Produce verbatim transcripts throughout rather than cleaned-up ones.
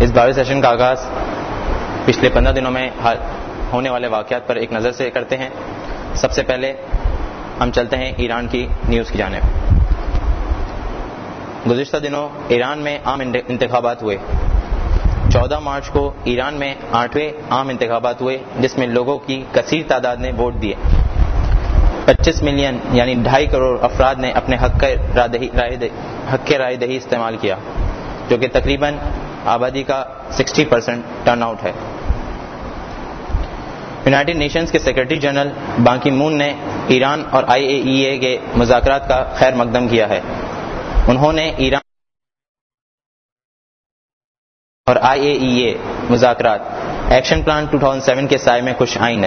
اس بارہویں سیشن کا آغاز پچھلے پندرہ دنوں میں ہونے والے واقعات پر ایک نظر سے کرتے ہیں. سب سے پہلے ہم چلتے ہیں ایران کی نیوز کی جانب. گزشتہ دنوں ایران میں عام انتخابات ہوئے. چودہ مارچ کو ایران میں آٹھویں عام انتخابات ہوئے جس میں لوگوں کی کثیر تعداد نے ووٹ دیے. پچیس ملین یعنی ڈھائی کروڑ افراد نے اپنے حق کے رائے دہی استعمال کیا جو کہ تقریباً آبادی کا سکسٹی پرسینٹ ٹرن آؤٹ ہے. یونائٹڈ نیشنز کے سیکرٹری جنرل بان کی مون نے ایران اور آئی اے ای اے کے مذاکرات کا خیر مقدم کیا ہے. انہوں نے ایران اور آئی اے ای اے مذاکرات ایکشن پلان دو ہزار سات کے سائے میں خوش آئند ہے.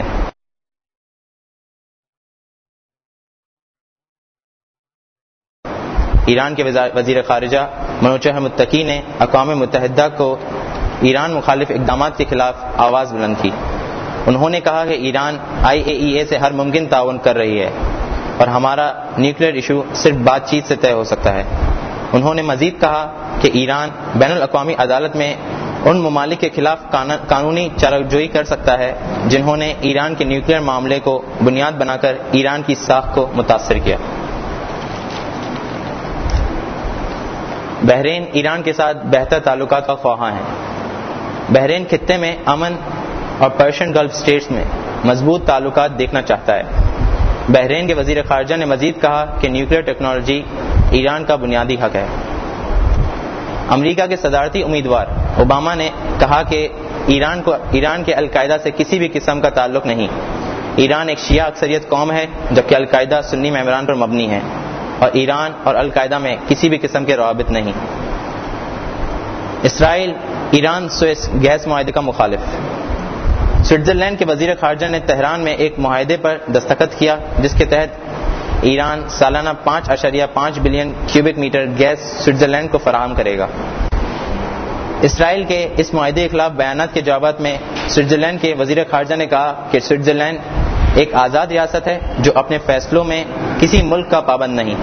ایران کے وزیر خارجہ منوچہر متقی نے اقوام متحدہ کو ایران مخالف اقدامات کے خلاف آواز بلند کی. انہوں نے کہا کہ ایران آئی اے ای اے سے ہر ممکن تعاون کر رہی ہے اور ہمارا نیوکلیئر ایشو صرف بات چیت سے طے ہو سکتا ہے. انہوں نے مزید کہا کہ ایران بین الاقوامی عدالت میں ان ممالک کے خلاف قانونی چارہ جوئی کر سکتا ہے جنہوں نے ایران کے نیوکلیئر معاملے کو بنیاد بنا کر ایران کی ساکھ کو متاثر کیا. بحرین ایران کے ساتھ بہتر تعلقات کا خواہاں ہے. بحرین خطے میں امن اور پرشین گلف اسٹیٹس میں مضبوط تعلقات دیکھنا چاہتا ہے. بحرین کے وزیر خارجہ نے مزید کہا کہ نیوکلیئر ٹیکنالوجی ایران کا بنیادی حق ہے. امریکہ کے صدارتی امیدوار اوباما نے کہا کہ ایران کو ایران کے القاعدہ سے کسی بھی قسم کا تعلق نہیں. ایران ایک شیعہ اکثریت قوم ہے جبکہ القاعدہ سنی ممبران پر مبنی ہے اور ایران اور القاعدہ میں کسی بھی قسم کے روابط نہیں. اسرائیل ایران سوئس گیس معاہدے کا مخالف. سوئٹزرلینڈ کے وزیر خارجہ نے تہران میں ایک معاہدے پر دستخط کیا جس کے تحت ایران سالانہ پانچ اشاریہ پانچ billion cubic metre gas Switzerland کو فراہم کرے گا. اسرائیل کے اس معاہدے کے خلاف بیانات کے جوابات میں سوئٹزرلینڈ کے وزیر خارجہ نے کہا کہ سوئٹزرلینڈ ایک آزاد ریاست ہے جو اپنے فیصلوں میں کسی ملک کا پابند نہیں.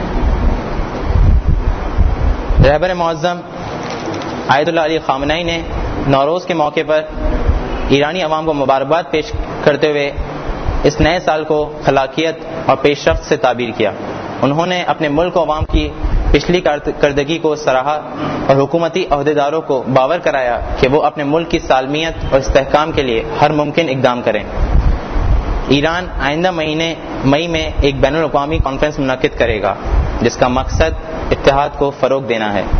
رہبر معظم آیت اللہ علی خامنہئی نے نوروز کے موقع پر ایرانی عوام کو مبارکباد پیش کرتے ہوئے اس نئے سال کو خلاقیت اور پیش رفت سے تعبیر کیا. انہوں نے اپنے ملک و عوام کی پچھلی کارکردگی کو سراہا اور حکومتی عہدیداروں کو باور کرایا کہ وہ اپنے ملک کی سالمیت اور استحکام کے لیے ہر ممکن اقدام کریں. ایران آئندہ مہینے مئی میں ایک بین الاقوامی کانفرنس منعقد کرے گا جس کا مقصد اتحاد کو فروغ دینا ہے.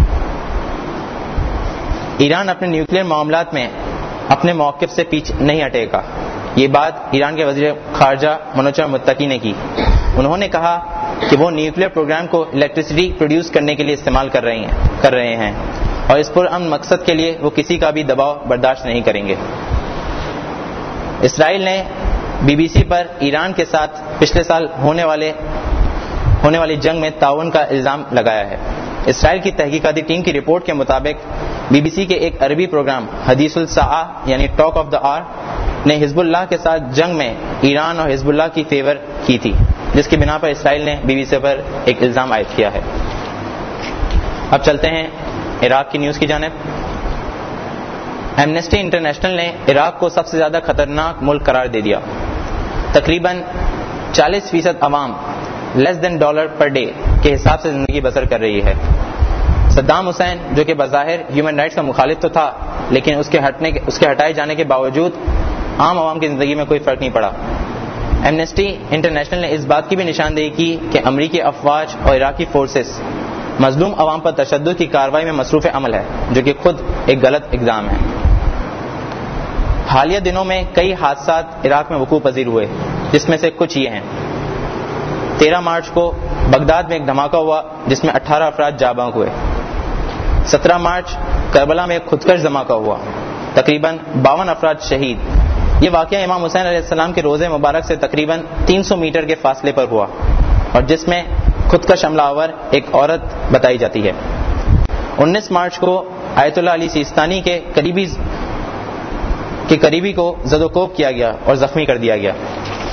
ایران اپنے نیوکلیئر معاملات میں اپنے موقف سے پیچھے نہیں ہٹے گا. یہ بات ایران کے وزیر خارجہ منوچہر متقی نے کی. انہوں نے کہا کہ وہ نیوکلیئر پروگرام کو الیکٹریسٹی پروڈیوس کرنے کے لیے استعمال کر رہے ہیں کر رہے ہیں اور اس پرامن مقصد کے لیے وہ کسی کا بھی دباؤ برداشت نہیں کریں گے. اسرائیل نے بی بی سی پر ایران کے ساتھ پچھلے سال ہونے والے ہونے والی جنگ میں تعاون کا الزام لگایا ہے. اسرائیل کی تحقیقاتی ٹیم کی رپورٹ کے مطابق بی بی سی کے ایک عربی پروگرام حدیث الساعہ یعنی ٹاک آف دا آر نے حزب اللہ کے ساتھ جنگ میں ایران اور حزب اللہ کی فیور کی تھی جس کی بنا پر اسرائیل نے بی بی سی پر ایک الزام عائد کیا ہے. اب چلتے ہیں عراق کی نیوز کی جانب. ایمنسٹی انٹرنیشنل نے عراق کو سب سے زیادہ خطرناک ملک قرار دے دیا. تقریباً چالیس فیصد عوام لیس دین ڈالر پر ڈے کے حساب سے زندگی بسر کر رہی ہے. صدام حسین جو کہ بظاہر ہیومن رائٹس کا مخالف تو تھا لیکن اس کے ہٹنے اس کے ہٹائے جانے کے باوجود عام عوام کی زندگی میں کوئی فرق نہیں پڑا. ایمنسٹی انٹرنیشنل نے اس بات کی بھی نشاندہی کی کہ امریکی افواج اور عراقی فورسز مظلوم عوام پر تشدد کی کارروائی میں مصروف عمل ہے جو کہ خود ایک غلط اقدام ہے. حالیہ دنوں میں کئی حادثات عراق میں وقوع پذیر ہوئے جس میں سے کچھ یہ ہیں. تیرہ مارچ کو بغداد میں ایک دھماکہ ہوا جس میں اٹھارہ افراد جاں بحق ہوئے. سترہ مارچ کربلا میں ایک خودکش دھماکہ ہوا, تقریباً باون افراد شہید. یہ واقعہ امام حسین علیہ السلام کے روزے مبارک سے تقریباً تین سو میٹر کے فاصلے پر ہوا اور جس میں خودکش حملہ آور ایک عورت بتائی جاتی ہے. انیس مارچ کو آیت اللہ علی سیستانی کے قریبی کے قریبی کو زد و کوب کیا گیا اور زخمی کر دیا گیا.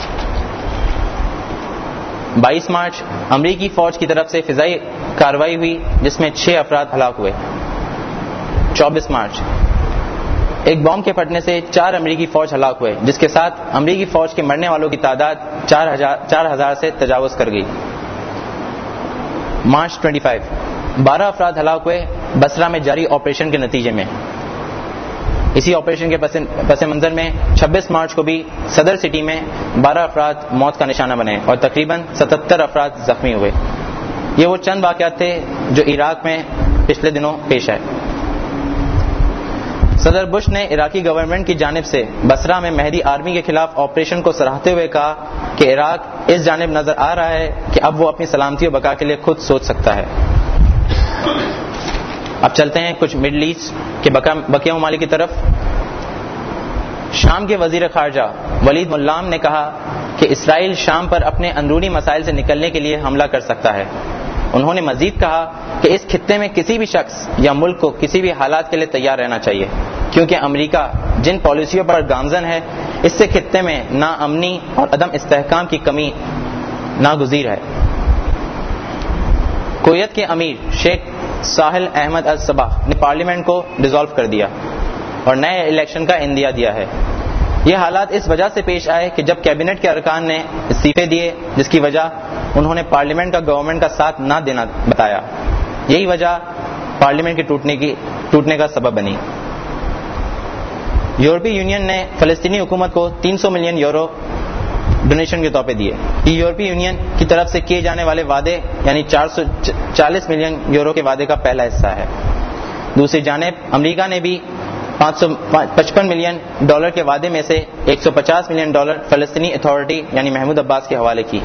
بائیس مارچ امریکی فوج کی طرف سے فضائی کارروائی ہوئی جس میں چھ افراد ہلاک ہوئے. چوبیس مارچ ایک بم کے پھٹنے سے چار امریکی فوج ہلاک ہوئے، جس کے ساتھ امریکی فوج کے مرنے والوں کی تعداد چار ہزار چار ہزار سے تجاوز کر گئی۔ مارچ پچیس بارہ افراد ہلاک ہوئے بصرہ میں جاری آپریشن کے نتیجے میں۔ اسی آپریشن کے پس منظر میں چھبیس مارچ کو بھی صدر سٹی میں بارہ افراد موت کا نشانہ بنے اور تقریباً ستتر افراد زخمی ہوئے۔ یہ وہ چند واقعات تھے جو عراق میں پچھلے دنوں پیش آئے۔ صدر بش نے عراقی گورنمنٹ کی جانب سے بصرہ میں مہدی آرمی کے خلاف آپریشن کو سراہتے ہوئے کہا کہ عراق اس جانب نظر آ رہا ہے کہ اب وہ اپنی سلامتی و بقا کے لیے خود سوچ سکتا ہے۔ اب چلتے ہیں کچھ مڈل ایسٹ کے بقیہ ممالک کی طرف۔ شام کے وزیر خارجہ ولید ملام نے کہا کہ اسرائیل شام پر اپنے اندرونی مسائل سے نکلنے کے لیے حملہ کر سکتا ہے۔ انہوں نے مزید کہا کہ اس خطے میں کسی بھی شخص یا ملک کو کسی بھی حالات کے لیے تیار رہنا چاہیے، کیونکہ امریکہ جن پالیسیوں پر گامزن ہے اس سے خطے میں ناامنی اور عدم استحکام کی کمی ناگزیر ہے۔ کویت کے امیر شیخ ساحل احمد الصباح نے پارلیمنٹ کو ڈیزالو کر دیا اور نئے الیکشن کا اندیا دیا ہے۔ یہ حالات اس وجہ سے پیش آئے کہ جب کیبنٹ کے ارکان نے استعفے دیے، جس کی وجہ انہوں نے پارلیمنٹ کا گورنمنٹ کا ساتھ نہ دینا بتایا۔ یہی وجہ پارلیمنٹ کے ٹوٹنے کی ٹوٹنے کا سبب بنی۔ یورپی یونین نے فلسطینی حکومت کو تین سو ملین یورو ڈونیشن کے طور پہ دیے۔ یہ یورپی یونین کی طرف سے کیے جانے والے وعدے یعنی چار سو چالیس ملین یورو کے وعدے کا پہلا حصہ ہے۔ دوسری جانب امریکہ نے بھی پانچ سو پچپن ملین ڈالر کے وعدے میں سے ایک سو پچاس ملین ڈالر فلسطینی اتھارٹی یعنی محمود عباس کے حوالے کی۔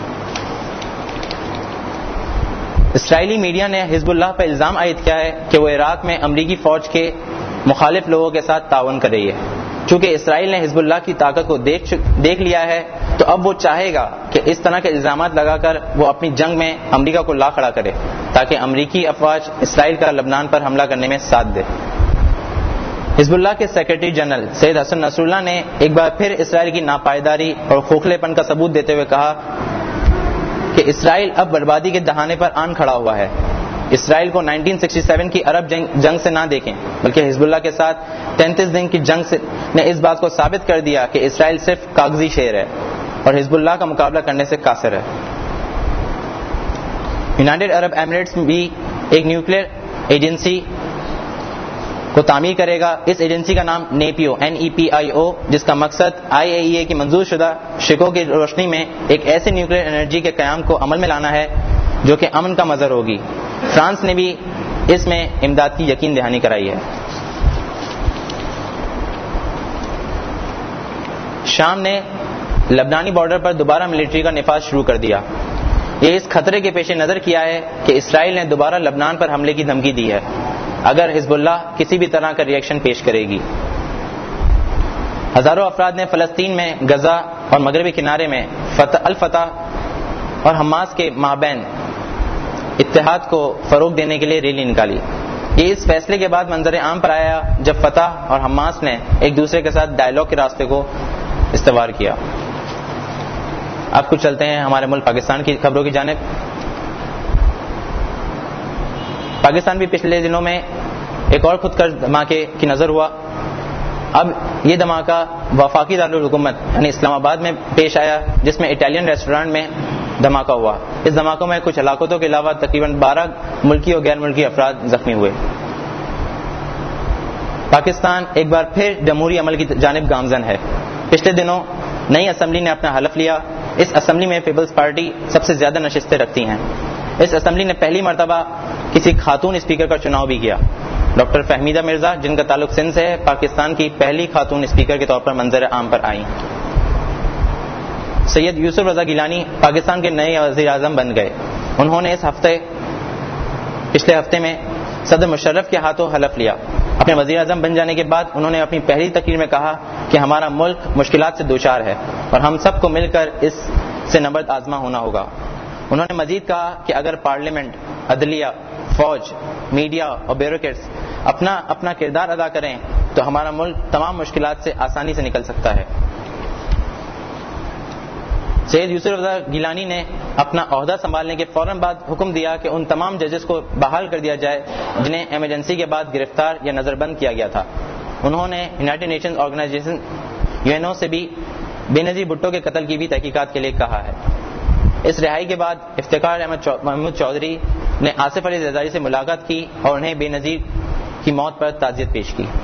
اسرائیلی میڈیا نے حزب اللہ پر الزام عائد کیا ہے کہ وہ عراق میں امریکی فوج کے مخالف لوگوں کے ساتھ تعاون کر رہی ہے۔ چونکہ اسرائیل نے حزب اللہ کی طاقت کو دیکھ دیکھ لیا ہے تو اب وہ چاہے گا کہ اس طرح کے الزامات لگا کر وہ اپنی جنگ میں امریکہ کو لا کھڑا کرے تاکہ امریکی افواج اسرائیل کا لبنان پر حملہ کرنے میں ساتھ دے۔ حزب اللہ کے سیکرٹری جنرل سید حسن نصر اللہ نے ایک بار پھر اسرائیل کی ناپائیداری اور کھوکھلے پن کا ثبوت دیتے ہوئے کہا کہ اسرائیل اب بربادی کے دہانے پر آن کھڑا ہوا ہے۔ اسرائیل کو انیس سو سڑسٹھ کی عرب جنگ, جنگ سے نہ دیکھیں بلکہ حزب اللہ کے ساتھ تینتیس دن کی جنگ سے نے اس بات کو ثابت کر دیا کہ اسرائیل صرف کاغذی شیر ہے اور حزب اللہ کا مقابلہ کرنے سے قاصر ہے۔ یونائیٹڈ عرب ایمریٹس بھی ایک نیوکلیئر ایجنسی کو تعمیر کرے گا۔ اس ایجنسی کا نام نیپیو این ای پی آئی او، جس کا مقصد آئی اے ای اے کی منظور شدہ شقوں کی روشنی میں ایک ایسے نیوکلیئر انرجی کے قیام کو عمل میں لانا ہے جو کہ امن کا مظہر ہوگی۔ فرانس نے بھی اس میں امداد کی یقین دہانی کرائی ہے۔ شام نے لبنانی بارڈر پر دوبارہ ملٹری کا نفاذ شروع کر دیا۔ یہ اس خطرے کے پیش نظر کیا ہے کہ اسرائیل نے دوبارہ لبنان پر حملے کی دھمکی دی ہے اگر حزب اللہ کسی بھی طرح کا ریئیکشن پیش کرے گی۔ ہزاروں افراد نے فلسطین میں غزہ اور مغربی کنارے میں فتح الفتح اور حماس کے مابین اتحاد کو فروغ دینے کے لیے ریلی نکالی۔ یہ اس فیصلے کے بعد منظر عام پر آیا جب فتح اور حماس نے ایک دوسرے کے ساتھ ڈائیلاگ کے راستے کو استوار کیا۔ اب کچھ چلتے ہیں ہمارے ملک پاکستان کی خبروں کی جانب۔ پاکستان بھی پچھلے دنوں میں ایک اور خود کش دھماکے کی نظر ہوا۔ اب یہ دھماکہ وفاقی دارالحکومت یعنی اسلام آباد میں پیش آیا، جس میں اٹالین ریسٹورانٹ میں دھماکہ ہوا۔ اس دھماکوں میں کچھ ہلاکتوں کے علاوہ تقریباً بارہ ملکی اور غیر ملکی افراد زخمی ہوئے۔ پاکستان ایک بار پھر جمہوری عمل کی جانب گامزن ہے۔ پچھلے دنوں نئی اسمبلی نے اپنا حلف لیا۔ اس اسمبلی میں پیپلز پارٹی سب سے زیادہ نشستیں رکھتی ہیں۔ اس اسمبلی نے پہلی مرتبہ کسی خاتون اسپیکر کا چناؤ بھی کیا۔ ڈاکٹر فہمیدہ مرزا، جن کا تعلق سندھ سے ہے، پاکستان کی پہلی خاتون اسپیکر کے طور پر منظر عام پر آئیں۔ سید یوسف رضا گیلانی پاکستان کے نئے وزیر اعظم بن گئے۔ انہوں نے اس ہفتے پچھلے ہفتے میں صدر مشرف کے ہاتھوں حلف لیا۔ اپنے وزیر اعظم بن جانے کے بعد انہوں نے اپنی پہلی تقریر میں کہا کہ ہمارا ملک مشکلات سے دوچار ہے اور ہم سب کو مل کر اس سے نبرد آزما ہونا ہوگا۔ انہوں نے مزید کہا کہ اگر پارلیمنٹ، عدلیہ، فوج، میڈیا اور بیوروکریٹس اپنا اپنا کردار ادا کریں تو ہمارا ملک تمام مشکلات سے آسانی سے نکل سکتا ہے۔ سید یوسف رضا گیلانی نے اپنا عہدہ سنبھالنے کے فوراً بعد حکم دیا کہ ان تمام ججز کو بحال کر دیا جائے جنہیں ایمرجنسی کے بعد گرفتار یا نظر بند کیا گیا تھا۔ انہوں نے United Nations organisation U N O سے بھی بے نظیر بھٹو کے قتل کی بھی تحقیقات کے لیے کہا ہے۔ اس رہائی کے بعد افتخار احمد محمود چودھری نے آصف علی زرداری سے ملاقات کی اور انہیں بے نظیر کی موت پر تعزیت پیش کی۔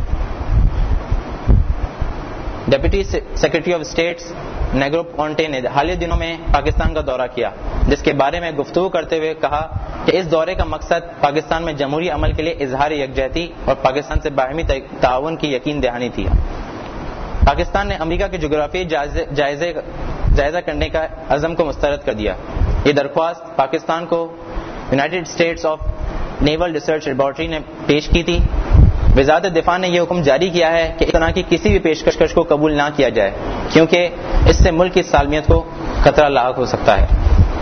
Deputy secretary of states Negroponte نے حالیہ دنوں میں پاکستان کا دورہ کیا، جس کے بارے میں گفتگو کرتے ہوئے کہا کہ اس دورے کا مقصد پاکستان میں جمہوری عمل کے لیے اظہار یکجہتی اور پاکستان سے باہمی تعاون کی یقین دہانی تھی۔ پاکستان نے امریکہ کے جغرافیائی جائزے جائزہ کرنے کا عزم کو مسترد کر دیا۔ یہ درخواست پاکستان کو United States of naval research laboratory نے پیش کی تھی۔ وزارت دفاع نے یہ حکم جاری کیا ہے کہ اس طرح کی کسی بھی پیشکش کو قبول نہ کیا جائے، کیونکہ اس سے ملک کی سالمیت کو خطرہ لاحق ہو سکتا ہے۔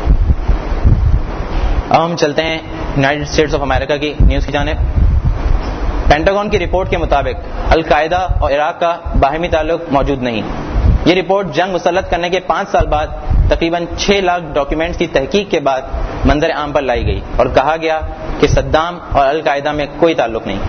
اب ہم چلتے ہیں یونائٹڈ اسٹیٹس آف امریکہ کی نیوز کی جانب۔ پینٹاگون کی رپورٹ کے مطابق القاعدہ اور عراق کا باہمی تعلق موجود نہیں۔ یہ رپورٹ جنگ مسلط کرنے کے پانچ سال بعد تقریباً چھ لاکھ ڈاکیومنٹس کی تحقیق کے بعد منظر عام پر لائی گئی اور کہا گیا کہ صدام اور القاعدہ میں کوئی تعلق نہیں۔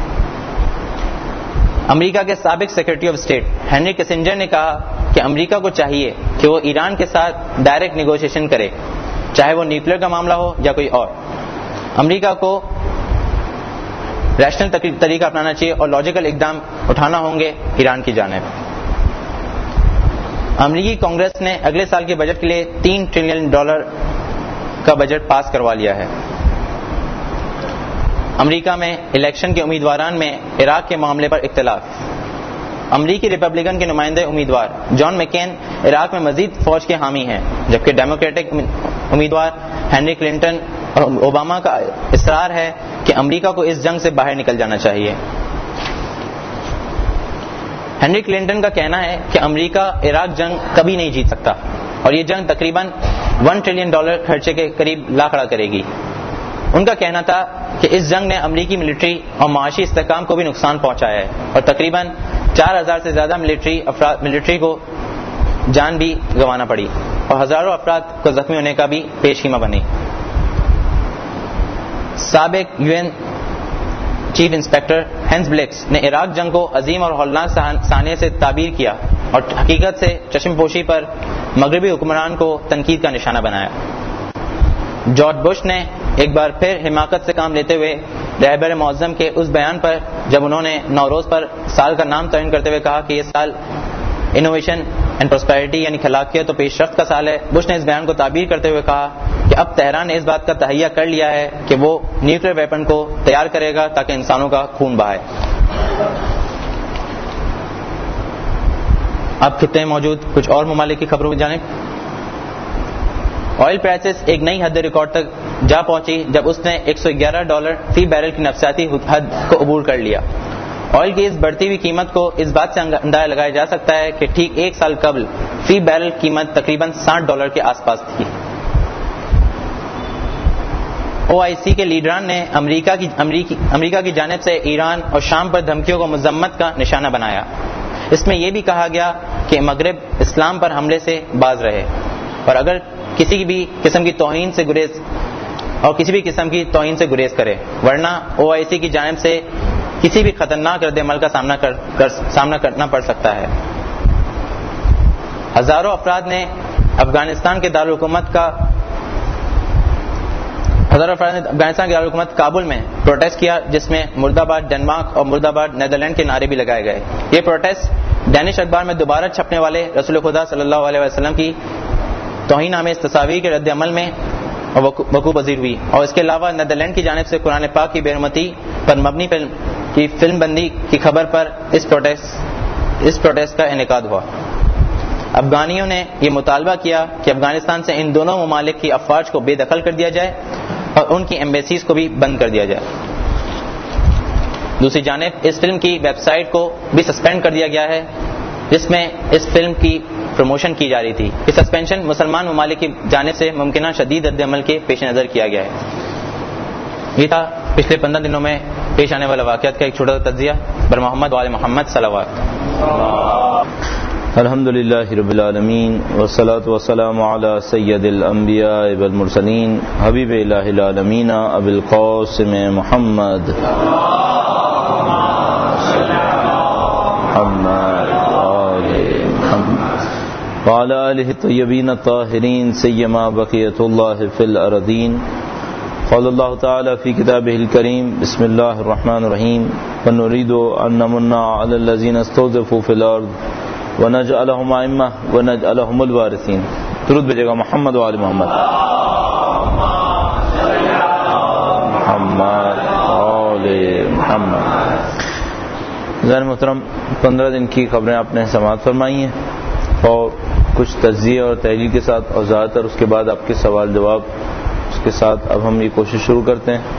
امریکہ کے سابق secretary of state Henry Kissinger نے کہا کہ امریکہ کو چاہیے کہ وہ ایران کے ساتھ ڈائریکٹ نیگوشیشن کرے، چاہے وہ نیوکلیر کا معاملہ ہو یا کوئی اور۔ امریکہ کو ریشنل طریقہ اپنانا چاہیے اور لاجیکل اقدام اٹھانا ہوں گے ایران کی جانب۔ امریکی کانگریس نے اگلے سال کے بجٹ کے لیے تین ٹریلین ڈالر کا بجٹ پاس کروا لیا ہے۔ امریکہ میں الیکشن کے امیدواران میں عراق کے معاملے پر اختلاف۔ امریکی ریپبلکن کے نمائندے امیدوار جان مکین عراق میں مزید فوج کے حامی ہیں، جبکہ ڈیموکریٹک امیدوار ہنری کلنٹن اور اوباما کا اصرار ہے کہ امریکہ کو اس جنگ سے باہر نکل جانا چاہیے۔ ہنری کلنٹن کا کہنا ہے کہ امریکہ عراق جنگ کبھی نہیں جیت سکتا اور یہ جنگ تقریباً ون ٹریلین ڈالر خرچے کے قریب لا کھڑا کرے گی۔ ان کا کہنا تھا کہ اس جنگ نے امریکی ملٹری اور معاشی استحکام کو بھی نقصان پہنچایا ہے اور تقریباً چار ہزار سے زیادہ ملٹری افراد ملٹری کو جان بھی گنوانا پڑی اور ہزاروں افراد کو زخمی ہونے کا بھی پیش خیمہ بنی۔ سابق U N chief inspector Hans Blix نے عراق جنگ کو عظیم اور ہولناک سانحے سے تعبیر کیا اور حقیقت سے چشم پوشی پر مغربی حکمران کو تنقید کا نشانہ بنایا۔ جارج بش نے ایک بار پھر حماقت سے کام لیتے ہوئے رہبر معظم کے اس بیان پر جب انہوں نے نوروز پر سال کا نام تعین کرتے ہوئے کہا کہ یہ سال انوویشن اینڈ پراسپیرٹی یعنی خلاقیت اور پیش رفت کا سال ہے، بش نے اس بیان کو تعبیر کرتے ہوئے کہا کہ اب تہران نے اس بات کا تہیہ کر لیا ہے کہ وہ نیوکلیر ویپن کو تیار کرے گا تاکہ انسانوں کا خون بہائے۔ اب خطے میں موجود کچھ اور ممالک کی خبروں کی جانب۔ آئل پرائسز ایک نئی حد ریکارڈ تک جا پہنچی جب اس نے ایک سو گیارہ ڈالر فی بیرل کی نفسیاتی حد کو عبور کر لیا۔ آئل کی اس بڑھتی ہوئی قیمت کو اس بات سے اندازہ لگایا جا سکتا ہے کہ ٹھیک ایک سال قبل فی بیرل قیمت تقریباً ساٹھ ڈالر کے آس پاس تھی۔ او آئی سی کے لیڈران نے امریکہ کی امریکہ کی جانب سے ایران اور شام پر دھمکیوں کو مذمت کا نشانہ بنایا۔ اس میں یہ بھی کہا گیا کہ مغرب اسلام پر حملے سے باز رہے اور اگر کسی بھی قسم کی توہین سے گریز اور کسی بھی قسم کی توہین سے گریز کرے، ورنہ او آئی سی کی جانب سے کسی بھی خطرناک رد عمل کا سامنا کر, کر سامنا کرنا پڑ سکتا ہے۔ ہزاروں افراد نے افغانستان کے دارالحکومت کا ہزاروں افراد نے افغانستان کے دارالحکومت کابل میں پروٹیسٹ کیا، جس میں مرد آباد ڈنمارک اور مرد آباد نیدرلینڈ کے نعرے بھی لگائے گئے۔ یہ پروٹیسٹ ڈینش اخبار میں دوبارہ چھپنے والے رسول خدا صلی اللہ علیہ وسلم کی توہین آمیز تصاویر کے رد عمل میں وقوع پذیر ہوئی اور اس کے علاوہ نیدرلینڈ کی جانب سے قرآن پاک کی بے حرمتی پر مبنی فلم کی فلم بندی کی خبر پر اس پروٹیسٹ اس پروٹیسٹ کا انعقاد ہوا۔ افغانیوں نے یہ مطالبہ کیا کہ افغانستان سے ان دونوں ممالک کی افواج کو بے دخل کر دیا جائے اور ان کی ایمبیسیز کو بھی بند کر دیا جائے۔ دوسری جانب اس فلم کی ویب سائٹ کو بھی سسپینڈ کر دیا گیا ہے جس میں اس فلم کی پروموشن کی جا رہی تھی۔ یہ سسپینشن مسلمان ممالک کی جانب سے ممکنہ شدید رد عمل کے پیش نظر کیا گیا ہے۔ یہ تھا پچھلے پندرہ دنوں میں پیش آنے والے واقعات کا ایک چھوٹا سا تجزیہ۔ بر محمد وآل محمد صلوات۔ الحمد للہ رب العالمین والصلاة والسلام علی سید الانبیاء والمرسلین حبیب الہ العالمین ابی القاسم محمد وعلى آله الطيبين الطاهرين سيما بقية الله في الأرضين. قال الله تعالى في كتابه الكريم بسم الله الرحمن الرحيم ونريد أن نمن على الذين استضعفوا في الأرض ونجعلهم أئمة ونجعلهم الوارثين. درود بھیجے گا محمد و آل محمد. محمد آل محمد. ذرا محترم، پندرہ دن کی خبریں آپ نے سماعت فرمائی ہیں اور کچھ تجزیہ اور تحلیل کے ساتھ، اور زیادہ تر اس کے بعد آپ کے سوال جواب اس کے ساتھ اب ہم یہ کوشش شروع کرتے ہیں.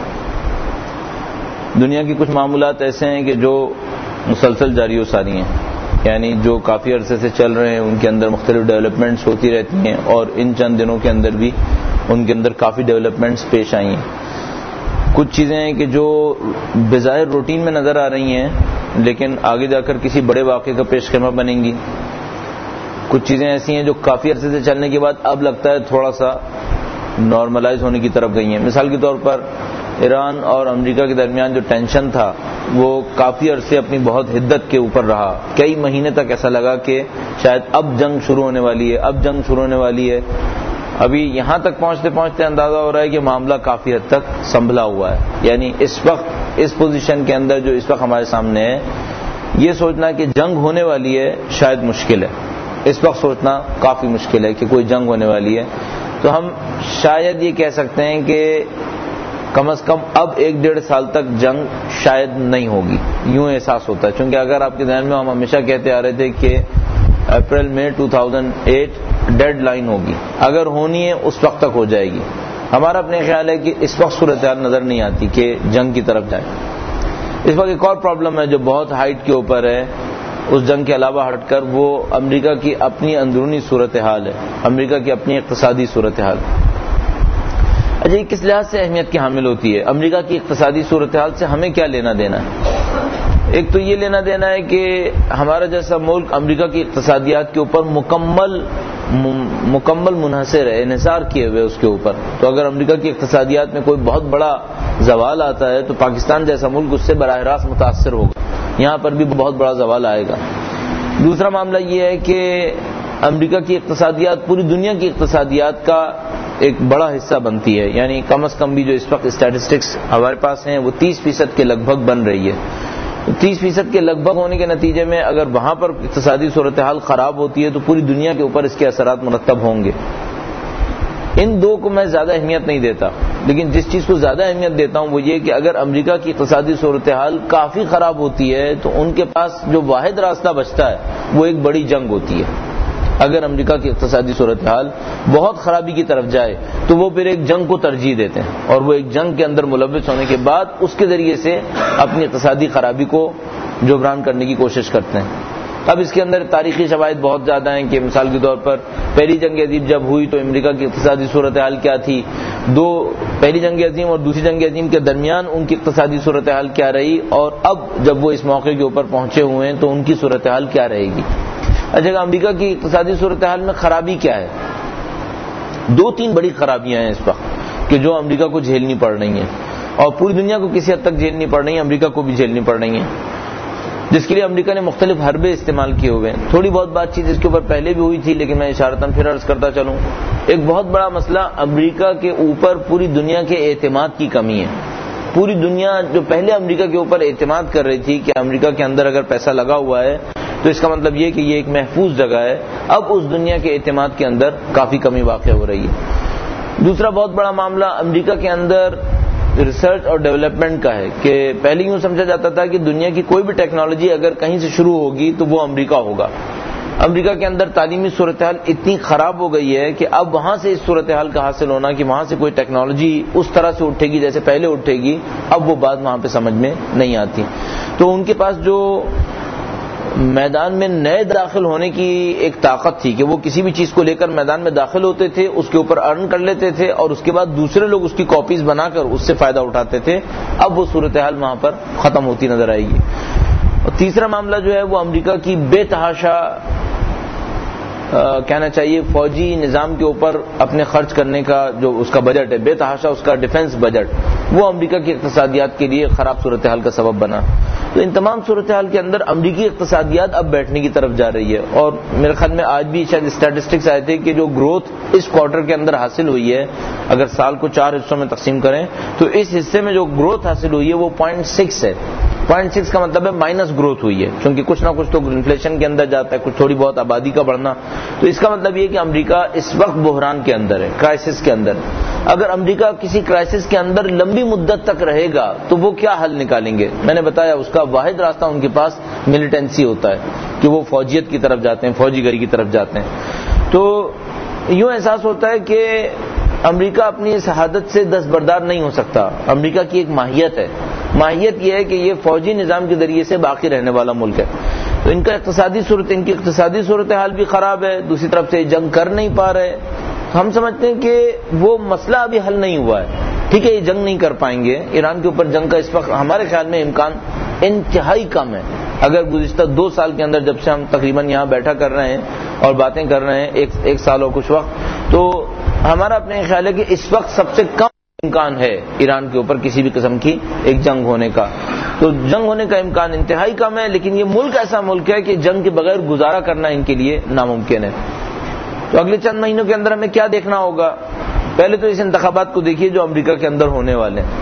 دنیا کی کچھ معاملات ایسے ہیں کہ جو مسلسل جاری و ساری ہیں، یعنی جو کافی عرصے سے چل رہے ہیں، ان کے اندر مختلف ڈیولپمنٹس ہوتی رہتی ہیں، اور ان چند دنوں کے اندر بھی ان کے اندر کافی ڈیولپمنٹس پیش آئی ہیں. کچھ چیزیں ہیں کہ جو بظاہر روٹین میں نظر آ رہی ہیں لیکن آگے جا کر کسی بڑے واقعے کا پیش خیمہ بنیں گی. کچھ چیزیں ایسی ہیں جو کافی عرصے سے چلنے کے بعد اب لگتا ہے تھوڑا سا نارملائز ہونے کی طرف گئی ہیں. مثال کے طور پر ایران اور امریکہ کے درمیان جو ٹینشن تھا وہ کافی عرصے اپنی بہت حدت کے اوپر رہا. کئی مہینے تک ایسا لگا کہ شاید اب جنگ شروع ہونے والی ہے اب جنگ شروع ہونے والی ہے. ابھی یہاں تک پہنچتے پہنچتے اندازہ ہو رہا ہے کہ معاملہ کافی حد تک سنبھلا ہوا ہے. یعنی اس وقت اس پوزیشن کے اندر جو اس وقت ہمارے سامنے ہے، یہ سوچنا کہ جنگ ہونے والی ہے شاید مشکل ہے. اس وقت سوچنا کافی مشکل ہے کہ کوئی جنگ ہونے والی ہے. تو ہم شاید یہ کہہ سکتے ہیں کہ کم از کم اب ایک ڈیڑھ سال تک جنگ شاید نہیں ہوگی، یوں احساس ہوتا ہے. چونکہ اگر آپ کے ذہن میں ہم ہمیشہ کہتے آ رہے تھے کہ اپریل میں دو ہزار آٹھ ڈیڈ لائن ہوگی، اگر ہونی ہے اس وقت تک ہو جائے گی. ہمارا اپنے خیال ہے کہ اس وقت صورتحال نظر نہیں آتی کہ جنگ کی طرف جائے. اس وقت ایک اور پرابلم ہے جو بہت ہائٹ کے اوپر ہے اس جنگ کے علاوہ ہٹ کر، وہ امریکہ کی اپنی اندرونی صورتحال ہے، امریکہ کی اپنی اقتصادی صورتحال. اچھا، یہ کس لحاظ سے اہمیت کی حامل ہوتی ہے؟ امریکہ کی اقتصادی صورتحال سے ہمیں کیا لینا دینا ہے؟ ایک تو یہ لینا دینا ہے کہ ہمارا جیسا ملک امریکہ کی اقتصادیات کے اوپر مکمل مکمل منحصر ہے، انحصار کیے ہوئے اس کے اوپر. تو اگر امریکہ کی اقتصادیات میں کوئی بہت بڑا زوال آتا ہے تو پاکستان جیسا ملک اس سے براہ راست متاثر ہوگا، یہاں پر بھی بہت بڑا زوال آئے گا. دوسرا معاملہ یہ ہے کہ امریکہ کی اقتصادیات پوری دنیا کی اقتصادیات کا ایک بڑا حصہ بنتی ہے. یعنی کم از کم بھی جو اس وقت اسٹیٹسٹکس ہمارے پاس ہیں وہ تیس فیصد کے لگ بھگ بن رہی ہے. تیس فیصد کے لگ بھگ ہونے کے نتیجے میں اگر وہاں پر اقتصادی صورتحال خراب ہوتی ہے تو پوری دنیا کے اوپر اس کے اثرات مرتب ہوں گے. ان دو کو میں زیادہ اہمیت نہیں دیتا، لیکن جس چیز کو زیادہ اہمیت دیتا ہوں وہ یہ کہ اگر امریکہ کی اقتصادی صورتحال کافی خراب ہوتی ہے تو ان کے پاس جو واحد راستہ بچتا ہے وہ ایک بڑی جنگ ہوتی ہے. اگر امریکہ کی اقتصادی صورتحال بہت خرابی کی طرف جائے تو وہ پھر ایک جنگ کو ترجیح دیتے ہیں، اور وہ ایک جنگ کے اندر ملوث ہونے کے بعد اس کے ذریعے سے اپنی اقتصادی خرابی کو جبران کرنے کی کوشش کرتے ہیں. اب اس کے اندر تاریخی شواہد بہت زیادہ ہیں کہ مثال کے طور پر پہلی جنگ عظیم جب ہوئی تو امریکہ کی اقتصادی صورتحال کیا تھی، دو پہلی جنگ عظیم اور دوسری جنگ عظیم کے درمیان ان کی اقتصادی صورتحال کیا رہی، اور اب جب وہ اس موقع کے اوپر پہنچے ہوئے ہیں تو ان کی صورتحال کیا رہے گی. اچھا، امریکہ کی اقتصادی صورتحال میں خرابی کیا ہے؟ دو تین بڑی خرابیاں ہیں اس وقت کہ جو امریکہ کو جھیلنی پڑ رہی ہیں، اور پوری دنیا کو کسی حد تک جھیلنی پڑ رہی ہیں، امریکہ کو بھی جھیلنی پڑ رہی ہیں، جس کے لیے امریکہ نے مختلف حربے استعمال کیے ہوئے ہیں. تھوڑی بہت بات چیت اس کے اوپر پہلے بھی ہوئی تھی لیکن میں اشارتاً پھر عرض کرتا چلوں. ایک بہت بڑا مسئلہ امریکہ کے اوپر پوری دنیا کے اعتماد کی کمی ہے. پوری دنیا جو پہلے امریکہ کے اوپر اعتماد کر رہی تھی کہ امریکہ کے اندر اگر پیسہ لگا ہوا ہے تو اس کا مطلب یہ کہ یہ ایک محفوظ جگہ ہے، اب اس دنیا کے اعتماد کے اندر کافی کمی واقع ہو رہی ہے. دوسرا بہت بڑا معاملہ امریکہ کے اندر ریسرچ اور ڈیولپمنٹ کا ہے کہ پہلے یوں سمجھا جاتا تھا کہ دنیا کی کوئی بھی ٹیکنالوجی اگر کہیں سے شروع ہوگی تو وہ امریکہ ہوگا. امریکہ کے اندر تعلیمی صورتحال اتنی خراب ہو گئی ہے کہ اب وہاں سے اس صورتحال کا حاصل ہونا کہ وہاں سے کوئی ٹیکنالوجی اس طرح سے اٹھے گی جیسے پہلے اٹھے گی، اب وہ بات وہاں پہ سمجھ میں نہیں آتی. تو ان کے پاس جو میدان میں نئے داخل ہونے کی ایک طاقت تھی کہ وہ کسی بھی چیز کو لے کر میدان میں داخل ہوتے تھے، اس کے اوپر ارن کر لیتے تھے اور اس کے بعد دوسرے لوگ اس کی کاپیز بنا کر اس سے فائدہ اٹھاتے تھے، اب وہ صورتحال وہاں پر ختم ہوتی نظر آئے گی. اور تیسرا معاملہ جو ہے وہ امریکہ کی بے تحاشا کہنا چاہیے فوجی نظام کے اوپر اپنے خرچ کرنے کا جو اس کا بجٹ ہے، بے تحاشا اس کا ڈیفنس بجٹ، وہ امریکہ کی اقتصادیات کے لیے خراب صورتحال کا سبب بنا. تو ان تمام صورتحال کے اندر امریکی اقتصادیات اب بیٹھنے کی طرف جا رہی ہے. اور میرے خیال میں آج بھی شاید اسٹیٹسٹکس آئے تھے کہ جو گروتھ اس کوارٹر کے اندر حاصل ہوئی ہے، اگر سال کو چار حصوں میں تقسیم کریں تو اس حصے میں جو گروتھ حاصل ہوئی ہے وہ پوائنٹ سکس ہے. پوائنٹ سکس کا مطلب ہے مائنس گروتھ ہوئی ہے، کیونکہ کچھ نہ کچھ تو انفلیشن کے اندر جاتا ہے، کچھ تھوڑی بہت آبادی کا بڑھنا. تو اس کا مطلب یہ کہ امریکہ اس وقت بحران کے اندر ہے، کرائسس کے اندر. اگر امریکہ کسی کرائسس کے اندر لمبی مدت تک رہے گا تو وہ کیا حل نکالیں گے؟ میں نے بتایا اس کا واحد راستہ ان کے پاس ملیٹنسی ہوتا ہے کہ وہ فوجیت کی طرف جاتے ہیں، فوجی گری کی طرف جاتے ہیں. تو یوں احساس ہوتا ہے کہ امریکہ اپنی اس حادث سے دستبردار نہیں ہو سکتا. امریکہ کی ایک ماہیت ہے، ماہیت یہ ہے کہ یہ فوجی نظام کے ذریعے سے باقی رہنے والا ملک ہے. تو ان کا اقتصادی صورت ان کی اقتصادی صورتحال بھی خراب ہے، دوسری طرف سے جنگ کر نہیں پا رہے. ہم سمجھتے ہیں کہ وہ مسئلہ ابھی حل نہیں ہوا ہے. ٹھیک ہے، یہ جنگ نہیں کر پائیں گے، ایران کے اوپر جنگ کا اس وقت ہمارے خیال میں امکان انتہائی کم ہے. اگر گزشتہ دو سال کے اندر جب سے ہم تقریباً یہاں بیٹھا کر رہے ہیں اور باتیں کر رہے ہیں، ایک ایک سال اور کچھ وقت، تو ہمارا اپنے خیال ہے کہ اس وقت سب سے کم امکان ہے ایران کے اوپر کسی بھی قسم کی ایک جنگ ہونے کا. تو جنگ ہونے کا امکان انتہائی کم ہے، لیکن یہ ملک ایسا ملک ہے کہ جنگ کے بغیر گزارا کرنا ان کے لیے ناممکن ہے. تو اگلے چند مہینوں کے اندر ہمیں کیا دیکھنا ہوگا؟ پہلے تو اس انتخابات کو دیکھیے جو امریکہ کے اندر ہونے والے ہیں.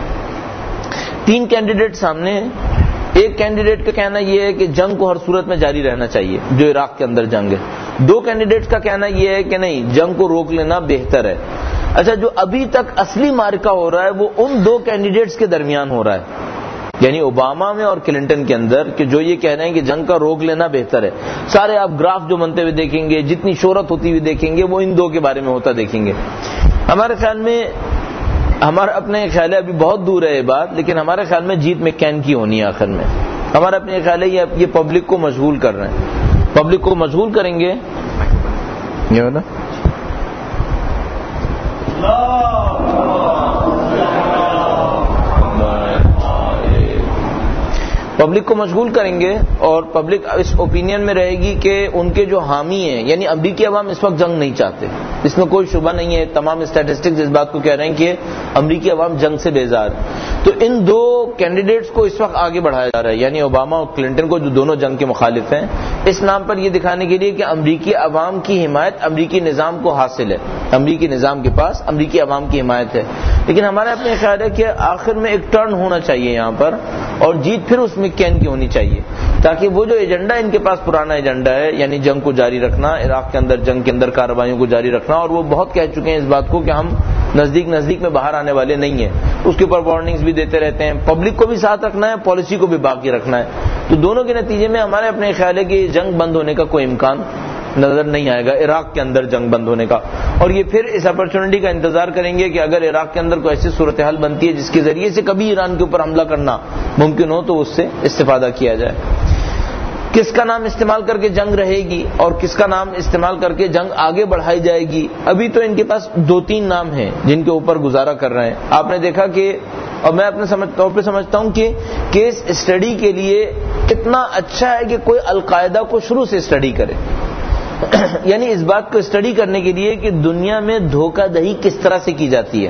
تین کینڈیڈیٹ سامنے ہیں. ایک کینڈیڈیٹ کا کہنا یہ ہے کہ جنگ کو ہر صورت میں جاری رہنا چاہیے، جو عراق کے اندر جنگ ہے. دو کینڈیڈیٹس کا کہنا یہ ہے کہ نہیں، جنگ کو روک لینا بہتر ہے. اچھا، جو ابھی تک اصلی معرکہ ہو رہا ہے وہ ان دو کینڈیڈیٹس کے درمیان ہو رہا ہے، یعنی اوباما میں اور کلنٹن کے اندر، کہ جو یہ کہہ رہے ہیں کہ جنگ کا روک لینا بہتر ہے. سارے آپ گراف جو بنتے ہوئے دیکھیں گے، جتنی شہرت ہوتی ہوئی دیکھیں گے، وہ ان دو کے بارے میں ہوتا دیکھیں گے. ہمارے خیال میں ہمارا اپنے خیال ہے ابھی بہت دور ہے یہ بات، لیکن ہمارے خیال میں جیت مکین کی ہونی ہے آخر میں. ہمارا اپنے خیال ہے یہ پبلک کو مشغول کر رہے ہیں، پبلک کو مشغول کریں گے یہ ہونا پبلک کو مشغول کریں گے، اور پبلک اس اوپینین میں رہے گی کہ ان کے جو حامی ہیں، یعنی امریکی عوام اس وقت جنگ نہیں چاہتے، اس میں کوئی شبہ نہیں ہے. تمام اسٹیٹسٹکس اس بات کو کہہ رہے ہیں کہ امریکی عوام جنگ سے بیزار. تو ان دو کینڈیڈیٹس کو اس وقت آگے بڑھایا جا رہا ہے، یعنی اوباما اور کلنٹن کو، جو دونوں جنگ کے مخالف ہیں، اس نام پر یہ دکھانے کے لیے کہ امریکی عوام کی حمایت امریکی نظام کو حاصل ہے، امریکی نظام کے پاس امریکی عوام کی حمایت ہے. لیکن ہمارا اپنے خیال ہے کہ آخر میں ایک ٹرن ہونا چاہیے یہاں پر، اور جیت پھر اس مکین کی ہونی چاہیے، تاکہ وہ جو ایجنڈا ان کے پاس پرانا ایجنڈا ہے، یعنی جنگ کو جاری رکھنا، عراق کے اندر جنگ کے اندر کارروائیوں کو جاری رکھنا، اور وہ بہت کہہ چکے ہیں اس بات کو کہ ہم نزدیک نزدیک میں باہر آنے والے نہیں ہیں، اس کے اوپر وارننگز بھی دیتے رہتے ہیں. پبلک کو بھی ساتھ رکھنا ہے، پالیسی کو بھی باقی رکھنا ہے. تو دونوں کے نتیجے میں ہمارے اپنے خیال ہے کہ جنگ بند ہونے کا کوئی امکان نظر نہیں آئے گا، عراق کے اندر جنگ بند ہونے کا. اور یہ پھر اس اپرچونٹی کا انتظار کریں گے کہ اگر عراق کے اندر کوئی ایسی صورتحال بنتی ہے جس کے ذریعے سے کبھی ایران کے اوپر حملہ کرنا ممکن ہو تو اس سے استفادہ کیا جائے. کس کا نام استعمال کر کے جنگ رہے گی اور کس کا نام استعمال کر کے جنگ آگے بڑھائی جائے گی، ابھی تو ان کے پاس دو تین نام ہیں جن کے اوپر گزارا کر رہے ہیں. آپ نے دیکھا کہ، اور میں اپنے طور پہ سمجھتا ہوں کہ کیس اسٹڈی کے لیے اتنا اچھا ہے کہ کوئی القاعدہ کو شروع سے اسٹڈی کرے، یعنی اس بات کو اسٹڈی کرنے کے لیے کہ دنیا میں دھوکہ دہی کس طرح سے کی جاتی ہے.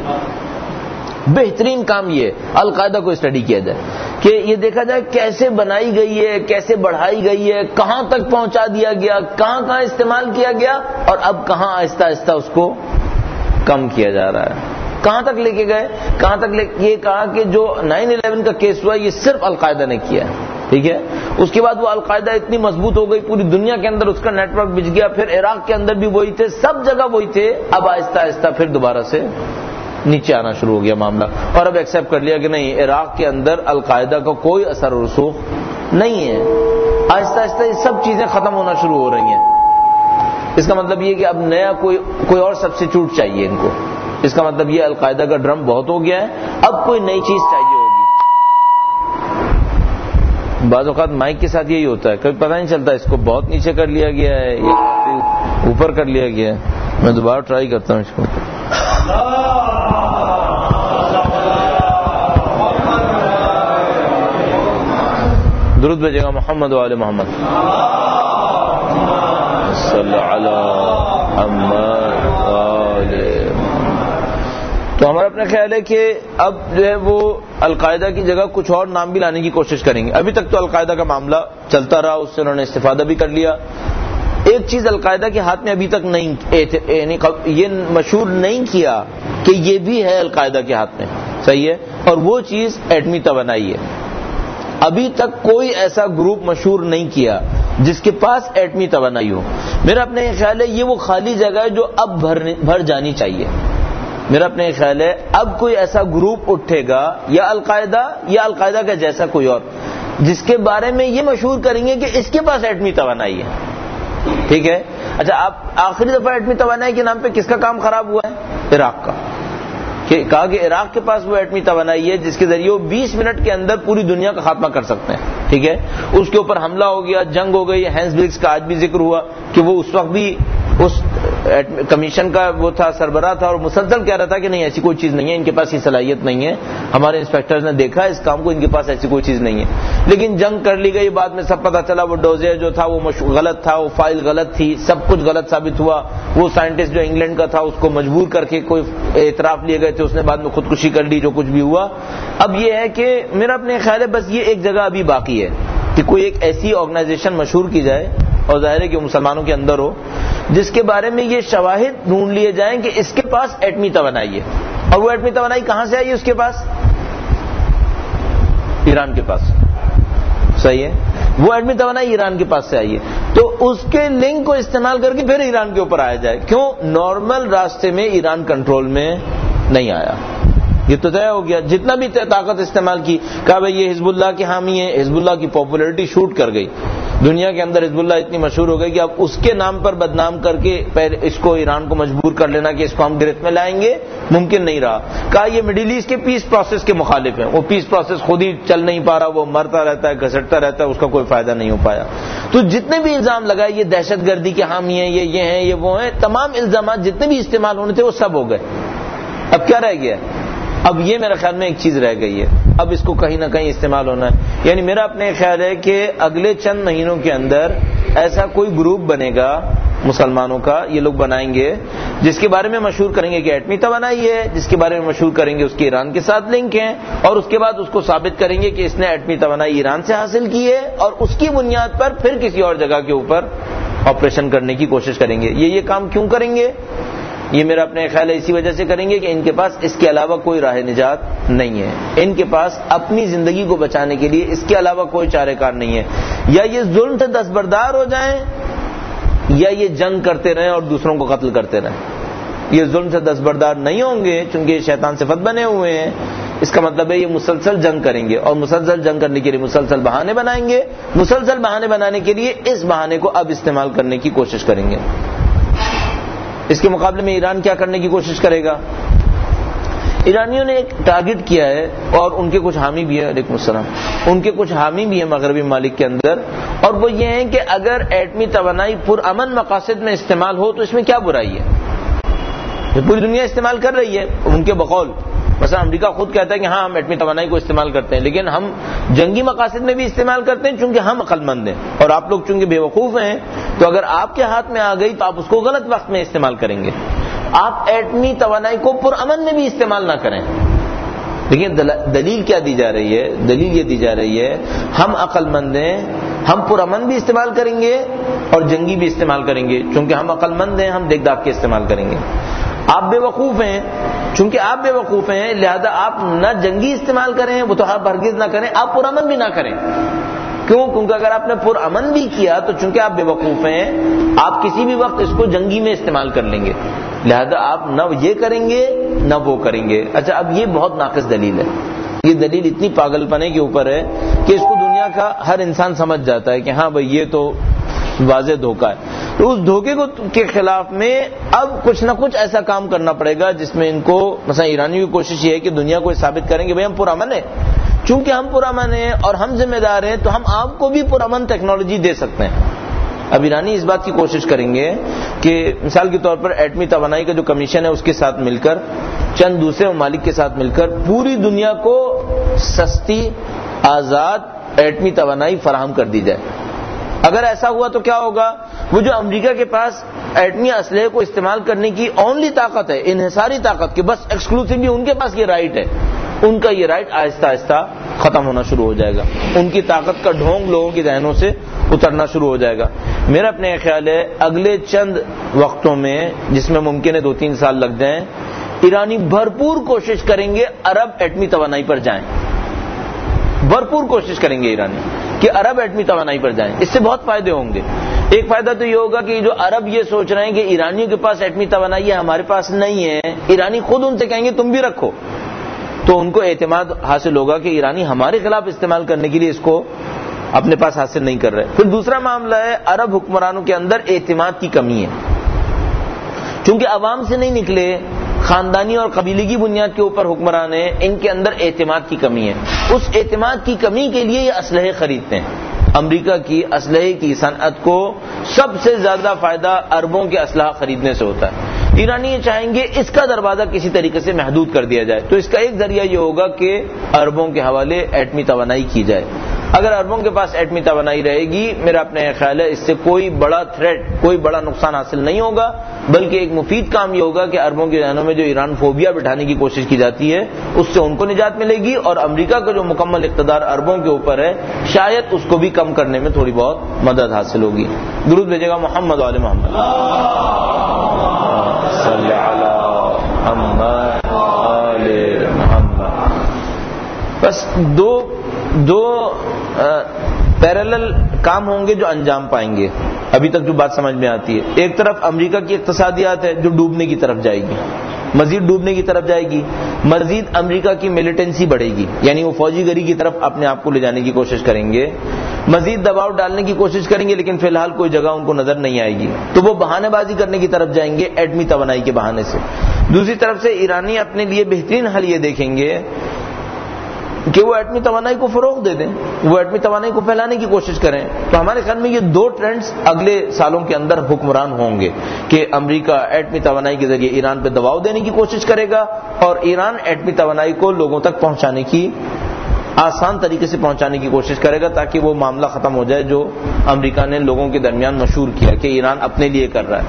بہترین کام یہ القاعدہ کو اسٹڈی کیا جائے کہ یہ دیکھا جائے کیسے بنائی گئی ہے، کیسے بڑھائی گئی ہے، کہاں تک پہنچا دیا گیا، کہاں کہاں استعمال کیا گیا، اور اب کہاں آہستہ آہستہ اس کو کم کیا جا رہا ہے. کہاں تک لے کے گئے، کہاں تک لے یہ کہا کہ جو نائن الیون کا کیس ہوا یہ صرف القاعدہ نے کیا ہے، ٹھیک ہے. اس کے بعد وہ القاعدہ اتنی مضبوط ہو گئی، پوری دنیا کے اندر اس کا نیٹ ورک بچھ گیا، پھر عراق کے اندر بھی وہی تھے، سب جگہ وہی تھے. اب آہستہ آہستہ پھر دوبارہ سے نیچے آنا شروع ہو گیا معاملہ، اور اب ایکسیپٹ کر لیا کہ نہیں، عراق کے اندر القاعدہ کا کوئی اثر و رسوخ نہیں ہے. آہستہ آہستہ یہ سب چیزیں ختم ہونا شروع ہو رہی ہیں. اس کا مطلب یہ کہ اب نیا کوئی کوئی اور سبسٹیٹیوٹ چاہیے ان کو. اس کا مطلب یہ القاعدہ کا ڈرم بہت ہو گیا ہے، اب کوئی نئی چیز چاہیے ہوگی. بعض اوقات مائک کے ساتھ یہی ہوتا ہے، کبھی پتہ نہیں چلتا اس کو بہت نیچے کر لیا گیا ہے یا اوپر کر لیا گیا ہے. میں دوبارہ ٹرائی کرتا ہوں اس کو. درود بھیجے گا محمد و آل محمد. صلی علی محمد وآل تو ہمارا اپنا خیال ہے کہ اب جو ہے وہ القاعدہ کی جگہ کچھ اور نام بھی لانے کی کوشش کریں گے. ابھی تک تو القاعدہ کا معاملہ چلتا رہا, اس سے انہوں نے استفادہ بھی کر لیا. ایک چیز القاعدہ کے ہاتھ میں ابھی تک نہیں, یعنی یہ مشہور نہیں کیا کہ یہ بھی ہے القاعدہ کے ہاتھ میں, صحیح ہے, اور وہ چیز ایٹمی توانائی ہے. ابھی تک کوئی ایسا گروپ مشہور نہیں کیا جس کے پاس ایٹمی توانائی ہو. میرا اپنا یہ خیال ہے یہ وہ خالی جگہ ہے جو اب بھر بھر جانی چاہیے. میرا اپنا یہ خیال ہے اب کوئی ایسا گروپ اٹھے گا یا القاعدہ یا القاعدہ کا جیسا کوئی اور, جس کے بارے میں یہ مشہور کریں گے کہ اس کے پاس ایٹمی توانائی ہے. ٹھیک ہے. اچھا, آپ آخری دفعہ ایٹمی توانائی کے نام پہ کس کا کام خراب ہوا ہے؟ عراق کا. کہ کہا کہ عراق کے پاس وہ ایٹمی توانائی ہے جس کے ذریعے وہ بیس منٹ کے اندر پوری دنیا کا خاتمہ کر سکتے ہیں. ٹھیک ہے. اس کے اوپر حملہ ہو گیا, جنگ ہو گئی. ہینس برگس کا آج بھی ذکر ہوا کہ وہ اس وقت بھی اس کمیشن کا وہ تھا, سربراہ تھا, اور مسلسل کہہ رہا تھا کہ نہیں ایسی کوئی چیز نہیں ہے, ان کے پاس یہ صلاحیت نہیں ہے, ہمارے انسپیکٹرز نے دیکھا اس کام کو, ان کے پاس ایسی کوئی چیز نہیں ہے. لیکن جنگ کر لی گئی, بعد میں سب پتہ چلا وہ ڈوزیر جو تھا وہ غلط تھا, وہ فائل غلط تھی, سب کچھ غلط ثابت ہوا. وہ سائنٹسٹ جو انگلینڈ کا تھا اس کو مجبور کر کے کوئی اعتراف لیے گئے تھے, اس نے بعد میں خودکشی کر لی, جو کچھ بھی ہوا. اب یہ ہے کہ میرا اپنے خیال ہے بس یہ ایک جگہ ابھی باقی ہے کہ کوئی ایک ایسی آرگنائزیشن مشہور کی جائے, اور ظاہر ہے کہ مسلمانوں کے اندر ہو, جس کے بارے میں یہ شواہد ڈھونڈ لیے جائیں کہ اس کے پاس ایٹمی توانائی ہے. اور وہ ایٹمی توانائی کہاں سے آئی ہے اس کے پاس؟ ایران کے پاس. صحیح ہے. وہ ایٹمی توانائی ایران کے پاس سے آئی ہے, تو اس کے لنک کو استعمال کر کے پھر ایران کے اوپر آیا جائے. کیوں؟ نارمل راستے میں ایران کنٹرول میں نہیں آیا. یہ تو طے ہو گیا. جتنا بھی طاقت استعمال کی, کہا بھائی یہ حزب اللہ کے حامی ہے, حزب اللہ کی پاپولیرٹی شوٹ کر گئی دنیا کے اندر. حزب اللہ اتنی مشہور ہو گئی کہ اب اس کے نام پر بدنام کر کے پہلے اس کو ایران کو مجبور کر لینا کہ اس کو ہم گرفت میں لائیں گے, ممکن نہیں رہا. کہا یہ مڈل ایسٹ کے پیس پروسیس کے مخالف ہیں, وہ پیس پروسیس خود ہی چل نہیں پا رہا, وہ مرتا رہتا ہے, گھسٹتا رہتا ہے, اس کا کوئی فائدہ نہیں ہو پایا. تو جتنے بھی الزام لگائے یہ دہشت گردی کے حامی ہیں, یہ یہ ہیں, یہ وہ ہیں, تمام الزامات جتنے بھی استعمال ہونے تھے وہ سب ہو گئے. اب کیا رہ گیا؟ اب یہ میرے خیال میں ایک چیز رہ گئی ہے, اب اس کو کہیں نہ کہیں استعمال ہونا ہے. یعنی میرا اپنے خیال ہے کہ اگلے چند مہینوں کے اندر ایسا کوئی گروپ بنے گا مسلمانوں کا, یہ لوگ بنائیں گے, جس کے بارے میں مشہور کریں گے کہ ایٹمی توانائی ہے, جس کے بارے میں مشہور کریں گے اس کے ایران کے ساتھ لنک ہیں, اور اس کے بعد اس کو ثابت کریں گے کہ اس نے ایٹمی توانائی ایران سے حاصل کی ہے, اور اس کی بنیاد پر پھر کسی اور جگہ کے اوپر آپریشن کرنے کی کوشش کریں گے. یہ یہ کام کیوں کریں گے؟ یہ میرا اپنے خیال ہے اسی وجہ سے کریں گے کہ ان کے پاس اس کے علاوہ کوئی راہ نجات نہیں ہے. ان کے پاس اپنی زندگی کو بچانے کے لیے اس کے علاوہ کوئی چارہ کار نہیں ہے. یا یہ ظلم سے دستبردار ہو جائیں, یا یہ جنگ کرتے رہیں اور دوسروں کو قتل کرتے رہیں. یہ ظلم سے دستبردار نہیں ہوں گے چونکہ یہ شیطان صفت بنے ہوئے ہیں. اس کا مطلب ہے یہ مسلسل جنگ کریں گے, اور مسلسل جنگ کرنے کے لیے مسلسل بہانے بنائیں گے. مسلسل بہانے بنانے کے لیے اس بہانے کو اب استعمال کرنے کی کوشش کریں گے. اس کے مقابلے میں ایران کیا کرنے کی کوشش کرے گا؟ ایرانیوں نے ایک ٹارگٹ کیا ہے, اور ان کے کچھ حامی بھی ہیں, علیکم السلام, ان کے کچھ حامی بھی ہیں مغربی ممالک کے اندر, اور وہ یہ ہیں کہ اگر ایٹمی توانائی پرامن مقاصد میں استعمال ہو تو اس میں کیا برائی ہے؟ پوری دنیا استعمال کر رہی ہے ان کے بقول. مثلا امریکہ خود کہتا ہے کہ ہاں ہم ایٹمی توانائی کو استعمال کرتے ہیں, لیکن ہم جنگی مقاصد میں بھی استعمال کرتے ہیں چونکہ ہم عقل مند ہیں, اور آپ لوگ چونکہ بے وقوف ہیں, تو اگر آپ کے ہاتھ میں آ گئی تو آپ اس کو غلط وقت میں استعمال کریں گے. آپ ایٹمی توانائی کو پرامن میں بھی استعمال نہ کریں. لیکن دلیل کیا دی جا رہی ہے؟ دلیل یہ دی جا رہی ہے ہم عقل مند ہیں, ہم پرامن بھی استعمال کریں گے اور جنگی بھی استعمال کریں گے, چونکہ ہم عقل مند ہیں, ہم دیکھ داکھ کے استعمال کریں گے. آپ بے وقوف ہیں, چونکہ آپ بے وقوف ہیں لہذا آپ نہ جنگی استعمال کریں, وہ تو آپ ہرگز نہ کریں, آپ پرامن بھی نہ کریں. کیوں؟ کیونکہ اگر آپ نے پرامن بھی کیا تو چونکہ آپ بے وقوف ہیں, آپ کسی بھی وقت اس کو جنگی میں استعمال کر لیں گے, لہذا آپ نہ یہ کریں گے نہ وہ کریں گے. اچھا, اب یہ بہت ناقص دلیل ہے. یہ دلیل اتنی پاگل پنے کے اوپر ہے کہ اس کو دنیا کا ہر انسان سمجھ جاتا ہے کہ ہاں بھائی یہ تو واضح دھوکہ ہے. تو اس دھوکے کو کے خلاف میں اب کچھ نہ کچھ ایسا کام کرنا پڑے گا جس میں ان کو, مثلا ایرانیوں کی کوشش یہ ہے کہ دنیا کو ثابت کریں کہ بھائی ہم پرامن ہیں. چونکہ ہم پرامن ہیں اور ہم ذمہ دار ہیں تو ہم آپ کو بھی پرامن ٹیکنالوجی دے سکتے ہیں. اب ایرانی اس بات کی کوشش کریں گے کہ مثال کے طور پر ایٹمی توانائی کا جو کمیشن ہے اس کے ساتھ مل کر, چند دوسرے ممالک کے ساتھ مل کر پوری دنیا کو سستی آزاد ایٹمی توانائی فراہم کر دی جائے. اگر ایسا ہوا تو کیا ہوگا؟ وہ جو امریکہ کے پاس ایٹمی اسلحے کو استعمال کرنے کی اونلی طاقت ہے، انحصاری طاقت، کہ بس ایکسکلوسیولی ان کے پاس یہ رائٹ ہے، ان کا یہ رائٹ آہستہ آہستہ ختم ہونا شروع ہو جائے گا، ان کی طاقت کا ڈھونگ لوگوں کے ذہنوں سے اترنا شروع ہو جائے گا۔ میرا اپنے خیال ہے اگلے چند وقتوں میں، جس میں ممکن ہے دو تین سال لگ جائیں، ایرانی بھرپور کوشش کریں گے عرب ایٹمی توانائی پر جائیں، بھرپور کوشش کریں گے ایرانی کہ عرب ایٹمی توانائی پر جائیں۔ اس سے بہت فائدے ہوں گے۔ ایک فائدہ تو یہ ہوگا کہ جو عرب یہ سوچ رہے ہیں کہ ایرانیوں کے پاس ایٹمی توانائی ہے، ہمارے پاس نہیں ہے، ایرانی خود ان سے کہیں گے تم بھی رکھو، تو ان کو اعتماد حاصل ہوگا کہ ایرانی ہمارے خلاف استعمال کرنے کے لیے اس کو اپنے پاس حاصل نہیں کر رہے۔ پھر دوسرا معاملہ ہے عرب حکمرانوں کے اندر اعتماد کی کمی ہے، چونکہ عوام سے نہیں نکلے، خاندانی اور قبیلے کی بنیاد کے اوپر حکمران ہیں، ان کے اندر اعتماد کی کمی ہے۔ اس اعتماد کی کمی کے لیے یہ اسلحے خریدتے ہیں۔ امریکہ کی اسلحے کی صنعت کو سب سے زیادہ فائدہ عربوں کے اسلحہ خریدنے سے ہوتا ہے۔ ایرانی یہ چاہیں گے اس کا دروازہ کسی طریقے سے محدود کر دیا جائے، تو اس کا ایک ذریعہ یہ ہوگا کہ عربوں کے حوالے ایٹمی توانائی کی جائے۔ اگر عربوں کے پاس ایٹمی توانائی رہے گی، میرا اپنا خیال ہے اس سے کوئی بڑا تھریٹ، کوئی بڑا نقصان حاصل نہیں ہوگا، بلکہ ایک مفید کام یہ ہوگا کہ عربوں کے ذہنوں میں جو ایران فوبیا بٹھانے کی کوشش کی جاتی ہے اس سے ان کو نجات ملے گی، اور امریکہ کا جو مکمل اقتدار عربوں کے اوپر ہے شاید اس کو بھی کم کرنے میں تھوڑی بہت مدد حاصل ہوگی۔ درود بھیجے گا محمد وعلی محمد صلی علی محمد آل محمد۔ بس دو دو پیرالل کام ہوں گے جو انجام پائیں گے، ابھی تک جو بات سمجھ میں آتی ہے۔ ایک طرف امریکہ کی اقتصادیات ہے جو ڈوبنے کی طرف جائے گی، مزید ڈوبنے کی طرف جائے گی، مزید امریکہ کی ملیٹنسی بڑھے گی، یعنی وہ فوجی گری کی طرف اپنے آپ کو لے جانے کی کوشش کریں گے، مزید دباؤ ڈالنے کی کوشش کریں گے، لیکن فی الحال کوئی جگہ ان کو نظر نہیں آئے گی، تو وہ بہانے بازی کرنے کی طرف جائیں گے ایٹمی توانائی کے بہانے سے۔ دوسری طرف سے ایرانی اپنے لیے بہترین حل یہ دیکھیں گے کہ وہ ایٹمی توانائی کو فروغ دے دیں، وہ ایٹمی توانائی کو پھیلانے کی کوشش کریں۔ تو ہمارے خیال میں یہ دو ٹرینڈز اگلے سالوں کے اندر حکمران ہوں گے کہ امریکہ ایٹمی توانائی کے ذریعے ایران پہ دباؤ دینے کی کوشش کرے گا، اور ایران ایٹمی توانائی کو لوگوں تک پہنچانے کی، آسان طریقے سے پہنچانے کی کوشش کرے گا، تاکہ وہ معاملہ ختم ہو جائے جو امریکہ نے لوگوں کے درمیان مشہور کیا کہ ایران اپنے لیے کر رہا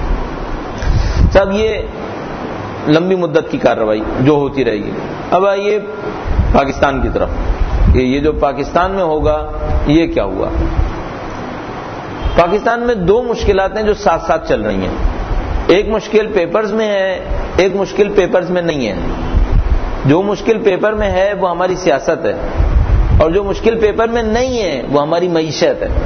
ہے۔ سب یہ لمبی مدت کی کارروائی جو ہوتی رہے گی۔ اب آئیے پاکستان کی طرف، کہ یہ جو پاکستان میں ہوگا یہ کیا ہوا۔ پاکستان میں دو مشکلات ہیں جو ساتھ ساتھ چل رہی ہیں، ایک مشکل پیپرز میں ہے، ایک مشکل پیپرز میں نہیں ہے۔ جو مشکل پیپر میں ہے وہ ہماری سیاست ہے، اور جو مشکل پیپر میں نہیں ہے وہ ہماری معیشت ہے۔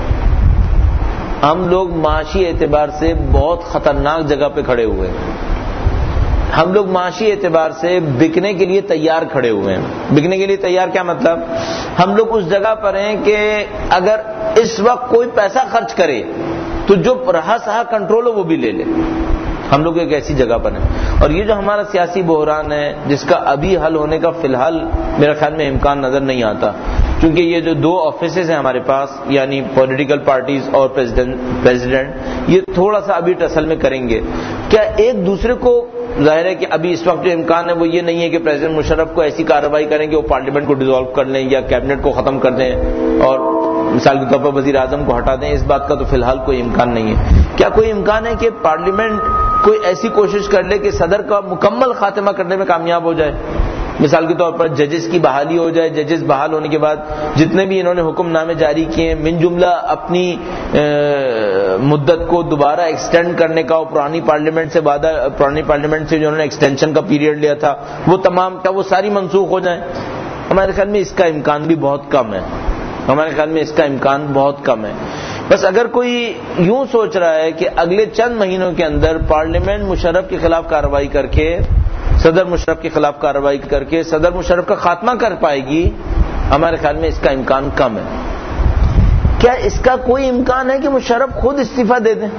ہم لوگ معاشی اعتبار سے بہت خطرناک جگہ پہ کھڑے ہوئے ہیں، ہم لوگ معاشی اعتبار سے بکنے کے لیے تیار کھڑے ہوئے ہیں۔ بکنے کے لیے تیار کیا مطلب؟ ہم لوگ اس جگہ پر ہیں کہ اگر اس وقت کوئی پیسہ خرچ کرے تو جو رہا سہا کنٹرول ہو وہ بھی لے لے۔ ہم لوگ ایک ایسی جگہ پر ہیں، اور یہ جو ہمارا سیاسی بحران ہے جس کا ابھی حل ہونے کا فی الحال میرے خیال میں امکان نظر نہیں آتا، کیونکہ یہ جو دو آفیسز ہیں ہمارے پاس، یعنی پولیٹیکل پارٹیز اور پریزیڈنٹ، یہ تھوڑا سا ابھی ٹسل میں کریں گے۔ کیا ایک دوسرے کو، ظاہر ہے کہ ابھی اس وقت جو امکان ہے وہ یہ نہیں ہے کہ پریزیڈنٹ مشرف کو ایسی کارروائی کریں کہ وہ پارلیمنٹ کو ڈیزالو کر لیں یا کیبنٹ کو ختم کر دیں اور مثال کے طور پر وزیر اعظم کو ہٹا دیں، اس بات کا تو فی الحال کوئی امکان نہیں ہے۔ کیا کوئی امکان ہے کہ پارلیمنٹ کوئی ایسی کوشش کر لے کہ صدر کا مکمل خاتمہ کرنے میں کامیاب ہو جائے؟ مثال کے طور پر ججز کی بحالی ہو جائے، ججز بحال ہونے کے بعد جتنے بھی انہوں نے حکم نامے جاری کیے من جملہ اپنی مدت کو دوبارہ ایکسٹینڈ کرنے کا، اور پرانی پارلیمنٹ سے وعدہ، پرانی پارلیمنٹ سے جو انہوں نے ایکسٹینشن کا پیریڈ لیا تھا وہ تمام، کیا وہ ساری منسوخ ہو جائیں؟ ہمارے خیال میں اس کا امکان بھی بہت کم ہے، ہمارے خیال میں اس کا امکان بہت کم ہے۔ بس اگر کوئی یوں سوچ رہا ہے کہ اگلے چند مہینوں کے اندر پارلیمنٹ مشرف کے خلاف کارروائی کر کے، صدر مشرف کے خلاف کارروائی کر کے صدر مشرف کا خاتمہ کر پائے گی، ہمارے خیال میں اس کا امکان کم ہے۔ کیا اس کا کوئی امکان ہے کہ مشرف خود استعفیٰ دے دیں؟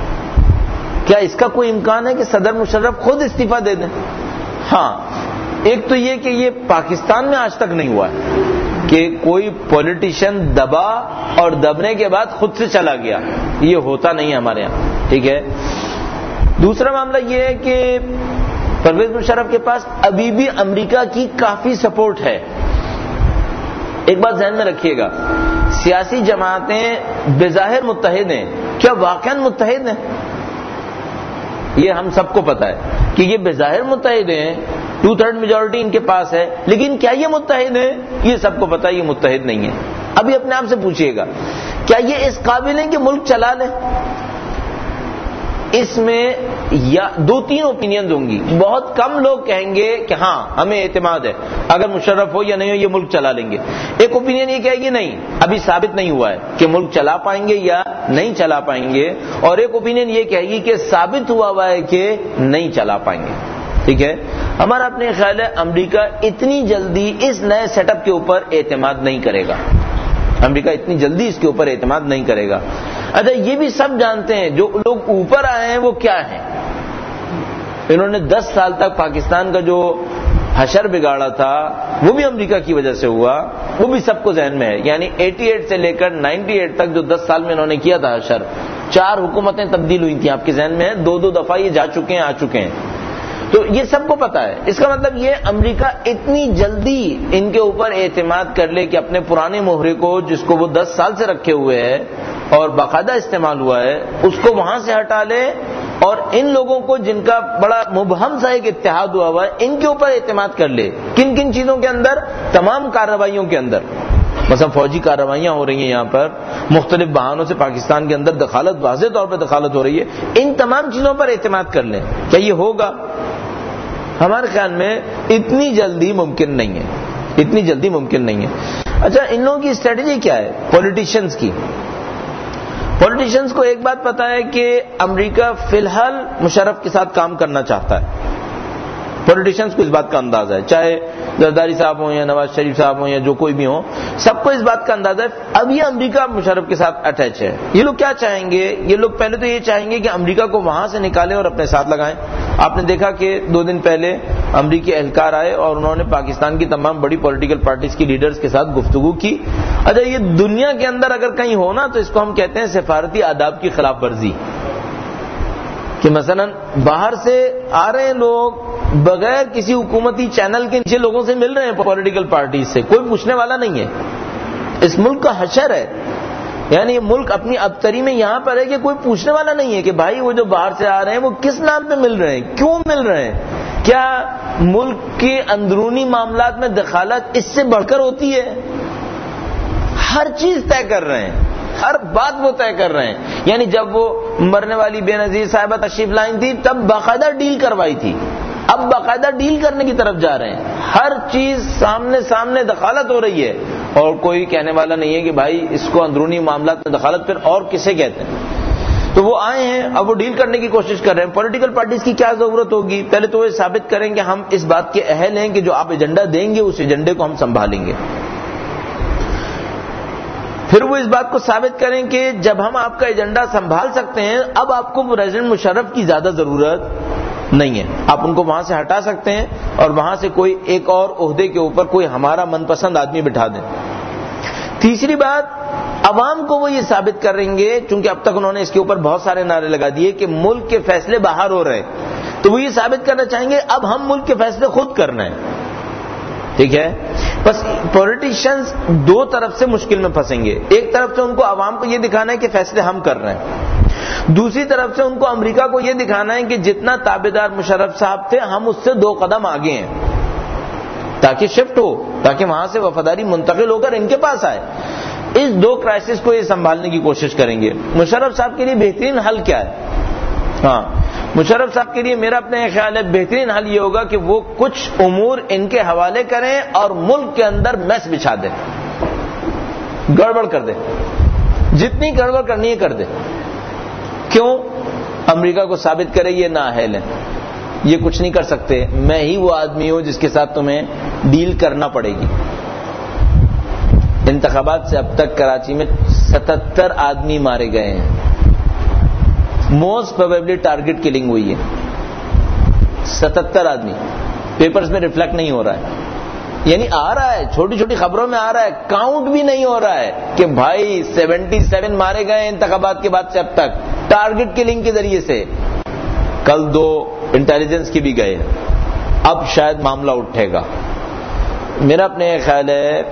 کیا اس کا کوئی امکان ہے کہ صدر مشرف خود استعفیٰ دے دیں؟ ہاں، ایک تو یہ کہ یہ پاکستان میں آج تک نہیں ہوا ہے کہ کوئی پولیٹیشین دبا اور دبنے کے بعد خود سے چلا گیا، یہ ہوتا نہیں ہے ہمارے یہاں، ٹھیک ہے۔ دوسرا معاملہ یہ ہے کہ پرویز مشرف کے پاس ابھی بھی امریکہ کی کافی سپورٹ ہے۔ ایک بات ذہن میں رکھیے گا، سیاسی جماعتیں بظاہر متحد ہیں کیا واقعا متحد ہیں؟ یہ ہم سب کو پتا ہے کہ یہ بظاہر متحد ہیں، ٹو تھرڈ میجورٹی ان کے پاس ہے، لیکن کیا یہ متحد ہیں؟ یہ سب کو پتا ہے یہ متحد نہیں ہے۔ ابھی اپنے آپ سے پوچھئے گا، کیا یہ اس قابل ہیں کہ ملک چلا لیں؟ اس میں یا دو تین اوپینینز ہوں گی۔ بہت کم لوگ کہیں گے کہ ہاں ہمیں اعتماد ہے، اگر مشرف ہو یا نہیں ہو یہ ملک چلا لیں گے۔ ایک اوپینین یہ کہے گی نہیں، ابھی ثابت نہیں ہوا ہے کہ ملک چلا پائیں گے یا نہیں چلا پائیں گے، اور ایک اوپینین یہ کہے گی کہ ثابت ہوا ہوا ہے کہ نہیں چلا پائیں گے۔ ٹھیک ہے، ہمارا اپنے خیال ہے امریکہ اتنی جلدی اس نئے سیٹ اپ کے اوپر اعتماد نہیں کرے گا، امریکہ اتنی جلدی اس کے اوپر اعتماد نہیں کرے گا۔ اچھا یہ بھی سب جانتے ہیں جو لوگ اوپر آئے ہیں وہ کیا ہیں، انہوں نے دس سال تک پاکستان کا جو حشر بگاڑا تھا وہ بھی امریکہ کی وجہ سے ہوا، وہ بھی سب کو ذہن میں ہے۔ یعنی اٹھاسی سے لے کر ننانوے تک جو دس سال میں انہوں نے کیا تھا حشر، چار حکومتیں تبدیل ہوئی تھیں، آپ کے ذہن میں ہے، دو دو دفعہ یہ جا چکے ہیں، آ چکے ہیں، تو یہ سب کو پتا ہے۔ اس کا مطلب یہ امریکہ اتنی جلدی ان کے اوپر اعتماد کر لے کہ اپنے پرانے مہرے کو جس کو وہ دس سال سے رکھے ہوئے ہے اور باقاعدہ استعمال ہوا ہے اس کو وہاں سے ہٹا لے، اور ان لوگوں کو جن کا بڑا مبہم سا ایک اتحاد ہوا ہوا ہے ان کے اوپر اعتماد کر لے۔ کن کن چیزوں کے اندر؟ تمام کارروائیوں کے اندر، مثلا فوجی کارروائیاں ہو رہی ہیں یہاں پر، مختلف بہانوں سے پاکستان کے اندر دخالت، واضح طور پہ دخالت ہو رہی ہے، ان تمام چیزوں پر اعتماد کر لیں۔ کیا یہ ہوگا؟ ہمارے خیال میں اتنی جلدی ممکن نہیں ہے، اتنی جلدی ممکن نہیں ہے۔ اچھا ان لوگوں کی اسٹریٹجی کیا ہے پولیٹیشنز کی؟ پولیٹیشنز کو ایک بات پتا ہے کہ امریکہ فی الحال مشرف کے ساتھ کام کرنا چاہتا ہے، پولیٹیشنز کو اس بات کا اندازہ ہے، چاہے زرداری صاحب ہوں یا نواز شریف صاحب ہوں یا جو کوئی بھی ہوں، سب کو اس بات کا اندازہ ہے اب یہ امریکہ مشرف کے ساتھ اٹیچ ہے۔ یہ لوگ کیا چاہیں گے؟ یہ لوگ پہلے تو یہ چاہیں گے کہ امریکہ کو وہاں سے نکالیں اور اپنے ساتھ لگائیں۔ آپ نے دیکھا کہ دو دن پہلے امریکی اہلکار آئے اور انہوں نے پاکستان کی تمام بڑی پولیٹیکل پارٹیز کی لیڈرز کے ساتھ گفتگو کی۔ اچھا یہ دنیا کے اندر اگر کہیں ہونا تو اس کو ہم کہتے ہیں سفارتی آداب کی خلاف ورزی، کہ مثلا باہر سے آ رہے ہیں لوگ بغیر کسی حکومتی چینل کے نیچے لوگوں سے مل رہے ہیں پولیٹیکل پارٹیز سے، کوئی پوچھنے والا نہیں ہے۔ اس ملک کا حشر ہے، یعنی یہ ملک اپنی ابتری میں یہاں پر ہے کہ کوئی پوچھنے والا نہیں ہے کہ بھائی وہ جو باہر سے آ رہے ہیں وہ کس نام پہ مل رہے ہیں، کیوں مل رہے ہیں، کیا ملک کے اندرونی معاملات میں دخالت اس سے بڑھ کر ہوتی ہے؟ ہر چیز طے کر رہے ہیں، ہر بات وہ طے کر رہے ہیں۔ یعنی جب وہ مرنے والی بے نظیر صاحبہ تشریف لائیں تھی تب باقاعدہ ڈیل کروائی تھی، اب باقاعدہ ڈیل کرنے کی طرف جا رہے ہیں، ہر چیز سامنے سامنے دخالت ہو رہی ہے، اور کوئی کہنے والا نہیں ہے کہ بھائی اس کو اندرونی معاملات میں دخالت پھر اور کسے کہتے ہیں۔ تو وہ آئے ہیں، اب وہ ڈیل کرنے کی کوشش کر رہے ہیں۔ پولیٹیکل پارٹیز کی کیا ضرورت ہوگی؟ پہلے تو وہ ثابت کریں کہ ہم اس بات کے اہل ہیں کہ جو آپ ایجنڈا دیں گے اس ایجنڈے کو ہم سنبھالیں گے۔ پھر وہ اس بات کو ثابت کریں کہ جب ہم آپ کا ایجنڈا سنبھال سکتے ہیں اب آپ کو پریزیڈنٹ مشرف کی زیادہ ضرورت نہیں ہے، آپ ان کو وہاں سے ہٹا سکتے ہیں اور وہاں سے کوئی ایک اور عہدے کے اوپر کوئی ہمارا من پسند آدمی بٹھا دیں۔ تیسری بات، عوام کو وہ یہ ثابت کریں گے، چونکہ اب تک انہوں نے اس کے اوپر بہت سارے نعرے لگا دیے کہ ملک کے فیصلے باہر ہو رہے، تو وہ یہ ثابت کرنا چاہیں گے اب ہم ملک کے فیصلے خود کرنا ہے۔ ٹھیک ہے، بس پولیٹیشنز دو طرف سے مشکل میں پھنسیں گے، ایک طرف سے ان کو عوام کو یہ دکھانا ہے کہ فیصلے ہم کر رہے ہیں، دوسری طرف سے ان کو امریکہ کو یہ دکھانا ہے کہ جتنا تابعدار مشرف صاحب تھے ہم اس سے دو قدم آگے ہیں، تاکہ شفٹ ہو، تاکہ وہاں سے وفاداری منتقل ہو کر ان کے پاس آئے۔ اس دو کرائسس کو یہ سنبھالنے کی کوشش کریں گے۔ مشرف صاحب کے لیے بہترین حل کیا ہے؟ ہاں مشرف صاحب کے لیے میرا اپنے خیال ہے بہترین حل یہ ہوگا کہ وہ کچھ امور ان کے حوالے کریں اور ملک کے اندر میس بچھا دیں، گڑبڑ کر دیں، جتنی گڑبڑ کرنی ہے کر دیں۔ کیوں؟ امریکہ کو ثابت کرے یہ نااہل ہیں، یہ کچھ نہیں کر سکتے، میں ہی وہ آدمی ہوں جس کے ساتھ تمہیں ڈیل کرنا پڑے گی۔ انتخابات سے اب تک کراچی میں ستتر آدمی مارے گئے ہیں، موسٹ پروبیبلی ٹارگٹ کلنگ ہوئی ہے، ستتر آدمی، پیپرز میں ریفلیکٹ نہیں ہو رہا ہے، یعنی آ رہا ہے چھوٹی چھوٹی خبروں میں آ رہا ہے، کاؤنٹ بھی نہیں ہو رہا ہے کہ بھائی سیونٹی سیون مارے گئے انتخابات کے بعد سے اب تک ٹارگٹ کلنگ کے ذریعے سے، کل دو انٹیلیجنس کی بھی گئے، اب شاید معاملہ اٹھے گا۔ میرا اپنے خیال ہے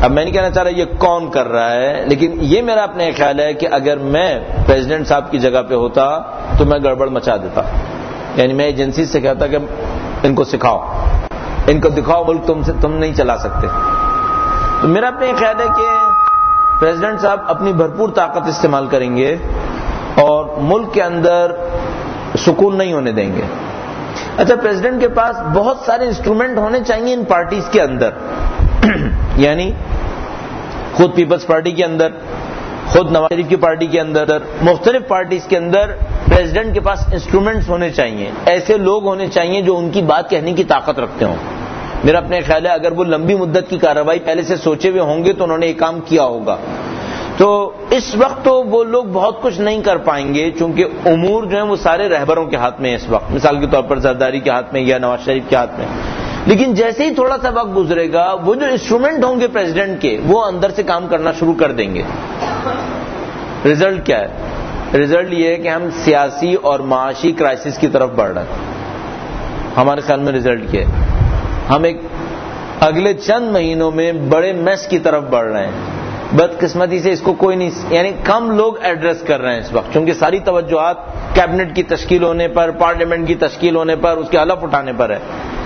اب میں نہیں کہنا چاہ رہا یہ کون کر رہا ہے، لیکن یہ میرا اپنا خیال ہے کہ اگر میں پریزیڈنٹ صاحب کی جگہ پہ ہوتا تو میں گڑبڑ مچا دیتا. یعنی میں ایجنسی سے کہتا کہ ان کو سکھاؤ، ان کو دکھاؤ ملک تم سے تم نہیں چلا سکتے. تو میرا اپنا یہ خیال ہے کہ پریزیڈنٹ صاحب اپنی بھرپور طاقت استعمال کریں گے اور ملک کے اندر سکون نہیں ہونے دیں گے. اچھا، پریزیڈنٹ کے پاس بہت سارے انسٹرومنٹ ہونے چاہیے ان پارٹیز کے اندر. یعنی خود پیپلز پارٹی کے اندر، خود نواز شریف کی پارٹی کے اندر، مختلف پارٹیز کے اندر پریزیڈنٹ کے پاس انسٹرومنٹس ہونے چاہیے. ایسے لوگ ہونے چاہیے جو ان کی بات کہنے کی طاقت رکھتے ہوں. میرا اپنے خیال ہے اگر وہ لمبی مدت کی کارروائی پہلے سے سوچے ہوئے ہوں گے تو انہوں نے یہ کام کیا ہوگا. تو اس وقت تو وہ لوگ بہت کچھ نہیں کر پائیں گے چونکہ امور جو ہیں وہ سارے رہبروں کے ہاتھ میں ہیں اس وقت. مثال کے طور پر زرداری کے ہاتھ میں یا نواز شریف کے ہاتھ میں. لیکن جیسے ہی تھوڑا سا وقت گزرے گا وہ جو انسٹرومنٹ ہوں گے پریزیڈنٹ کے وہ اندر سے کام کرنا شروع کر دیں گے. رزلٹ کیا ہے؟ رزلٹ یہ ہے کہ ہم سیاسی اور معاشی کرائسس کی طرف بڑھ رہے ہیں. ہمارے خیال میں رزلٹ کیا ہے؟ ہم ایک اگلے چند مہینوں میں بڑے میس کی طرف بڑھ رہے ہیں. بدقسمتی سے اس کو کوئی نہیں، یعنی کم لوگ ایڈریس کر رہے ہیں اس وقت، چونکہ ساری توجہات کیبنٹ کی تشکیل ہونے پر، پارلیمنٹ کی تشکیل ہونے پر، اس کے حلف اٹھانے پر ہے.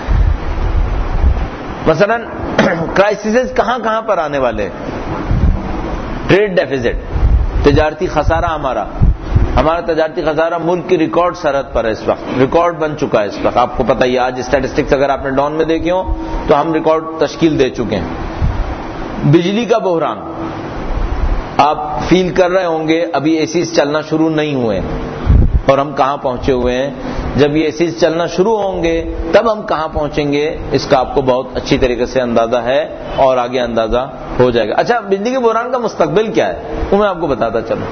مثلا کرائسس کہاں کہاں پر آنے والے؟ ٹریڈ ڈیفیزٹ، تجارتی خسارہ. ہمارا ہمارا تجارتی خسارہ ملک کی ریکارڈ سرحد پر ہے اس وقت، ریکارڈ بن چکا ہے اس وقت. آپ کو پتہ ہی آج اسٹیٹسٹکس اگر آپ نے ڈاؤن میں دیکھے ہوں تو ہم ریکارڈ تشکیل دے چکے ہیں. بجلی کا بحران آپ فیل کر رہے ہوں گے، ابھی اے سیز چلنا شروع نہیں ہوئے اور ہم کہاں پہنچے ہوئے ہیں. جب یہ اے سیز چلنا شروع ہوں گے تب ہم کہاں پہنچیں گے اس کا آپ کو بہت اچھی طریقے سے اندازہ ہے اور آگے اندازہ ہو جائے گا. اچھا، بجلی کے بحران کا مستقبل کیا ہے وہ میں آپ کو بتاتا چلوں.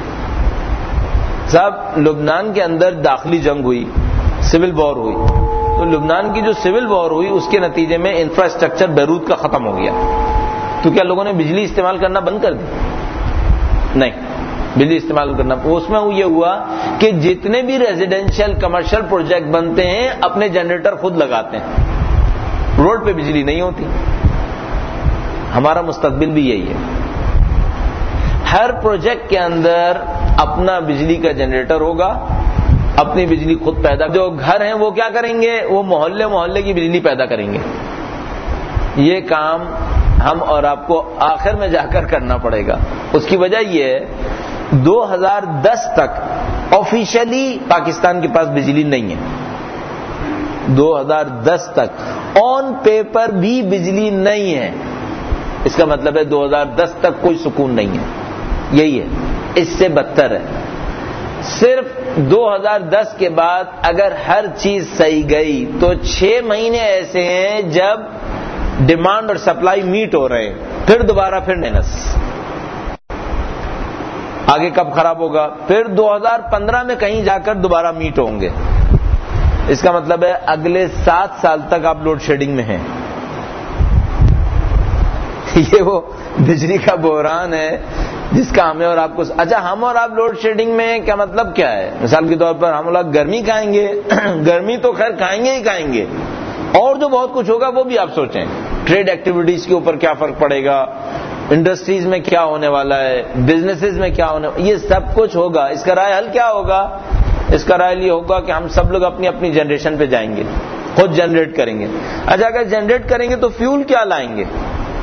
صاحب، لبنان کے اندر داخلی جنگ ہوئی، سول وار ہوئی. تو لبنان کی جو سول وار ہوئی اس کے نتیجے میں انفراسٹرکچر بیروت کا ختم ہو گیا. تو کیا لوگوں نے بجلی استعمال کرنا بند کر دی؟ نہیں، بجلی استعمال کرنا. اس میں یہ ہوا کہ جتنے بھی ریزیڈینشیل کمرشل پروجیکٹ بنتے ہیں اپنے جنریٹر خود لگاتے ہیں، روڈ پہ بجلی نہیں ہوتی. ہمارا مستقبل بھی یہی ہے. ہر پروجیکٹ کے اندر اپنا بجلی کا جنریٹر ہوگا، اپنی بجلی خود پیدا. جو گھر ہیں وہ کیا کریں گے؟ وہ محلے محلے کی بجلی پیدا کریں گے. یہ کام ہم اور آپ کو آخر میں جا کر کرنا پڑے گا. اس کی وجہ یہ ہے دو ہزار دس تک آفیشلی پاکستان کے پاس بجلی نہیں ہے. دو ہزار دس تک آن پیپر بھی بجلی نہیں ہے. اس کا مطلب ہے دو ہزار دس تک کوئی سکون نہیں ہے. یہی ہے، اس سے بدتر ہے. صرف دو ہزار دس کے بعد اگر ہر چیز صحیح گئی تو چھ مہینے ایسے ہیں جب ڈیمانڈ اور سپلائی میٹ ہو رہے ہیں، پھر دوبارہ پھر مائنس. آگے کب خراب ہوگا؟ پھر دو ہزار پندرہ میں کہیں جا کر دوبارہ میٹ ہوں گے. اس کا مطلب ہے اگلے سات سال تک آپ لوڈ شیڈنگ میں ہیں. یہ وہ بجلی کا بحران ہے جس کا ہمیں اور آپ کو. اچھا، ہم اور آپ لوڈ شیڈنگ میں کیا مطلب کیا ہے؟ مثال کے طور پر ہم لوگ گرمی کھائیں گے. گرمی تو خیر کھائیں گے ہی کھائیں گے، اور جو بہت کچھ ہوگا وہ بھی آپ سوچیں. ٹریڈ ایکٹیویٹیز کے اوپر کیا فرق پڑے گا، انڈسٹریز میں کیا ہونے والا ہے، بزنسز میں کیا ہونے والا ہے، یہ سب کچھ ہوگا. اس کا رائے حل کیا ہوگا؟ اس کا رائے یہ ہوگا کہ ہم سب لوگ اپنی اپنی جنریشن پہ جائیں گے، خود جنریٹ کریں گے. اچھا، اگر جنریٹ کریں گے تو فیول کیا لائیں گے؟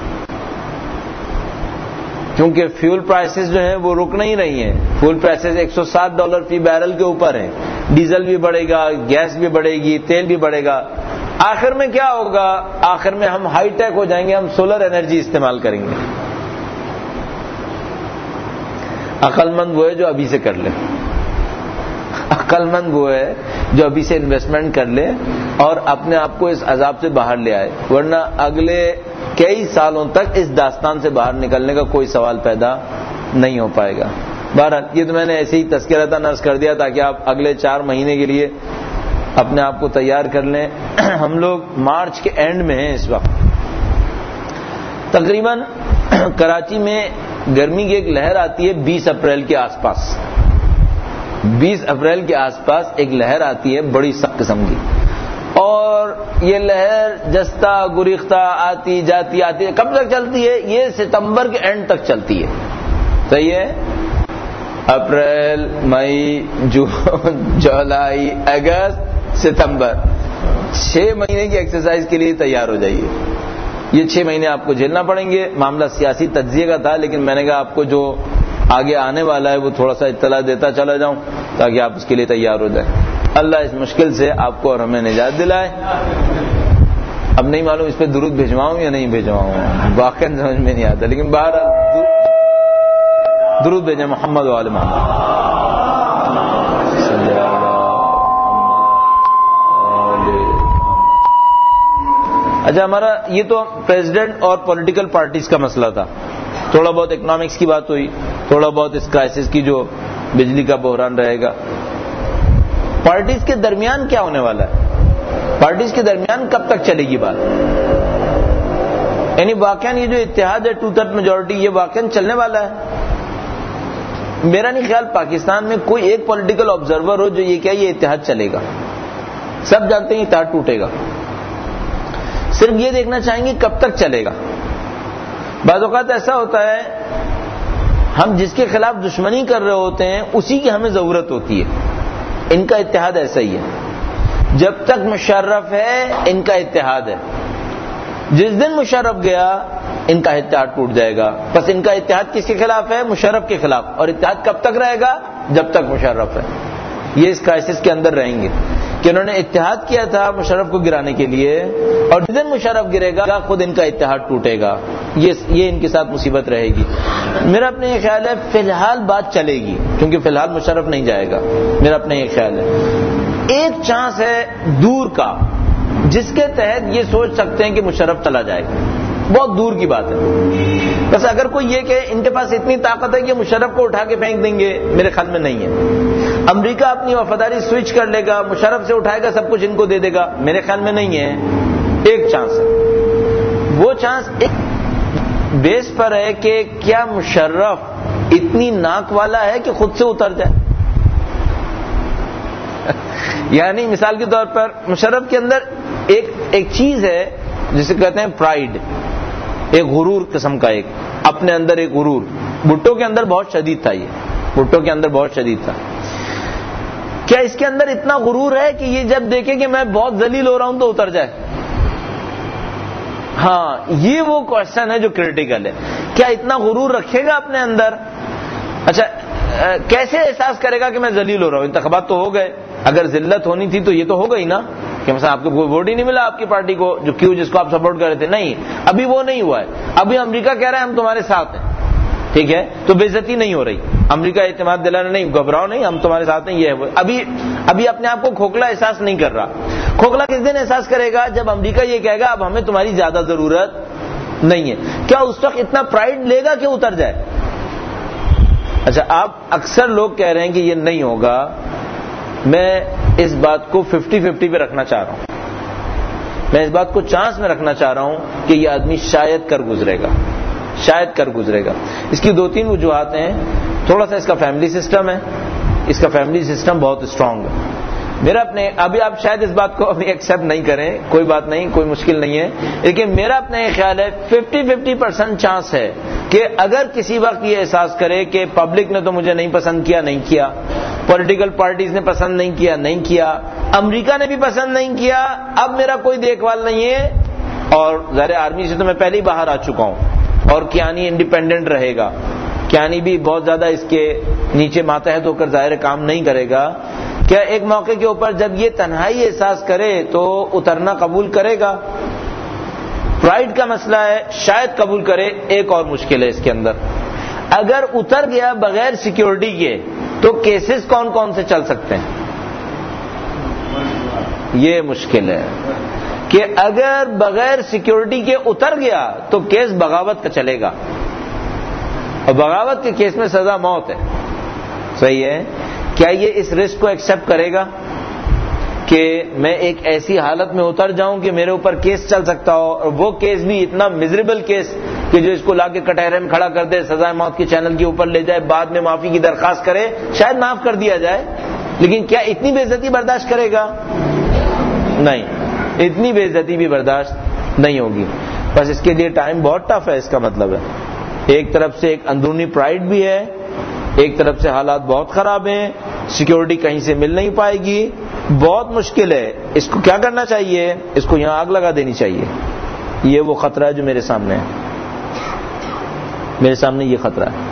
کیونکہ فیول پرائسز جو ہیں وہ رک نہیں رہی ہیں. فیول پرائسز ایک سو سات ڈالر فی بیرل کے اوپر ہیں. ڈیزل بھی بڑھے گا، گیس بھی بڑھے گی، تیل بھی بڑھے گا. آخر میں کیا ہوگا؟ آخر میں ہم ہائی ٹیک ہو جائیں گے، ہم سولر انرجی استعمال کریں گے. عقل مند وہ ہے جو ابھی سے کر لے. عقل مند وہ ہے جو ابھی سے انویسٹمنٹ کر لے اور اپنے آپ کو اس عذاب سے باہر لے آئے، ورنہ اگلے کئی سالوں تک اس داستان سے باہر نکلنے کا کوئی سوال پیدا نہیں ہو پائے گا. بہرحال یہ تو میں نے ایسے ہی تذکرہ نرس کر دیا تاکہ آپ اگلے چار مہینے کے لیے اپنے آپ کو تیار کر لیں. ہم لوگ مارچ کے اینڈ میں ہیں اس وقت. تقریباً کراچی میں گرمی کی ایک لہر آتی ہے بیس اپریل کے آس پاس. بیس اپریل کے آس پاس ایک لہر آتی ہے بڑی سخت قسم کی. اور یہ لہر جستا گریختہ آتی جاتی آتی ہے. کب تک چلتی ہے؟ یہ ستمبر کے اینڈ تک چلتی ہے. صحیح ہے؟ اپریل مئی جون جولائی اگست ستمبر، چھ مہینے کی ایکسرسائز کے لیے تیار ہو جائیے. یہ چھ مہینے آپ کو جھیلنا پڑیں گے. معاملہ سیاسی تجزیے کا تھا، لیکن میں نے کہا آپ کو جو آگے آنے والا ہے وہ تھوڑا سا اطلاع دیتا چلا جاؤں تاکہ آپ اس کے لیے تیار ہو جائیں. اللہ اس مشکل سے آپ کو اور ہمیں نجات دلائے. اب نہیں معلوم اس پہ درود بھیجواؤں یا نہیں بھیجواؤں، واقعا سمجھ میں نہیں آتا، لیکن بہرحال درود بھیجیں محمد و آل محمد. اچھا، ہمارا یہ تو پریزیڈنٹ اور پولیٹیکل پارٹیز کا مسئلہ تھا. تھوڑا بہت اکنامکس کی بات ہوئی، تھوڑا بہت اس کرائسس کی جو بجلی کا بحران رہے گا. پارٹیز کے درمیان کیا ہونے والا ہے؟ پارٹیز کے درمیان کب تک چلے گی بات؟ یعنی واقعاً یہ جو اتحاد ہے ٹو تھرڈ میجورٹی، یہ واقعاً چلنے والا ہے؟ میرا نہیں خیال پاکستان میں کوئی ایک پولیٹیکل آبزرور ہو جو یہ کہ یہ اتحاد چلے گا. سب جانتے ہیں اتحاد ٹوٹے گا. صرف یہ دیکھنا چاہیں گے کب تک چلے گا. بعض اوقات ایسا ہوتا ہے ہم جس کے خلاف دشمنی کر رہے ہوتے ہیں اسی کی ہمیں ضرورت ہوتی ہے. ان کا اتحاد ایسا ہی ہے. جب تک مشرف ہے ان کا اتحاد ہے، جس دن مشرف گیا ان کا اتحاد ٹوٹ جائے گا. بس ان کا اتحاد کس کے خلاف ہے؟ مشرف کے خلاف. اور اتحاد کب تک رہے گا؟ جب تک مشرف ہے. یہ اس کرائسس کے اندر رہیں گے کہ انہوں نے اتحاد کیا تھا مشرف کو گرانے کے لیے، اور جس دن مشرف گرے گا خود ان کا اتحاد ٹوٹے گا. یہ یہ ان کے ساتھ مصیبت رہے گی. میرا اپنا یہ خیال ہے فی الحال بات چلے گی، کیونکہ فی الحال مشرف نہیں جائے گا. میرا اپنا یہ خیال ہے. ایک چانس ہے دور کا جس کے تحت یہ سوچ سکتے ہیں کہ مشرف چلا جائے گا. بہت دور کی بات ہے. بس اگر کوئی یہ کہ ان کے پاس اتنی طاقت ہے کہ مشرف کو اٹھا کے پھینک دیں گے، میرے خیال میں نہیں ہے. امریکہ اپنی وفاداری سوئچ کر لے گا، مشرف سے اٹھائے گا، سب کچھ ان کو دے دے گا، میرے خیال میں نہیں ہے. ایک چانس ہے. وہ چانس ایک بیس پر ہے کہ کیا مشرف اتنی ناک والا ہے کہ خود سے اتر جائے. یعنی مثال کے طور پر مشرف کے اندر ایک ایک چیز ہے جسے کہتے ہیں پرائیڈ، ایک غرور قسم کا، ایک اپنے اندر ایک غرور. بھٹو کے اندر بہت شدید تھا. یہ بھٹو کے اندر بہت شدید تھا. کیا اس کے اندر اتنا غرور ہے کہ یہ جب دیکھے کہ میں بہت ذلیل ہو رہا ہوں تو اتر جائے؟ ہاں، یہ وہ کوشچن ہے جو کریٹیکل ہے. کیا اتنا غرور رکھے گا اپنے اندر؟ اچھا، کیسے احساس کرے گا کہ میں ذلیل ہو رہا ہوں؟ انتخابات تو ہو گئے. اگر ذلت ہونی تھی تو یہ تو ہو گئی نا کہ مثلا آپ کو کوئی ووٹ ہی نہیں ملا آپ کی پارٹی کو، جو کیوں جس کو آپ سپورٹ کر رہے تھے. نہیں، ابھی وہ نہیں ہوا ہے. ابھی امریکہ کہہ رہا ہے ہم تمہارے ساتھ ہیں. ٹھیک ہے، تو بے عزتی نہیں ہو رہی. امریکہ اعتماد دلانا نہیں، گھبراؤ نہیں، ہم تمہارے ساتھ ہیں. یہ ہے ابھی ابھی اپنے آپ کو کھوکھلا احساس نہیں کر رہا. کھوکھلا کس دن احساس کرے گا؟ جب امریکہ یہ کہے گا اب ہمیں تمہاری زیادہ ضرورت نہیں ہے. کیا اس وقت اتنا پرائیڈ لے گا کہ اتر جائے؟ اچھا، آپ اکثر لوگ کہہ رہے ہیں کہ یہ نہیں ہوگا. میں اس بات کو ففٹی ففٹی پہ رکھنا چاہ رہا ہوں. میں اس بات کو چانس میں رکھنا چاہ رہا ہوں کہ یہ آدمی شاید کر گزرے گا، شاید کر گزرے گا. اس کی دو تین وجوہات ہیں. تھوڑا سا اس کا فیملی سسٹم ہے. اس کا فیملی سسٹم بہت اسٹرانگ ہے. میرا اپنے ابھی آپ شاید اس بات کو ابھی ایکسیپٹ نہیں کریں، کوئی بات نہیں، کوئی مشکل نہیں ہے، لیکن میرا اپنا یہ خیال ہے ففٹی ففٹی پرسینٹ چانس ہے کہ اگر کسی وقت یہ احساس کرے کہ پبلک نے تو مجھے نہیں پسند کیا، نہیں کیا، پولیٹیکل پارٹیز نے پسند نہیں کیا، نہیں کیا، امریکہ نے بھی پسند نہیں کیا، اب میرا کوئی دیکھ بھال نہیں ہے، اور ظاہر آرمی سے تو میں پہلے ہی باہر آ چکا ہوں، اور کیانی انڈیپینڈنٹ رہے گا، کیانی بھی بہت زیادہ اس کے نیچے ماتحت ہو کر ظاہر کام نہیں کرے گا. کیا ایک موقع کے اوپر جب یہ تنہائی احساس کرے تو اترنا قبول کرے گا؟ پرائیڈ کا مسئلہ ہے، شاید قبول کرے. ایک اور مشکل ہے اس کے اندر، اگر اتر گیا بغیر سیکیورٹی کے تو کیسز کون کون سے چل سکتے ہیں؟ یہ مشکل ہے کہ اگر بغیر سیکیورٹی کے اتر گیا تو کیس بغاوت کا چلے گا، اور بغاوت کے کیس میں سزا موت ہے. صحیح ہے. کیا یہ اس رسک کو ایکسپٹ کرے گا کہ میں ایک ایسی حالت میں اتر جاؤں کہ میرے اوپر کیس چل سکتا ہو، اور وہ کیس بھی اتنا میزریبل کیس کہ جو اس کو لا کے کٹہرے میں کھڑا کر دے، سزائے موت کے چینل کے اوپر لے جائے، بعد میں معافی کی درخواست کرے، شاید معاف کر دیا جائے، لیکن کیا اتنی بے عزتی برداشت کرے گا؟ نہیں. اتنی بے عزتی بھی برداشت نہیں ہوگی. بس اس کے لیے ٹائم بہت ٹف ہے. اس کا مطلب ہے ایک طرف سے ایک اندرونی پرائیڈ بھی ہے, ایک طرف سے حالات بہت خراب ہیں, سیکیورٹی کہیں سے مل نہیں پائے گی, بہت مشکل ہے. اس کو کیا کرنا چاہیے؟ اس کو یہاں آگ لگا دینی چاہیے. یہ وہ خطرہ ہے جو میرے سامنے ہے, میرے سامنے یہ خطرہ ہے.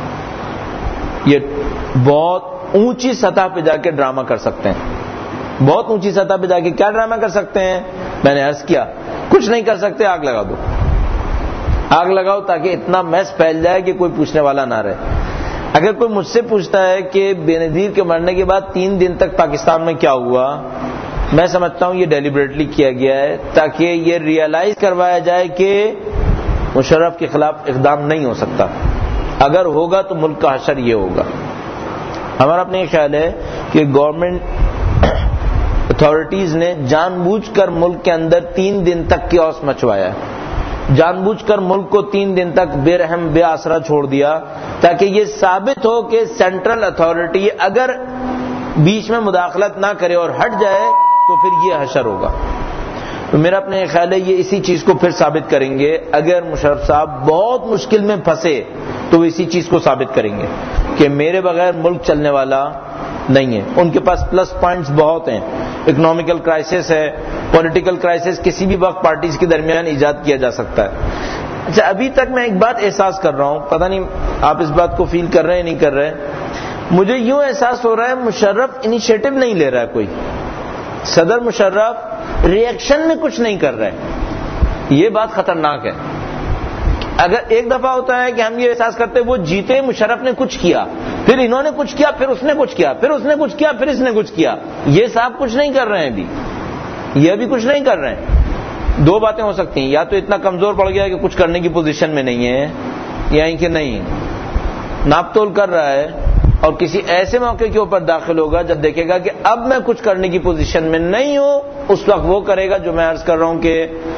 یہ بہت اونچی سطح پہ جا کے ڈرامہ کر سکتے ہیں. بہت اونچی سطح پہ جا کے کیا ڈرامہ کر سکتے ہیں؟ میں نے عرض کیا کچھ نہیں کر سکتے, آگ لگا دو. آگ لگاؤ تاکہ اتنا میس پھیل جائے کہ کوئی پوچھنے والا نہ رہے. اگر کوئی مجھ سے پوچھتا ہے کہ بے نظیر کے مرنے کے بعد تین دن تک پاکستان میں کیا ہوا, میں سمجھتا ہوں یہ ڈیلیبریٹلی کیا گیا ہے تاکہ یہ ریئلائز کروایا جائے کہ مشرف کے خلاف اقدام نہیں ہو سکتا. اگر ہوگا تو ملک کا حشر یہ ہوگا. ہمارا اپنا یہ خیال ہے کہ گورنمنٹ اتھارٹیز نے جان بوجھ کر ملک کے اندر تین دن تک کیوس مچوایا ہے, جان بوجھ کر ملک کو تین دن تک بے رحم بے آسرا چھوڑ دیا تاکہ یہ ثابت ہو کہ سینٹرل اتھارٹی اگر بیچ میں مداخلت نہ کرے اور ہٹ جائے تو پھر یہ حشر ہوگا. تو میرا اپنا یہ خیال ہے یہ اسی چیز کو پھر ثابت کریں گے. اگر مشرف صاحب بہت مشکل میں پھنسے تو وہ اسی چیز کو ثابت کریں گے کہ میرے بغیر ملک چلنے والا نہیں ہے. ان کے پاس پلس پوائنٹس بہت ہیں. اکنامیکل کرائسس ہے, پولیٹیکل کرائسس کسی بھی وقت پارٹیز کے درمیان ایجاد کیا جا سکتا ہے. اچھا, ابھی تک میں ایک بات احساس کر رہا ہوں, پتہ نہیں آپ اس بات کو فیل کر رہے ہیں نہیں کر رہے, مجھے یوں احساس ہو رہا ہے مشرف انیشیٹو نہیں لے رہا ہے کوئی. صدر مشرف ری ایکشن میں کچھ نہیں کر رہے. یہ بات خطرناک ہے. اگر ایک دفعہ ہوتا ہے کہ ہم یہ احساس کرتے وہ جیتے, مشرف نے کچھ کیا, پھر انہوں نے کچھ کیا, پھر اس نے کچھ کیا, پھر اس نے کچھ کیا, پھر اس نے کچھ کیا. یہ صاحب کچھ نہیں کر رہے ہیں ابھی, یہ ابھی کچھ نہیں کر رہے ہیں. دو باتیں ہو سکتی ہیں, یا تو اتنا کمزور پڑ گیا کہ کچھ کرنے کی پوزیشن میں نہیں ہے, یا کہ نہیں ناپ تول کر رہا ہے اور کسی ایسے موقع کے اوپر داخل ہوگا جب دیکھے گا کہ اب میں کچھ کرنے کی پوزیشن میں نہیں ہوں, اس وقت وہ کرے گا جو میں عرض کر رہا ہوں کہ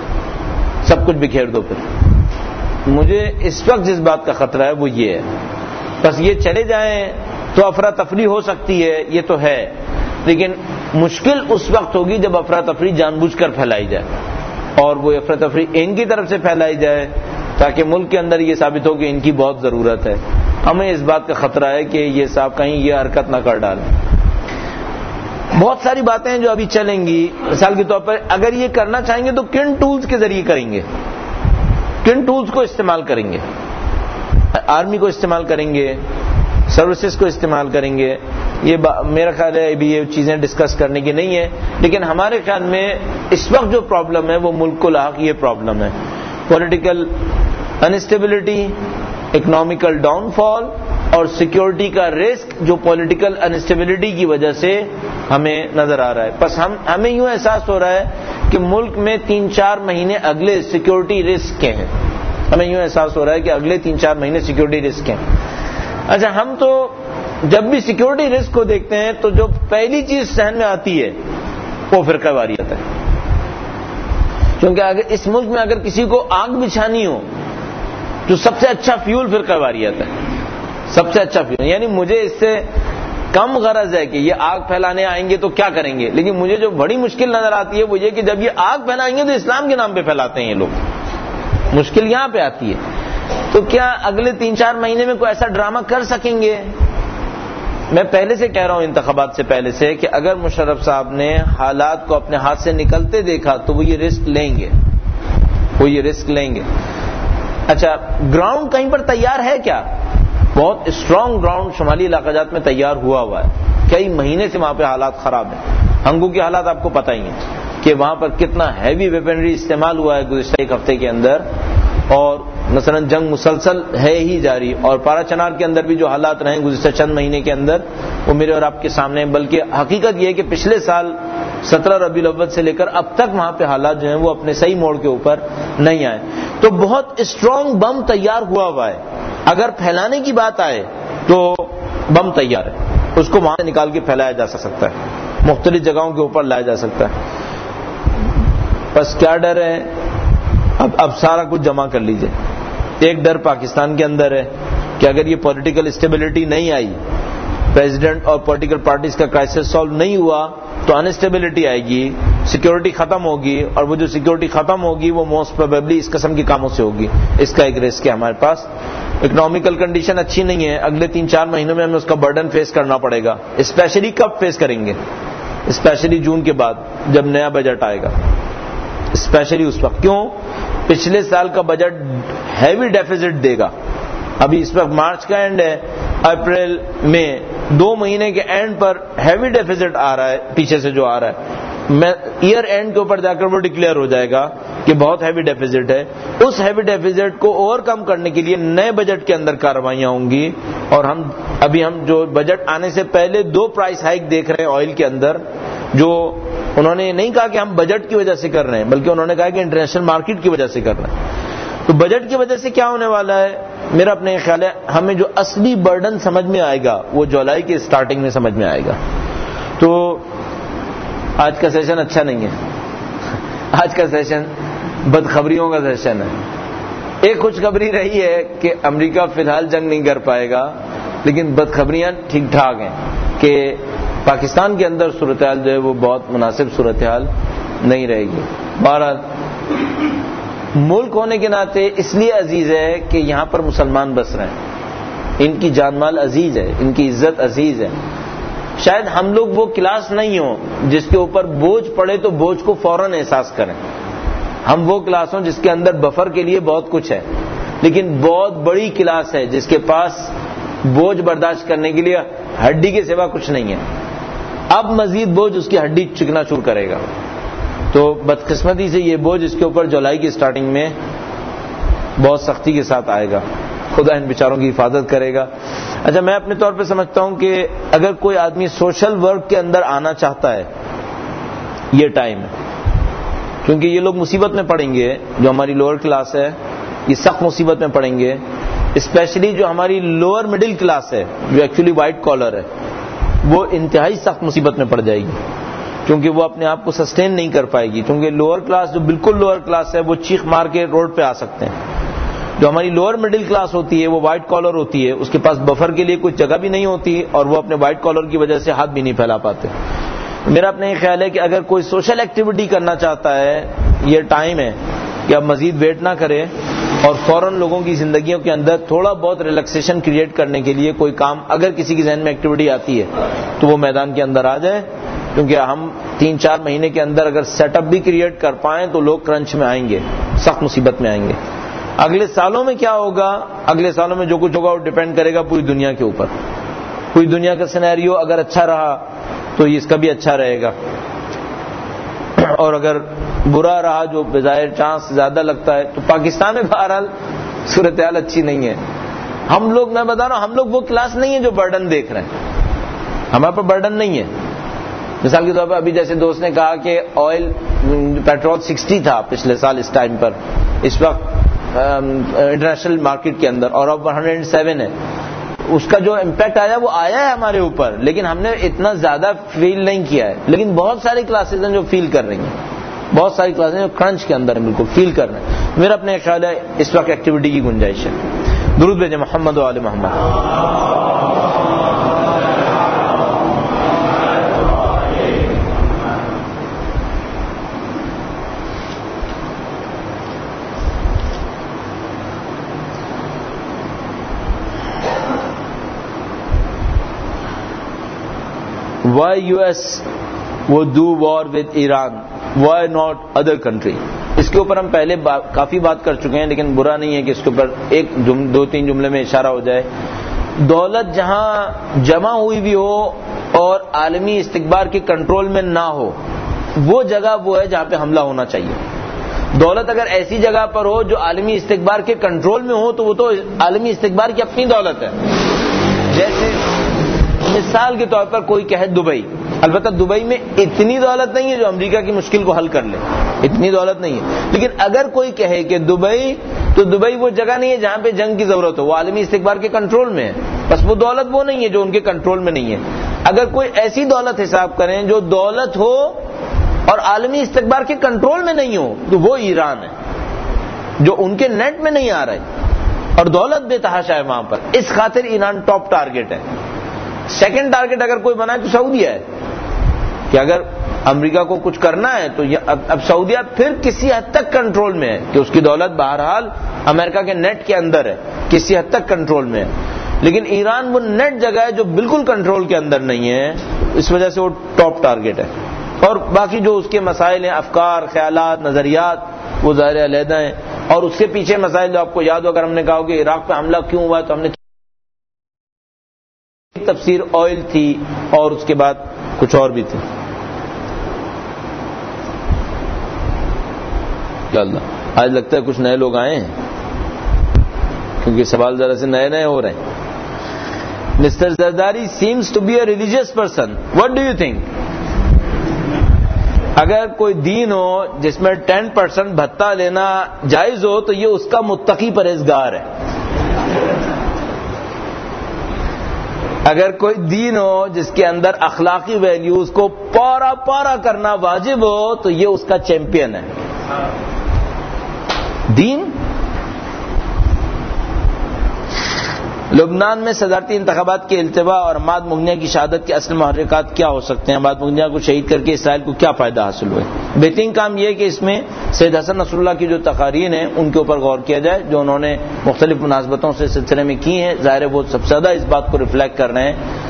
سب کچھ بکھیر دو. پھر مجھے اس وقت جس بات کا خطرہ ہے وہ یہ ہے. بس یہ چلے جائیں تو افراتفری ہو سکتی ہے, یہ تو ہے, لیکن مشکل اس وقت ہوگی جب افراتفری جان بوجھ کر پھیلائی جائے, اور وہ افراتفری ان کی طرف سے پھیلائی جائے تاکہ ملک کے اندر یہ ثابت ہو کہ ان کی بہت ضرورت ہے. ہمیں اس بات کا خطرہ ہے کہ یہ صاحب کہیں یہ حرکت نہ کر ڈالیں. بہت ساری باتیں جو ابھی چلیں گی, مثال کے طور پر اگر یہ کرنا چاہیں گے تو کن ٹولز کے ذریعے کریں گے, کن ٹولز کو استعمال کریں گے؟ آرمی کو استعمال کریں گے, سروسز کو استعمال کریں گے. یہ میرا خیال ہے ابھی یہ چیزیں ڈسکس کرنے کی نہیں ہے, لیکن ہمارے خیال میں اس وقت جو پرابلم ہے وہ ملک کو لاحق یہ پرابلم ہے, political instability, economical downfall اور سیکیورٹی کا رسک جو پولیٹیکل انسٹیبلٹی کی وجہ سے ہمیں نظر آ رہا ہے. بس ہم ہمیں یوں احساس ہو رہا ہے کہ ملک میں تین چار مہینے اگلے سیکیورٹی رسک کے ہیں. ہمیں یوں احساس ہو رہا ہے کہ اگلے تین چار مہینے سیکیورٹی رسک ہیں. اچھا, ہم تو جب بھی سیکیورٹی رسک کو دیکھتے ہیں تو جو پہلی چیز ذہن میں آتی ہے وہ فرقہ واریت ہے. کیونکہ اگر اس ملک میں اگر کسی کو آگ بچھانی ہو تو سب سے اچھا فیول فرقہ واریت ہے, سب سے اچھا فیول. یعنی مجھے اس سے کم غرض ہے کہ یہ آگ پھیلانے آئیں گے تو کیا کریں گے, لیکن مجھے جو بڑی مشکل نظر آتی ہے وہ یہ کہ جب یہ آگ پھیلائیں گے تو اسلام کے نام پہ پھیلاتے ہیں یہ لوگ. مشکل یہاں پہ آتی ہے. تو کیا اگلے تین چار مہینے میں کوئی ایسا ڈرامہ کر سکیں گے؟ میں پہلے سے کہہ رہا ہوں, انتخابات سے پہلے سے, کہ اگر مشرف صاحب نے حالات کو اپنے ہاتھ سے نکلتے دیکھا تو وہ یہ رسک لیں گے, وہ یہ رسک لیں گے. اچھا, گراؤنڈ کہیں پر تیار ہے کیا؟ بہت اسٹرانگ گراؤنڈ شمالی علاقہ جات میں تیار ہوا ہوا ہے. کئی مہینے سے وہاں پہ حالات خراب ہیں. ہنگو کے حالات آپ کو پتہ ہی ہیں کہ وہاں پر کتنا ہیوی ویپنری استعمال ہوا ہے گزشتہ ایک ہفتے کے اندر, اور مثلا جنگ مسلسل ہے ہی جاری. اور پارا چنار کے اندر بھی جو حالات رہے گزشتہ چند مہینے کے اندر وہ میرے اور آپ کے سامنے. بلکہ حقیقت یہ ہے کہ پچھلے سال سترہ ربیع الاول سے لے کر اب تک وہاں پہ حالات جو ہیں وہ اپنے صحیح موڑ کے اوپر نہیں آئے. تو بہت اسٹرانگ بم تیار ہوا ہوا ہے. اگر پھیلانے کی بات آئے تو بم تیار ہے, اس کو وہاں سے نکال کے پھیلایا جا سکتا ہے, مختلف جگہوں کے اوپر لایا جا سکتا ہے. بس کیا ڈر ہے؟ اب اب سارا کچھ جمع کر لیجئے. ایک ڈر پاکستان کے اندر ہے کہ اگر یہ پولیٹیکل اسٹیبلٹی نہیں آئی, پریزیڈنٹ اور پولیٹیکل پارٹیز کا کرائسس سالو نہیں ہوا تو انسٹیبلٹی آئے گی, سیکیورٹی ختم ہوگی، اور وہ جو سیکیورٹی ختم ہوگی وہ موسٹ پروبیبلی اس قسم کی کاموں سے ہوگی. اس کا ایک رسک ہے ہمارے پاس. اکنامیکل کنڈیشن اچھی نہیں ہے، اگلے تین چار مہینوں میں ہمیں اس کا برڈن فیس کرنا پڑے گا. اسپیشلی کب فیس کریں گے؟ اسپیشلی جون کے بعد جب نیا بجٹ آئے گا، اسپیشلی اس وقت. کیوں؟ پچھلے سال کا بجٹ ہیوی ڈیفیزٹ دے گا. ابھی اس وقت مارچ کا اینڈ ہے، اپریل میں دو مہینے کے اینڈ پر ہیوی ڈیفیزٹ آ رہا ہے پیچھے سے جو آ رہا ہے. میں ایئر اینڈ کے اوپر جا کر وہ ڈکلیئر ہو جائے گا کہ بہت ہیوی ڈیفیزٹ ہے. اس ہیوی ڈیفیزٹ کو اوور کم کرنے کے لیے نئے بجٹ کے اندر کارروائیاں ہوں گی. اور ہم ابھی ہم جو بجٹ آنے سے پہلے دو پرائس ہائیک دیکھ رہے ہیں آئل کے اندر، جو انہوں نے نہیں کہا کہ ہم بجٹ کی وجہ سے کر رہے ہیں، بلکہ انہوں نے کہا کہ انٹرنیشنل مارکیٹ کی وجہ سے کر رہے ہیں. تو بجٹ کی وجہ سے کیا ہونے والا ہے؟ میرا اپنے خیال ہے ہمیں جو اصلی برڈن سمجھ میں آئے گا وہ جولائی کے سٹارٹنگ میں سمجھ میں آئے گا. تو آج کا سیشن اچھا نہیں ہے. آج کا سیشن بدخبریوں کا سیشن ہے. ایک خوشخبری رہی ہے کہ امریکہ فی الحال جنگ نہیں کر پائے گا، لیکن بدخبریاں ٹھیک ٹھاک ہیں کہ پاکستان کے اندر صورتحال جو ہے وہ بہت مناسب صورتحال نہیں رہے گی. بہرحال ملک ہونے کے ناطے اس لیے عزیز ہے کہ یہاں پر مسلمان بس رہے ہیں، ان کی جان مال عزیز ہے، ان کی عزت عزیز ہے. شاید ہم لوگ وہ کلاس نہیں ہوں جس کے اوپر بوجھ پڑے تو بوجھ کو فوراً احساس کریں. ہم وہ کلاس ہوں جس کے اندر بفر کے لیے بہت کچھ ہے، لیکن بہت بڑی کلاس ہے جس کے پاس بوجھ برداشت کرنے کے لیے ہڈی کے سوا کچھ نہیں ہے. اب مزید بوجھ اس کی ہڈی چکنا چور کرے گا. تو بدقسمتی سے یہ بوجھ اس کے اوپر جولائی کی سٹارٹنگ میں بہت سختی کے ساتھ آئے گا. خدا ان بیچاروں کی حفاظت کرے گا. اچھا، میں اپنے طور پہ سمجھتا ہوں کہ اگر کوئی آدمی سوشل ورک کے اندر آنا چاہتا ہے، یہ ٹائم ہے، کیونکہ یہ لوگ مصیبت میں پڑیں گے. جو ہماری لوور کلاس ہے یہ سخت مصیبت میں پڑیں گے. اسپیشلی جو ہماری لوور مڈل کلاس ہے جو ایکچولی وائٹ کالر ہے، وہ انتہائی سخت مصیبت میں پڑ جائے گی، کیونکہ وہ اپنے آپ کو سسٹین نہیں کر پائے گی. کیونکہ لوور کلاس جو بالکل لوور کلاس ہے وہ چیخ مار کے روڈ پہ آ سکتے ہیں. جو ہماری لوور مڈل کلاس ہوتی ہے وہ وائٹ کالر ہوتی ہے، اس کے پاس بفر کے لیے کوئی جگہ بھی نہیں ہوتی اور وہ اپنے وائٹ کالر کی وجہ سے ہاتھ بھی نہیں پھیلا پاتے. میرا اپنا یہ خیال ہے کہ اگر کوئی سوشل ایکٹیویٹی کرنا چاہتا ہے، یہ ٹائم ہے کہ اب مزید ویٹ نہ کرے اور فوراً لوگوں کی زندگیوں کے اندر تھوڑا بہت ریلیکسیشن کریٹ کرنے کے لیے کوئی کام اگر کسی کی ذہن میں ایکٹیویٹی آتی ہے تو وہ میدان کے اندر آ جائے. کیونکہ ہم تین چار مہینے کے اندر اگر سیٹ اپ بھی کریٹ کر پائیں تو لوگ کرنچ میں آئیں گے، سخت مصیبت میں آئیں گے. اگلے سالوں میں کیا ہوگا؟ اگلے سالوں میں جو کچھ ہوگا وہ ڈیپینڈ کرے گا پوری دنیا کے اوپر. پوری دنیا کا سینیریو اگر اچھا رہا تو اس کا بھی اچھا رہے گا، اور اگر برا رہا جو بظاہر چانس زیادہ لگتا ہے تو پاکستان میں بہرحال صورتحال اچھی نہیں ہے. ہم لوگ، میں بتا رہا ہوں، ہم لوگ وہ کلاس نہیں ہے جو برڈن دیکھ رہے ہیں. ہمارے پر برڈن نہیں ہے. مثال کے طور پر ابھی جیسے دوست نے کہا کہ آئل پیٹرول سکسٹی تھا پچھلے سال اس ٹائم پر، اس وقت انٹرنیشنل مارکیٹ کے اندر، اور اب ہنڈریڈ اینڈ سیون ہے. اس کا جو امپیکٹ آیا وہ آیا ہے ہمارے اوپر، لیکن ہم نے اتنا زیادہ فیل نہیں کیا ہے. لیکن بہت ساری کلاسز ہیں جو فیل کر رہی ہیں، بہت ساری کلاسز ہیں جو کرنچ کے اندر ہیں، بالکل فیل کر رہے ہیں. میرا اپنے خیال ہے اس وقت ایکٹیویٹی کی گنجائش ہے. درود بھیجیں محمد و آل محمد. Why U S would do war with Iran? Why not other country? اس کے اوپر ہم پہلے با, کافی بات کر چکے ہیں، لیکن برا نہیں ہے کہ اس کے اوپر ایک جم, دو تین جملے میں اشارہ ہو جائے. دولت جہاں جمع ہوئی بھی ہو اور عالمی استکبار کے کنٹرول میں نہ ہو، وہ جگہ وہ ہے جہاں پہ حملہ ہونا چاہیے. دولت اگر ایسی جگہ پر ہو جو عالمی استکبار کے کنٹرول میں ہو تو وہ تو عالمی استکبار کی اپنی دولت ہے. جیسے مثال کے طور پر کوئی کہے دبئی، البتہ دبئی میں اتنی دولت نہیں ہے جو امریکہ کی مشکل کو حل کر لے، اتنی دولت نہیں ہے. لیکن اگر کوئی کہے کہ دبئی، تو دبئی وہ جگہ نہیں ہے جہاں پہ جنگ کی ضرورت ہو، وہ عالمی استکبار کے کنٹرول میں ہے. بس وہ دولت وہ نہیں ہے جو ان کے کنٹرول میں نہیں ہے. اگر کوئی ایسی دولت حساب کریں جو دولت ہو اور عالمی استکبار کے کنٹرول میں نہیں ہو تو وہ ایران ہے، جو ان کے نیٹ میں نہیں آ رہا ہے اور دولت بے تحاشا ہے وہاں پر. اس خاطر ایران ٹاپ ٹارگٹ ہے. سیکنڈ ٹارگٹ اگر کوئی بنا ہے تو سعودیہ ہے، کہ اگر امریکہ کو کچھ کرنا ہے تو اب سعودیہ پھر کسی حد تک کنٹرول میں ہے کہ اس کی دولت بہرحال امریکہ کے نیٹ کے اندر ہے، کسی حد تک کنٹرول میں ہے، لیکن ایران وہ نیٹ جگہ ہے جو بالکل کنٹرول کے اندر نہیں ہے، اس وجہ سے وہ ٹاپ ٹارگٹ ہے. اور باقی جو اس کے مسائل ہیں، افکار، خیالات، نظریات، وہ ظاہر علیحدہ ہیں. اور اس کے پیچھے مسائل جو آپ کو یاد ہو، اگر ہم نے کہا کہ عراق پہ حملہ کیوں ہوا تو ہم نے تفسیر آئل تھی اور اس کے بعد کچھ اور بھی تھی. اللہ آج لگتا ہے کچھ نئے لوگ آئے ہیں کیونکہ سوال ذرا سے نئے نئے ہو رہے ہیں. Mr Zardari seems to be a religious person, what do you think? اگر کوئی دین ہو جس میں ٹین پرسینٹ بھتہ لینا جائز ہو تو یہ اس کا متقی پرہیزگار ہے. اگر کوئی دین ہو جس کے اندر اخلاقی ویلیوز کو پورا پورا کرنا واجب ہو تو یہ اس کا چیمپئن ہے. دین لبنان میں صدارتی انتخابات کے التوا اور عماد مغنیہ کی شہادت کے اصل محرکات کیا ہو سکتے ہیں؟ عماد مغنیہ کو شہید کر کے اسرائیل کو کیا فائدہ حاصل ہوئے؟ بہترین کام یہ ہے کہ اس میں سید حسن نصر اللہ کی جو تقاریر ہیں ان کے اوپر غور کیا جائے جو انہوں نے مختلف مناسبتوں سے سلسلے میں کی ہیں. ظاہر ہے وہ سب سے زیادہ اس بات کو ریفلیکٹ کر رہے ہیں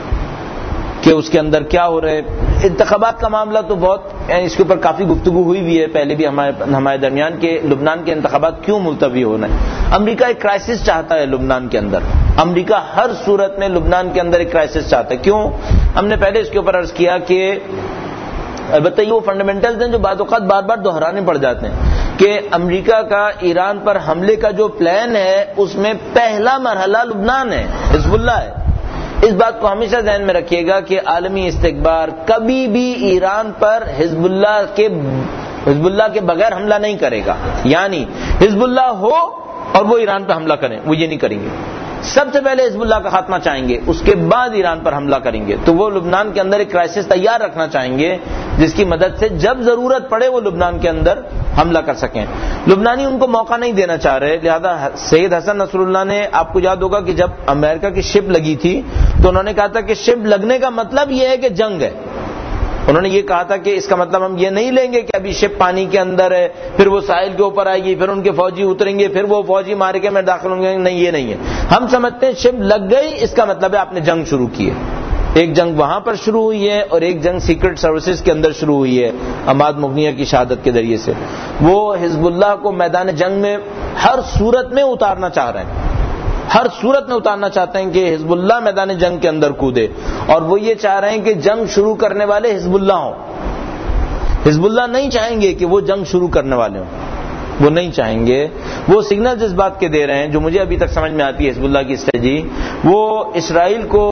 کہ اس کے اندر کیا ہو رہا ہے. انتخابات کا معاملہ تو بہت اس کے اوپر کافی گفتگو ہوئی بھی ہے پہلے بھی ہمارے ہمارے درمیان کہ لبنان کے انتخابات کیوں ملتوی ہونا ہے. امریکہ ایک کرائسس چاہتا ہے لبنان کے اندر، امریکہ ہر صورت میں لبنان کے اندر ایک کرائسس چاہتا ہے. کیوں؟ ہم نے پہلے اس کے اوپر عرض کیا کہ البتہ یہ وہ فنڈامنٹلز ہیں جو بعض اوقات بار بار دہرانے پڑ جاتے ہیں کہ امریکہ کا ایران پر حملے کا جو پلان ہے اس میں پہلا مرحلہ لبنان ہے، حزب اللہ ہے. اس بات کو ہمیشہ ذہن میں رکھیے گا کہ عالمی استکبار کبھی بھی ایران پر حزب اللہ کے حزب اللہ کے بغیر حملہ نہیں کرے گا. یعنی حزب اللہ ہو اور وہ ایران پہ حملہ کریں، وہ یہ نہیں کریں گے. سب سے پہلے حزب اللہ کا خاتمہ چاہیں گے، اس کے بعد ایران پر حملہ کریں گے. تو وہ لبنان کے اندر ایک کرائسس تیار رکھنا چاہیں گے جس کی مدد سے جب ضرورت پڑے وہ لبنان کے اندر حملہ کر سکیں. لبنانی ان کو موقع نہیں دینا چاہ رہے، لہذا سید حسن نصر اللہ نے، آپ کو یاد ہوگا کہ جب امریکہ کی شپ لگی تھی تو انہوں نے کہا تھا کہ شپ لگنے کا مطلب یہ ہے کہ جنگ ہے. انہوں نے یہ کہا تھا کہ اس کا مطلب ہم یہ نہیں لیں گے کہ ابھی شپ پانی کے اندر ہے، پھر وہ ساحل کے اوپر آئے گی، پھر ان کے فوجی اتریں گے، پھر وہ فوجی معرکے میں داخل ہوں گے. نہیں، یہ نہیں ہے. ہم سمجھتے ہیں شپ لگ گئی اس کا مطلب ہے آپ نے جنگ شروع کی ہے. ایک جنگ وہاں پر شروع ہوئی ہے اور ایک جنگ سیکرٹ سروسز کے اندر شروع ہوئی ہے عماد مغنیہ کی شہادت کے ذریعے سے. وہ حزب اللہ کو میدان جنگ میں ہر صورت میں اتارنا چاہ رہے ہیں، ہر صورت میں اتارنا چاہتے ہیں کہ حزب اللہ میدان جنگ کے اندر کودے. اور وہ یہ چاہ رہے ہیں کہ جنگ شروع کرنے والے حزب اللہ ہوں. حزب اللہ نہیں چاہیں گے کہ وہ جنگ شروع کرنے والے ہوں، وہ نہیں چاہیں گے. وہ سگنل جس بات کے دے رہے ہیں جو مجھے ابھی تک سمجھ میں آتی ہے حزب اللہ کی اسٹریٹجی، وہ اسرائیل کو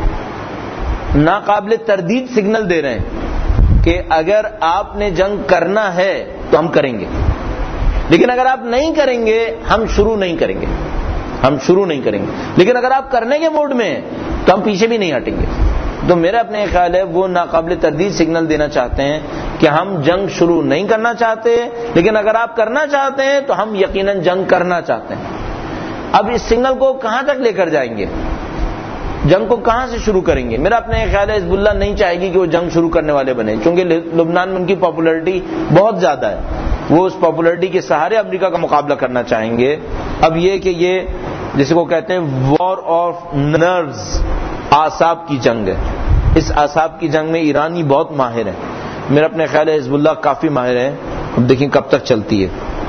ناقابل تردید سگنل دے رہے ہیں کہ اگر آپ نے جنگ کرنا ہے تو ہم کریں گے، لیکن اگر آپ نہیں کریں گے ہم شروع نہیں کریں گے ہم شروع نہیں کریں گے لیکن اگر آپ کرنے کے موڈ میں ہیں تو ہم پیچھے بھی نہیں ہٹیں گے. تو میرا اپنے خیال ہے وہ ناقابل تردید سگنل دینا چاہتے ہیں کہ ہم جنگ شروع نہیں کرنا چاہتے، لیکن اگر آپ کرنا چاہتے ہیں تو ہم یقیناً جنگ کرنا چاہتے ہیں. اب اس سگنل کو کہاں تک لے کر جائیں گے، جنگ کو کہاں سے شروع کریں گے؟ میرا اپنے خیال ہے حزب اللہ نہیں چاہے گی کہ وہ جنگ شروع کرنے والے بنے، کیونکہ لبنان میں ان کی پاپولرٹی بہت زیادہ ہے. وہ اس پاپولرٹی کے سہارے امریکہ کا مقابلہ کرنا چاہیں گے. اب یہ کہ یہ جسے کو کہتے ہیں وار آف نروز، اعصاب کی جنگ ہے. اس اعصاب کی جنگ میں ایرانی بہت ماہر ہیں. میرا اپنے خیال ہے حزب اللہ کافی ماہر ہے. اب دیکھیں کب تک چلتی ہے.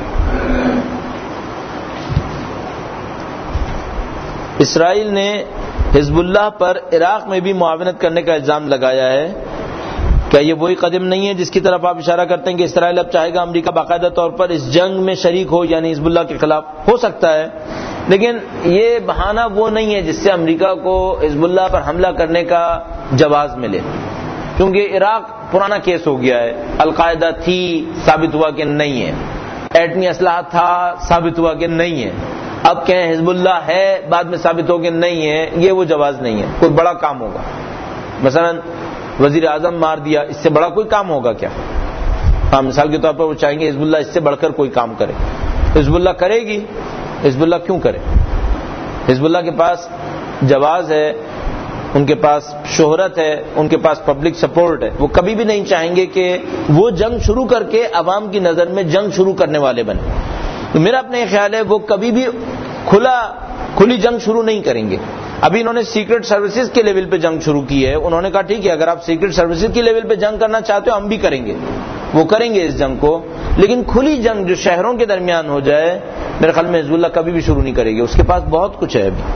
اسرائیل نے حزب اللہ پر عراق میں بھی معاونت کرنے کا الزام لگایا ہے. کیا یہ وہی قدم نہیں ہے جس کی طرف آپ اشارہ کرتے ہیں کہ اسرائیل اب چاہے گا امریکہ باقاعدہ طور پر اس جنگ میں شریک ہو، یعنی حزب اللہ کے خلاف؟ ہو سکتا ہے، لیکن یہ بہانہ وہ نہیں ہے جس سے امریکہ کو حزب اللہ پر حملہ کرنے کا جواز ملے، کیونکہ عراق پرانا کیس ہو گیا ہے. القاعدہ تھی، ثابت ہوا کہ نہیں ہے. ایٹمی اسلحہ تھا، ثابت ہوا کہ نہیں ہے. اب کہیں حزب اللہ ہے، بعد میں ثابت ہو کہ نہیں ہے، یہ وہ جواز نہیں ہے. کوئی بڑا کام ہوگا، مثلا وزیر اعظم مار دیا، اس سے بڑا کوئی کام ہوگا کیا؟ ہاں، مثال کے طور پر وہ چاہیں گے حزب اللہ اس سے بڑھ کر کوئی کام کرے. حزب اللہ کرے گی؟ حزب اللہ کیوں کرے؟ حزب اللہ کے پاس جواز ہے ان کے پاس شہرت ہے، ان کے پاس پبلک سپورٹ ہے، وہ کبھی بھی نہیں چاہیں گے کہ وہ جنگ شروع کر کے عوام کی نظر میں جنگ شروع کرنے والے بنے. تو میرا اپنا یہ خیال ہے وہ کبھی بھی کھلا کھلی جنگ شروع نہیں کریں گے. ابھی انہوں نے سیکرٹ سروسز کے لیول پہ جنگ شروع کی ہے. انہوں نے کہا ٹھیک ہے اگر آپ سیکرٹ سروسز کے لیول پہ جنگ کرنا چاہتے ہو ہم بھی کریں گے، وہ کریں گے اس جنگ کو، لیکن کھلی جنگ جو شہروں کے درمیان ہو جائے میرے خیال میں حزب اللہ کبھی بھی شروع نہیں کرے گی. اس کے پاس بہت کچھ ہے ابھی.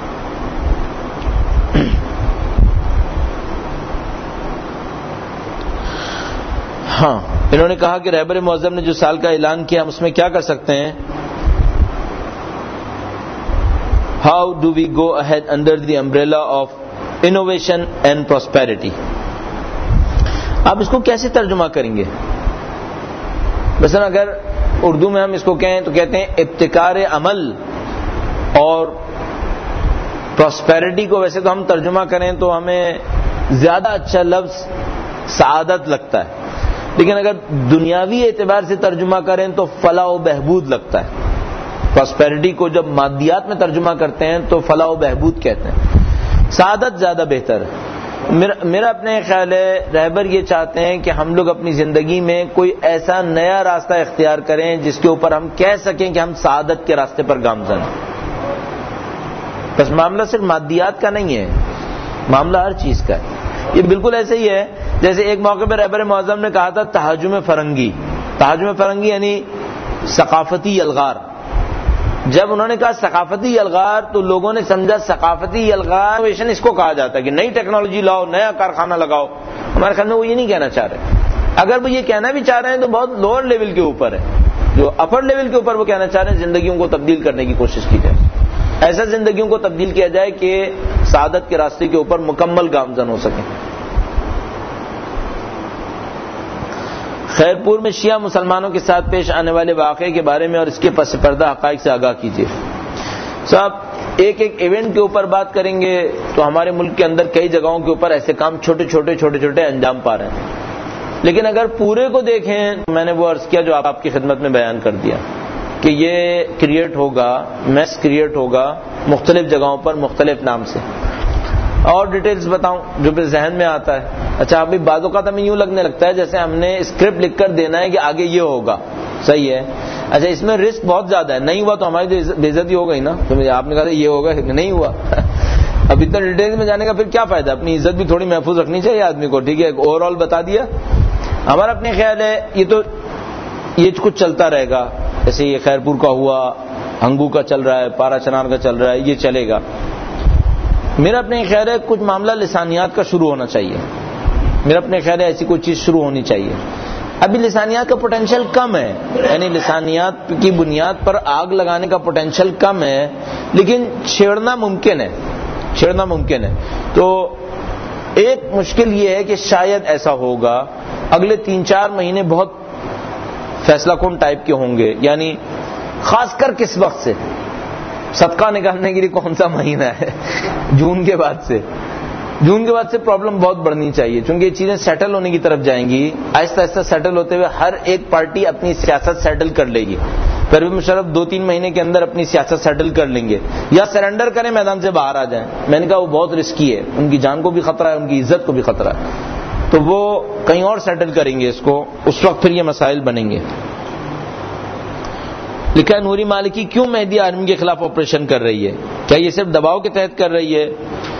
ہاں انہوں نے کہا کہ رہبر معظم نے جو سال کا اعلان کیا ہم اس میں کیا کر سکتے ہیں؟ How do we go ahead under the umbrella of innovation and prosperity. آپ اس کو کیسے ترجمہ کریں گے؟ مثلا اگر اردو میں ہم اس کو کہیں تو کہتے ہیں ابتکار عمل، اور پراسپیرٹی کو ویسے تو ہم ترجمہ کریں تو ہمیں زیادہ اچھا لفظ سعادت لگتا ہے، لیکن اگر دنیاوی اعتبار سے ترجمہ کریں تو فلاح و بہبود لگتا ہے. پراسپیرٹی کو جب مادیات میں ترجمہ کرتے ہیں تو فلاح و بہبود کہتے ہیں. سعادت زیادہ بہتر ہے. میرا, میرا اپنے خیال ہے رہبر یہ چاہتے ہیں کہ ہم لوگ اپنی زندگی میں کوئی ایسا نیا راستہ اختیار کریں جس کے اوپر ہم کہہ سکیں کہ ہم سعادت کے راستے پر گامزن ہیں. بس معاملہ صرف مادیات کا نہیں ہے، معاملہ ہر چیز کا ہے. یہ بالکل ایسے ہی ہے جیسے ایک موقع پہ رہبر معظم نے کہا تھا تہاجم فرنگی. تہاجم فرنگی یعنی ثقافتی الغار. جب انہوں نے کہا ثقافتی الغار تو لوگوں نے سمجھا ثقافتی الغار اس کو کہا جاتا ہے کہ نئی ٹیکنالوجی لاؤ، نیا کارخانہ لگاؤ. ہمارے خیال میں وہ یہ نہیں کہنا چاہ رہے. اگر وہ یہ کہنا بھی چاہ رہے ہیں تو بہت لوور لیول کے اوپر ہے. جو اپر لیول کے اوپر وہ کہنا چاہ رہے ہیں زندگیوں کو تبدیل کرنے کی کوشش کی جائے، ایسا زندگیوں کو تبدیل کیا جائے کہ سعادت کے راستے کے اوپر مکمل گامزن ہو سکیں. خیرپور میں شیعہ مسلمانوں کے ساتھ پیش آنے والے واقعے کے بارے میں اور اس کے پس پردہ حقائق سے آگاہ کیجیے. صاحب ایک ایک ایونٹ کے اوپر بات کریں گے تو ہمارے ملک کے اندر کئی جگہوں کے اوپر ایسے کام چھوٹے چھوٹے چھوٹے چھوٹے انجام پا رہے ہیں، لیکن اگر پورے کو دیکھیں میں نے وہ عرض کیا جو آپ آپ کی خدمت میں بیان کر دیا کہ یہ کریٹ ہوگا، میس کریٹ ہوگا مختلف جگہوں پر مختلف نام سے. اور ڈیٹیلز بتاؤں جو پھر ذہن میں آتا ہے. اچھا ابھی بعض اوقات ہمیں یوں لگنے لگتا ہے جیسے ہم نے اسکرپٹ لکھ کر دینا ہے کہ آگے یہ ہوگا. صحیح ہے. اچھا اس میں رسک بہت زیادہ ہے، نہیں ہوا تو ہماری بے عزتی ہو گئی نا. تو آپ نے کہا یہ ہوگا، نہیں ہوا. اب اتنا ڈیٹیلز میں جانے کا پھر کیا فائدہ؟ اپنی عزت بھی تھوڑی محفوظ رکھنی چاہیے آدمی کو. ٹھیک ہے اوور آل بتا دیا. ہمارا اپنے خیال ہے یہ تو یہ کچھ چلتا رہے گا. جیسے یہ خیرپور کا ہوا، ہنگو کا چل رہا ہے، پارا چنار کا چل رہا ہے، یہ چلے گا. میرا اپنے خیال ہے کچھ معاملہ لسانیات کا شروع ہونا چاہیے. میرا اپنے خیال ہے ایسی کوئی چیز شروع ہونی چاہیے. ابھی لسانیات کا پوٹینشیل کم ہے، یعنی لسانیات کی بنیاد پر آگ لگانے کا پوٹینشیل کم ہے، لیکن چھیڑنا ممکن ہے، چھیڑنا ممکن ہے. تو ایک مشکل یہ ہے کہ شاید ایسا ہوگا اگلے تین چار مہینے بہت فیصلہ کن ٹائپ کے ہوں گے. یعنی خاص کر کس وقت سے صدقہ نکالنے کے لیے کون سا مہینہ ہے؟ جون کے بعد سے. جون کے بعد سے پرابلم بہت بڑھنی چاہیے چونکہ یہ چیزیں سیٹل ہونے کی طرف جائیں گی. آہستہ آہستہ سیٹل ہوتے ہوئے ہر ایک پارٹی اپنی سیاست سیٹل کر لے گی. پرویز مشرف دو تین مہینے کے اندر اپنی سیاست سیٹل کر لیں گے یا سرنڈر کریں میدان سے باہر آ جائیں. میں نے کہا وہ بہت رسکی ہے، ان کی جان کو بھی خطرہ ہے، ان کی عزت کو بھی خطرہ ہے. تو وہ کہیں اور سیٹل کریں گے اس کو، اس وقت پھر یہ مسائل بنیں گے. لکھا ہے نوری مالکی کیوں مہدی آرمی کے خلاف آپریشن کر رہی ہے؟ کیا یہ صرف دباؤ کے تحت کر رہی ہے؟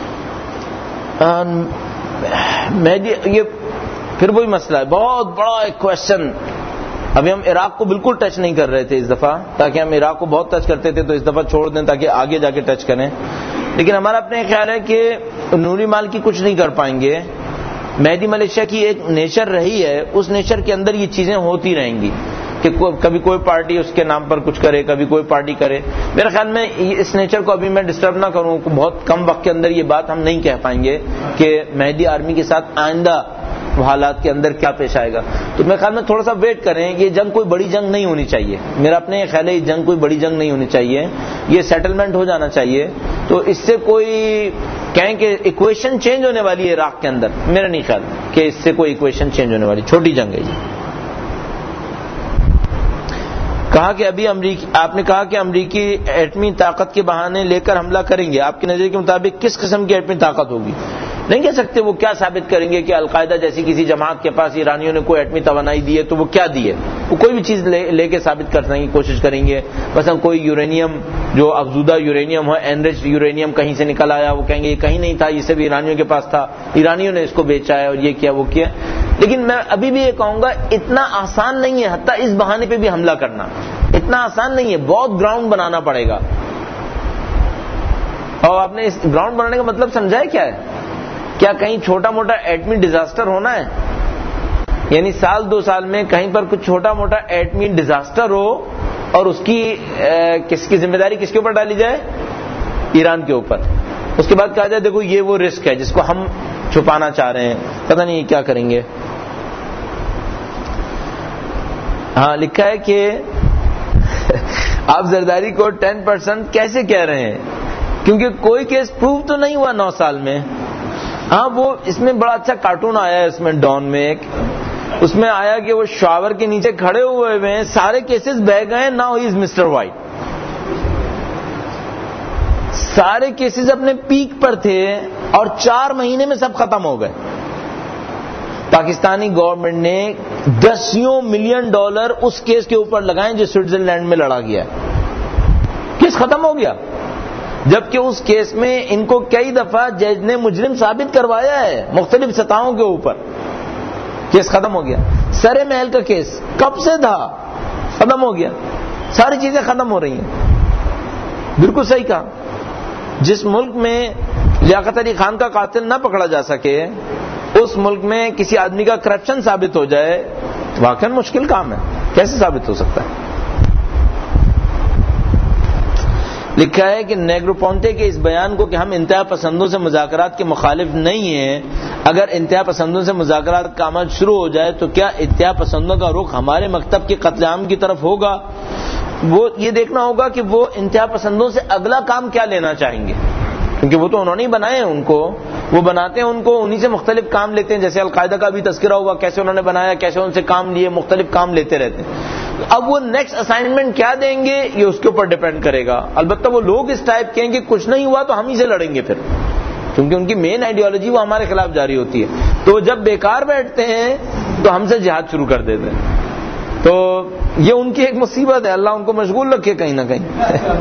مہدی یہ پھر وہی مسئلہ ہے، بہت بڑا ایک کوشچن. ابھی ہم عراق کو بالکل ٹچ نہیں کر رہے تھے اس دفعہ، تاکہ ہم عراق کو بہت ٹچ کرتے تھے تو اس دفعہ چھوڑ دیں تاکہ آگے جا کے ٹچ کریں. لیکن ہمارا اپنے خیال ہے کہ نوری مالکی کچھ نہیں کر پائیں گے. مہدی ملیشیا کی ایک نیچر رہی ہے، اس نیچر کے اندر یہ چیزیں ہوتی رہیں گی کہ کبھی کوئی پارٹی اس کے نام پر کچھ کرے، کبھی کوئی پارٹی کرے. میرے خیال میں اس نیچر کو ابھی میں ڈسٹرب نہ کروں، بہت کم وقت کے اندر یہ بات ہم نہیں کہہ پائیں گے کہ مہدی آرمی کے ساتھ آئندہ حالات کے اندر کیا پیش آئے گا. تو میرے خیال میں تھوڑا سا ویٹ کریں. یہ جنگ کوئی بڑی جنگ نہیں ہونی چاہیے. میرا اپنے خیال ہے یہ جنگ کوئی بڑی جنگ نہیں ہونی چاہیے، یہ سیٹلمنٹ ہو جانا چاہیے. تو اس سے کوئی کہیں کہ ایکویشن چینج ہونے والی ہے عراق کے اندر، میرا نہیں خیال کہ اس سے کوئی ایکویشن چینج ہونے والی. چھوٹی جنگ ہے یہ. کہا کہ ابھی امریکی آپ نے کہا کہ امریکی ایٹمی طاقت کے بہانے لے کر حملہ کریں گے. آپ کے نظریے کے مطابق کس قسم کی ایٹمی طاقت ہوگی؟ نہیں کہہ سکتے. وہ کیا ثابت کریں گے کہ القاعدہ جیسی کسی جماعت کے پاس ایرانیوں نے کوئی ایٹمی توانائی دی ہے تو وہ کیا دی ہے؟ وہ کوئی بھی چیز لے, لے کے ثابت کرنے کی کوشش کریں گے. مثلا کوئی یورینیم جو افزودہ یورینیم ہو, انرچڈ یورینیم کہیں سے نکل آیا, وہ کہیں گے یہ کہیں نہیں تھا, یہ سب ایرانیوں کے پاس تھا, ایرانیوں نے اس کو بیچا ہے اور یہ کیا وہ کیا. لیکن میں ابھی بھی یہ کہوں گا اتنا آسان نہیں ہے حتیٰ اس بہانے پہ بھی حملہ کرنا. اتنا آسان نہیں ہے, بہت گراؤنڈ بنانا پڑے گا. اور آپ نے اس گراؤنڈ بنانے کا مطلب سمجھا ہے کیا ہے؟ کیا کہیں چھوٹا موٹا ایٹمی ڈیزاسٹر ہونا ہے؟ یعنی سال دو سال میں کہیں پر کچھ چھوٹا موٹا ایٹمی ڈیزاسٹر ہو اور اس کی کس کی ذمہ داری کس کے اوپر ڈالی جائے؟ ایران کے اوپر. اس کے بعد کہا جائے دیکھو یہ وہ رسک ہے جس کو ہم چھپانا چاہ رہے ہیں, پتہ نہیں کیا کریں گے. ہاں لکھا ہے کہ آپ زرداری کو ٹین پرسینٹ کیسے کہہ رہے ہیں کیونکہ کوئی کیس پروف تو نہیں ہوا نو سال میں. ہاں وہ اس میں بڑا اچھا کارٹون آیا ہے اس میں ڈان میں ایک, اس میں آیا کہ وہ شاور کے نیچے کھڑے ہوئے ہوئے ہیں, سارے کیسز بہ گئے, now he is Mr White. سارے کیسز اپنے پیک پر تھے اور چار مہینے میں سب ختم ہو گئے. پاکستانی گورنمنٹ نے دسیوں ملین ڈالر اس کیس کے اوپر لگائے جو سوئٹزرلینڈ میں لڑا گیا ہے. کیس ختم ہو گیا, جبکہ اس کیس میں ان کو کئی دفعہ جج نے مجرم ثابت کروایا ہے مختلف سطحوں کے اوپر. کیس ختم ہو گیا. سرے محل کا کیس کب سے تھا, ختم ہو گیا. ساری چیزیں ختم ہو رہی ہیں. بالکل صحیح کہا. جس ملک میں لیاقت علی خان کا قاتل نہ پکڑا جا سکے, اس ملک میں کسی آدمی کا کرپشن ثابت ہو جائے, واقعاً مشکل کام ہے. کیسے ثابت ہو سکتا ہے؟ لکھا ہے کہ نیگروپونٹے کے اس بیان کو کہ ہم انتہا پسندوں سے مذاکرات کے مخالف نہیں ہیں, اگر انتہا پسندوں سے مذاکرات کا عمل شروع ہو جائے تو کیا انتہا پسندوں کا رخ ہمارے مکتب کے قتل عام کی طرف ہوگا؟ وہ یہ دیکھنا ہوگا کہ وہ انتہا پسندوں سے اگلا کام کیا لینا چاہیں گے, کیونکہ وہ تو انہوں نے ہی بنائے ہیں ان کو, وہ بناتے ہیں ان کو, انہی سے مختلف کام لیتے ہیں. جیسے القاعدہ کا بھی تذکرہ ہوا, کیسے انہوں نے بنایا, کیسے ان سے کام لیے, مختلف کام لیتے رہتے ہیں. اب وہ نیکسٹ اسائنمنٹ کیا دیں گے یہ اس کے اوپر ڈیپینڈ کرے گا. البتہ وہ لوگ اس ٹائپ کے ہیں کہ کچھ نہیں ہوا تو ہم ہی سے لڑیں گے پھر, کیونکہ ان کی مین آئیڈیالوجی وہ ہمارے خلاف جاری ہوتی ہے. تو جب بیکار بیٹھتے ہیں تو ہم سے جہاد شروع کر دیتے ہیں. تو یہ ان کی ایک مصیبت ہے, اللہ ان کو مشغول رکھے کہیں نہ کہیں.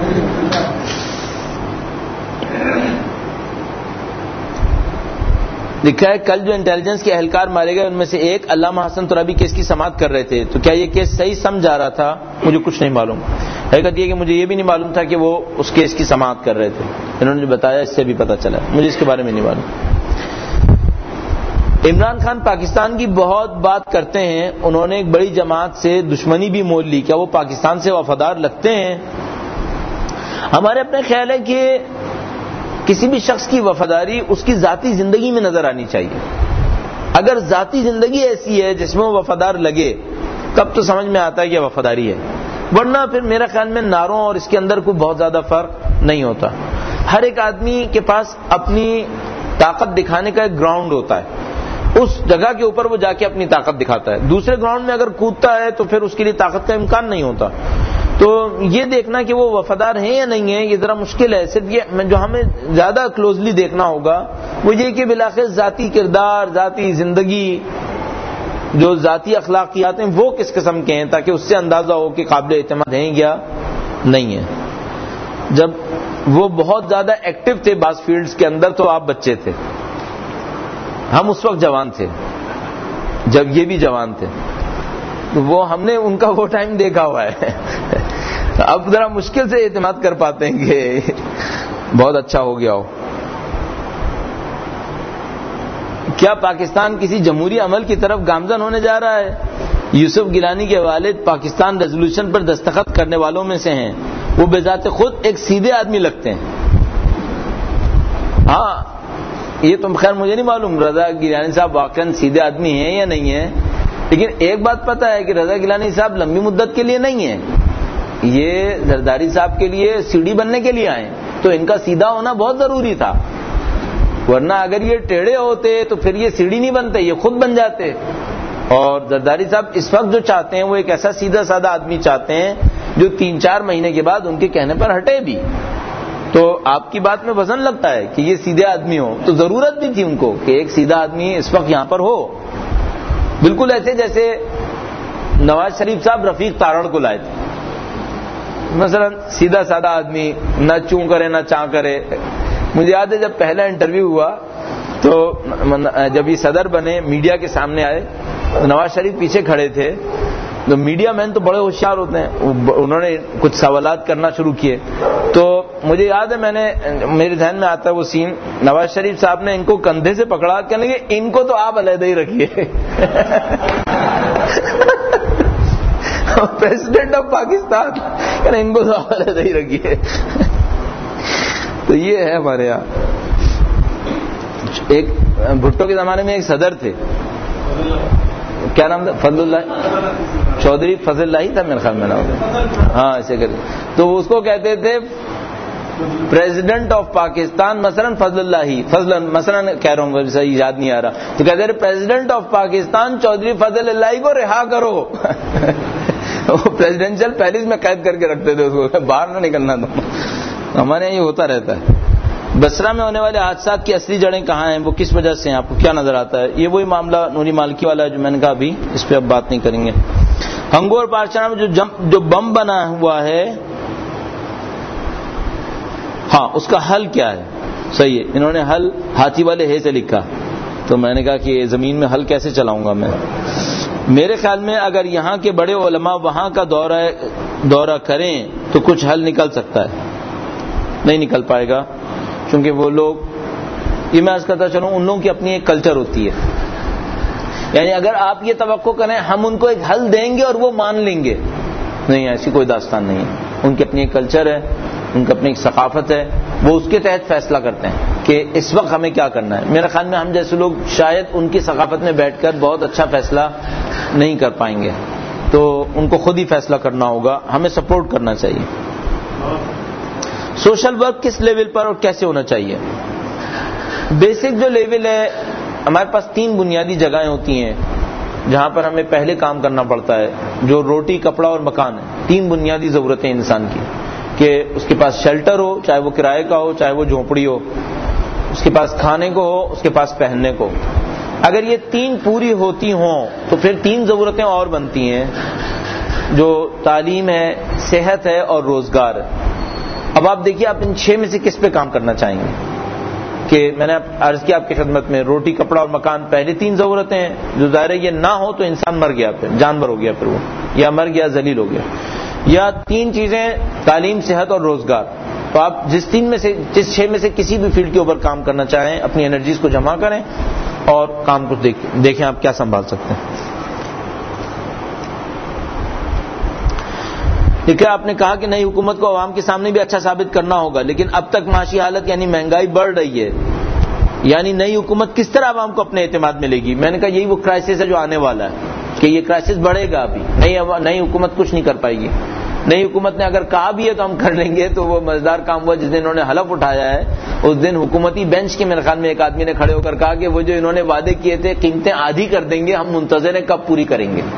لکھا ہے کل جو انٹیلیجنس کے اہلکار مارے گئے ان میں سے ایک علامہ حسن ترابی کیس کی سماعت کر رہے تھے, تو کیا یہ کیس صحیح سمجھ آ رہا تھا؟ مجھے کچھ نہیں معلوم. حقیقت یہ کہ مجھے یہ بھی نہیں معلوم تھا کہ وہ اس کیس کی سماعت کر رہے تھے. انہوں نے بتایا, اس سے بھی پتہ چلا, مجھے اس کے بارے میں نہیں معلوم. عمران خان پاکستان کی بہت بات کرتے ہیں, انہوں نے ایک بڑی جماعت سے دشمنی بھی مول لی, کیا وہ پاکستان سے وفادار لگتے ہیں؟ ہمارے اپنے خیال ہے کہ کسی بھی شخص کی وفاداری اس کی ذاتی زندگی میں نظر آنی چاہیے. اگر ذاتی زندگی ایسی ہے جس میں وہ وفادار لگے تب تو سمجھ میں آتا ہے کہ وفاداری ہے, ورنہ پھر میرا خیال میں نعروں اور اس کے اندر کوئی بہت زیادہ فرق نہیں ہوتا. ہر ایک آدمی کے پاس اپنی طاقت دکھانے کا ایک گراؤنڈ ہوتا ہے, اس جگہ کے اوپر وہ جا کے اپنی طاقت دکھاتا ہے. دوسرے گراؤنڈ میں اگر کودتا ہے تو پھر اس کے لیے طاقت کا امکان نہیں ہوتا. تو یہ دیکھنا کہ وہ وفادار ہیں یا نہیں ہیں یہ ذرا مشکل ہے. صرف یہ جو ہمیں زیادہ کلوزلی دیکھنا ہوگا وہ یہ کہ بالآخر ذاتی کردار, ذاتی زندگی, جو ذاتی اخلاقیات ہیں وہ کس قسم کے ہیں, تاکہ اس سے اندازہ ہو کہ قابل اعتماد ہیں یا نہیں ہیں. جب وہ بہت زیادہ ایکٹیو تھے بعض فیلڈز کے اندر تو آپ بچے تھے, ہم اس وقت جوان تھے جب یہ بھی جوان تھے, وہ ہم نے ان کا وہ ٹائم دیکھا ہوا ہے. اب ذرا مشکل سے اعتماد کر پاتے ہیں کہ بہت اچھا ہو گیا ہو. کیا پاکستان کسی جمہوری عمل کی طرف گامزن ہونے جا رہا ہے؟ یوسف گیلانی کے والد پاکستان ریزولوشن پر دستخط کرنے والوں میں سے ہیں, وہ بذات خود ایک سیدھے آدمی لگتے ہیں. ہاں یہ تو خیر مجھے نہیں معلوم رضا گیلانی صاحب واقعاً سیدھے آدمی ہیں یا نہیں ہیں, لیکن ایک بات پتہ ہے کہ رضا گیلانی صاحب لمبی مدت کے لیے نہیں ہیں, یہ زرداری صاحب کے لیے سیڑھی بننے کے لیے آئے, تو ان کا سیدھا ہونا بہت ضروری تھا, ورنہ اگر یہ ٹیڑھے ہوتے تو پھر یہ سیڑھی نہیں بنتے, یہ خود بن جاتے. اور زرداری صاحب اس وقت جو چاہتے ہیں وہ ایک ایسا سیدھا سادہ آدمی چاہتے ہیں جو تین چار مہینے کے بعد ان کے کہنے پر ہٹے بھی. تو آپ کی بات میں وزن لگتا ہے کہ یہ سیدھے آدمی ہو, تو ضرورت بھی تھی ان کو کہ ایک سیدھا آدمی اس وقت یہاں پر ہو. بالکل ایسے جیسے نواز شریف صاحب رفیق تارڑ کو لائے تھے, مثلا سیدھا سادہ آدمی, نہ چوں کرے نہ چاں کرے. مجھے یاد ہے جب پہلا انٹرویو ہوا تو جب یہ صدر بنے میڈیا کے سامنے آئے, نواز شریف پیچھے کھڑے تھے, تو میڈیا مین تو بڑے ہوشیار ہوتے ہیں, انہوں نے کچھ سوالات کرنا شروع کیے. تو مجھے یاد ہے میں نے میرے ذہن میں آتا ہے وہ سین, نواز شریف صاحب نے ان کو کندھے سے پکڑا, کہنے لگے ان کو تو آپ علیحدہ ہی رکھیے. پریزیڈنٹ آف پاکستان کہنے ان کو تو آپ علیحدہ ہی رکھیے. تو یہ ہے ہمارے یہاں. ایک بھٹو کے زمانے میں ایک صدر تھے, کیا نام تھا, فضل اللہ چودھری, فضل اللہ ہی تھا میرے خیال میں نام, ہاں ایسے کر. تو اس کو کہتے تھے پریزیڈنٹ آف پاکستان مثلا فضل اللہ ہی, فضل مثلا کہہ رہا ہوں صحیح یاد نہیں آ رہا, تو کہتے تھے پریزیڈنٹ آف پاکستان چودھری فضل اللہ کو رہا کرو. وہ پریزیڈینشل پیلس میں قید کر کے رکھتے تھے اس کو, باہر نہ نکلنا دو. ہمارے یہاں یہ ہوتا رہتا ہے. بصرہ میں ہونے والے حادثات کی اصلی جڑیں کہاں ہیں, وہ کس وجہ سے ہیں, آپ کو کیا نظر آتا ہے؟ یہ وہی معاملہ نوری مالکی والا ہے جو میں نے کہا, ابھی اس پہ اب بات نہیں کریں گے. ہنگو اور پارچانہ میں جو جو بم بنا ہوا ہے, ہاں اس کا حل کیا ہے؟ صحیح ہے, انہوں نے حل ہاتھی والے ہے سے لکھا, تو میں نے کہا کہ زمین میں حل کیسے چلاؤں گا میں. میرے خیال میں اگر یہاں کے بڑے علماء وہاں کا دورہ دورہ کریں تو کچھ حل نکل سکتا ہے. نہیں نکل پائے گا, کیونکہ وہ لوگ, یہ میں عرض کرتا چلوں, ان لوگوں کی اپنی ایک کلچر ہوتی ہے. یعنی اگر آپ یہ توقع کریں ہم ان کو ایک حل دیں گے اور وہ مان لیں گے, نہیں, ایسی کوئی داستان نہیں ہے. ان کی اپنی ایک کلچر ہے, ان کی اپنی ایک ثقافت ہے, وہ اس کے تحت فیصلہ کرتے ہیں کہ اس وقت ہمیں کیا کرنا ہے. میرے خیال میں ہم جیسے لوگ شاید ان کی ثقافت میں بیٹھ کر بہت اچھا فیصلہ نہیں کر پائیں گے, تو ان کو خود ہی فیصلہ کرنا ہوگا, ہمیں سپورٹ کرنا چاہیے. سوشل ورک کس لیول پر اور کیسے ہونا چاہیے؟ بیسک جو لیول ہے, ہمارے پاس تین بنیادی جگہیں ہوتی ہیں جہاں پر ہمیں پہلے کام کرنا پڑتا ہے, جو روٹی, کپڑا اور مکان ہے. تین بنیادی ضرورتیں انسان کی, کہ اس کے پاس شیلٹر ہو, چاہے وہ کرائے کا ہو, چاہے وہ جھونپڑی ہو, اس کے پاس کھانے کو ہو, اس کے پاس پہننے کو. اگر یہ تین پوری ہوتی ہوں تو پھر تین ضرورتیں اور بنتی ہیں, جو تعلیم ہے, صحت ہے اور روزگار ہے. اب آپ دیکھیے آپ ان چھ میں سے کس پہ کام کرنا چاہیں گے؟ کہ میں نے عرض کیا آپ کی خدمت میں, روٹی, کپڑا اور مکان پہلی تین ضرورتیں ہیں, جو ظاہر ہے یہ نہ ہو تو انسان مر گیا, پھر جانور ہو گیا, پھر وہ یا مر گیا, ذلیل ہو گیا. یا تین چیزیں, تعلیم, صحت اور روزگار. تو آپ جس تین میں سے, جس چھ میں سے کسی بھی فیلڈ کے اوپر کام کرنا چاہیں, اپنی انرجیز کو جمع کریں اور کام کو دیکھیں آپ کیا سنبھال سکتے ہیں. ٹھیک ہے, آپ نے کہا کہ نئی حکومت کو عوام کے سامنے بھی اچھا ثابت کرنا ہوگا, لیکن اب تک معاشی حالت یعنی مہنگائی بڑھ رہی ہے, یعنی نئی حکومت کس طرح عوام کو اپنے اعتماد میں لے گی؟ میں نے کہا یہی وہ کرائسس ہے جو آنے والا ہے, کہ یہ کرائسس بڑھے گا. ابھی نئی نئی حکومت کچھ نہیں کر پائے گی. نئی حکومت نے اگر کہا بھی ہے تو ہم کر لیں گے, تو وہ مزیدار کام ہوا جس دن انہوں نے حلف اٹھایا ہے, اس دن حکومتی بینچ کے میرے خیال میں ایک آدمی نے کھڑے ہو کر کہا کہ وہ جو انہوں نے وعدے کیے تھے قیمتیں آدھی کر دیں گے, ہم منتظر ہیں کب پوری کریں گے.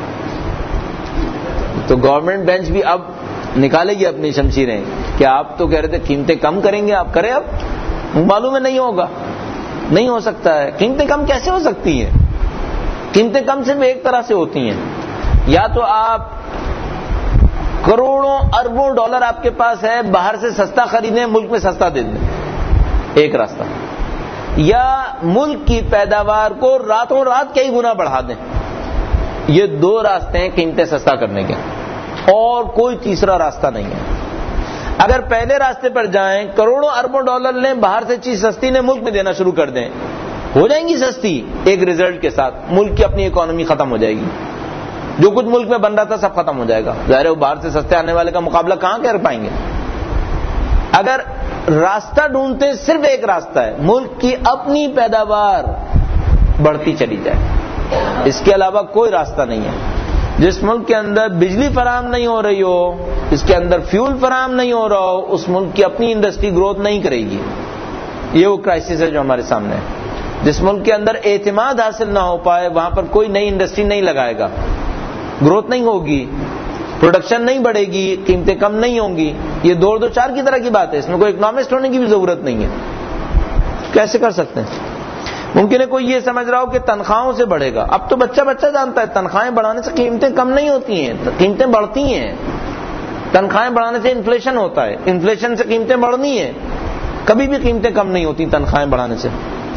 تو گورنمنٹ بینچ بھی اب نکالے گی اپنی شمشیریں کہ آپ تو کہہ رہے تھے قیمتیں کم کریں گے, آپ کریں. اب معلوم ہے نہیں ہوگا, نہیں ہو سکتا ہے. قیمتیں کم کیسے ہو سکتی ہیں؟ قیمتیں کم صرف ایک طرح سے ہوتی ہیں, یا تو آپ کروڑوں اربوں ڈالر آپ کے پاس ہے, باہر سے سستا خریدیں, ملک میں سستا دے دیں, ایک راستہ. یا ملک کی پیداوار کو راتوں رات کئی گنا بڑھا دیں. یہ دو راستے ہیں قیمتیں سستا کرنے کے, اور کوئی تیسرا راستہ نہیں ہے. اگر پہلے راستے پر جائیں, کروڑوں اربوں ڈالر لیں, باہر سے چیز سستی نے ملک میں دینا شروع کر دیں, ہو جائیں گی سستی. ایک ریزلٹ کے ساتھ ملک کی اپنی اکانومی ختم ہو جائے گی, جو کچھ ملک میں بن رہا تھا سب ختم ہو جائے گا. ظاہر ہے وہ باہر سے سستے آنے والے کا مقابلہ کہاں کر پائیں گے. اگر راستہ ڈھونڈتے صرف ایک راستہ ہے, ملک کی اپنی پیداوار بڑھتی چلی جائے, اس کے علاوہ کوئی راستہ نہیں ہے. جس ملک کے اندر بجلی فراہم نہیں ہو رہی ہو, اس کے اندر فیول فراہم نہیں ہو رہا ہو, اس ملک کی اپنی انڈسٹری گروتھ نہیں کرے گی. یہ وہ کرائسس ہے جو ہمارے سامنے ہے. جس ملک کے اندر اعتماد حاصل نہ ہو پائے, وہاں پر کوئی نئی انڈسٹری نہیں لگائے گا, گروتھ نہیں ہوگی. پروڈکشن نہیں بڑھے گی، قیمتیں کم نہیں ہوں گی. یہ دو دو چار کی طرح کی بات ہے، اس میں کوئی اکنامسٹ ہونے کی بھی ضرورت نہیں ہے. کیسے کر سکتے ہیں؟ ممکن ہے کوئی یہ سمجھ رہا ہو کہ تنخواہوں سے بڑھے گا. اب تو بچہ بچہ جانتا ہے تنخواہیں بڑھانے سے قیمتیں کم نہیں ہوتی ہیں، قیمتیں بڑھتی ہیں. تنخواہیں بڑھانے سے انفلیشن ہوتا ہے، انفلیشن سے قیمتیں بڑھنی ہیں. کبھی بھی قیمتیں کم نہیں ہوتی تنخواہیں بڑھانے سے.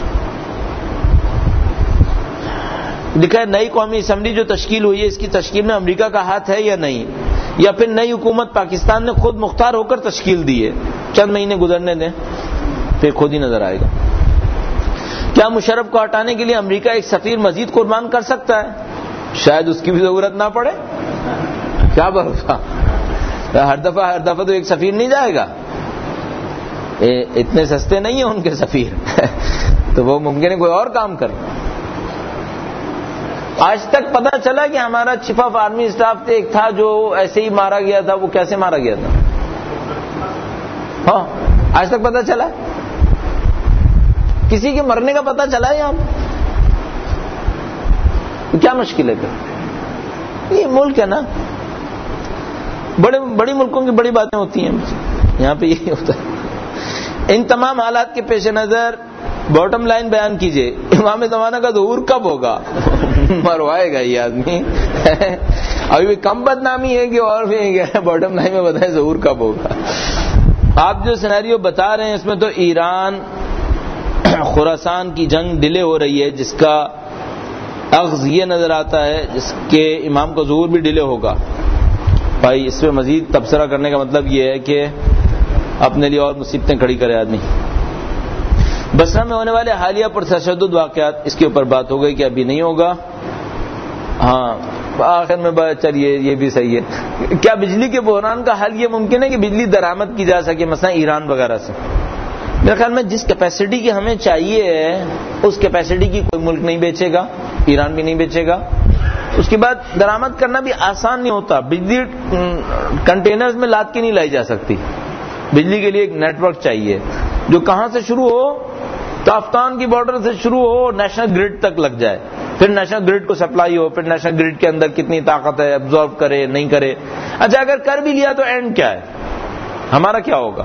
لکھا ہے نئی قومی اسمبلی جو تشکیل ہوئی ہے، اس کی تشکیل میں امریکہ کا ہاتھ ہے یا نہیں، یا پھر نئی حکومت پاکستان نے خود مختار ہو کر تشکیل دی ہے. چند مہینے گزرنے دیں پھر خود ہی نظر آئے گا. کیا مشرف کو ہٹانے کے لیے امریکہ ایک سفیر مزید قربان کر سکتا ہے؟ شاید اس کی بھی ضرورت نہ پڑے. کیا بھروسہ، ہر دفعہ ہر دفعہ تو ایک سفیر نہیں جائے گا. اتنے سستے نہیں ہیں ان کے سفیر تو وہ ممکن ہے کوئی اور کام کر. آج تک پتہ چلا کہ ہمارا چیف آف آرمی اسٹاف ایک تھا جو ایسے ہی مارا گیا تھا. وہ کیسے مارا گیا تھا؟ ہاں آج تک پتہ چلا؟ کسی کے مرنے کا پتہ چلا ہے یہاں؟ کیا مشکل ہے پھر؟ یہ ملک ہے نا، بڑے بڑی ملکوں کی بڑی باتیں ہوتی ہیں. یہاں پہ یہی ہوتا ہے. ان تمام حالات کے پیش نظر باٹم لائن بیان کیجئے، امام زمانہ کا ظہور کب ہوگا؟ مروائے گا یہ آدمی. ابھی بھی کم بدنامی ہے کہ اور بھی باٹم لائن میں بتائیں ظہور کب ہوگا. آپ جو سینیریو بتا رہے ہیں اس میں تو ایران خراسان کی جنگ ڈیلے ہو رہی ہے، جس کا اخذ یہ نظر آتا ہے جس کے امام کا ظہور بھی ڈیلے ہوگا. بھائی اس پہ مزید تبصرہ کرنے کا مطلب یہ ہے کہ اپنے لیے اور مصیبتیں کھڑی کرے آدمی. بصرہ میں ہونے والے حالیہ پرتشدد واقعات، اس کے اوپر بات ہو گئی کہ ابھی نہیں ہوگا. ہاں آخر میں بات چلیے یہ بھی صحیح ہے. کیا بجلی کے بحران کا حل یہ ممکن ہے کہ بجلی درآمد کی جا سکے مثلا ایران وغیرہ سے؟ میرے خیال میں جس کیپیسٹی کی ہمیں چاہیے اس کیپیسٹی کی کوئی ملک نہیں بیچے گا، ایران بھی نہیں بیچے گا. اس کے بعد درآمد کرنا بھی آسان نہیں ہوتا. بجلی کنٹینرز میں لاد کے نہیں لائی جا سکتی. بجلی کے لیے ایک نیٹ ورک چاہیے جو کہاں سے شروع ہو، تافتان کی بارڈر سے شروع ہو، نیشنل گرڈ تک لگ جائے، پھر نیشنل گرڈ کو سپلائی ہو، پھر نیشنل گرڈ کے اندر کتنی طاقت ہے، ابزارو کرے نہیں کرے. اچھا اگر کر بھی لیا تو اینڈ کیا ہے، ہمارا کیا ہوگا؟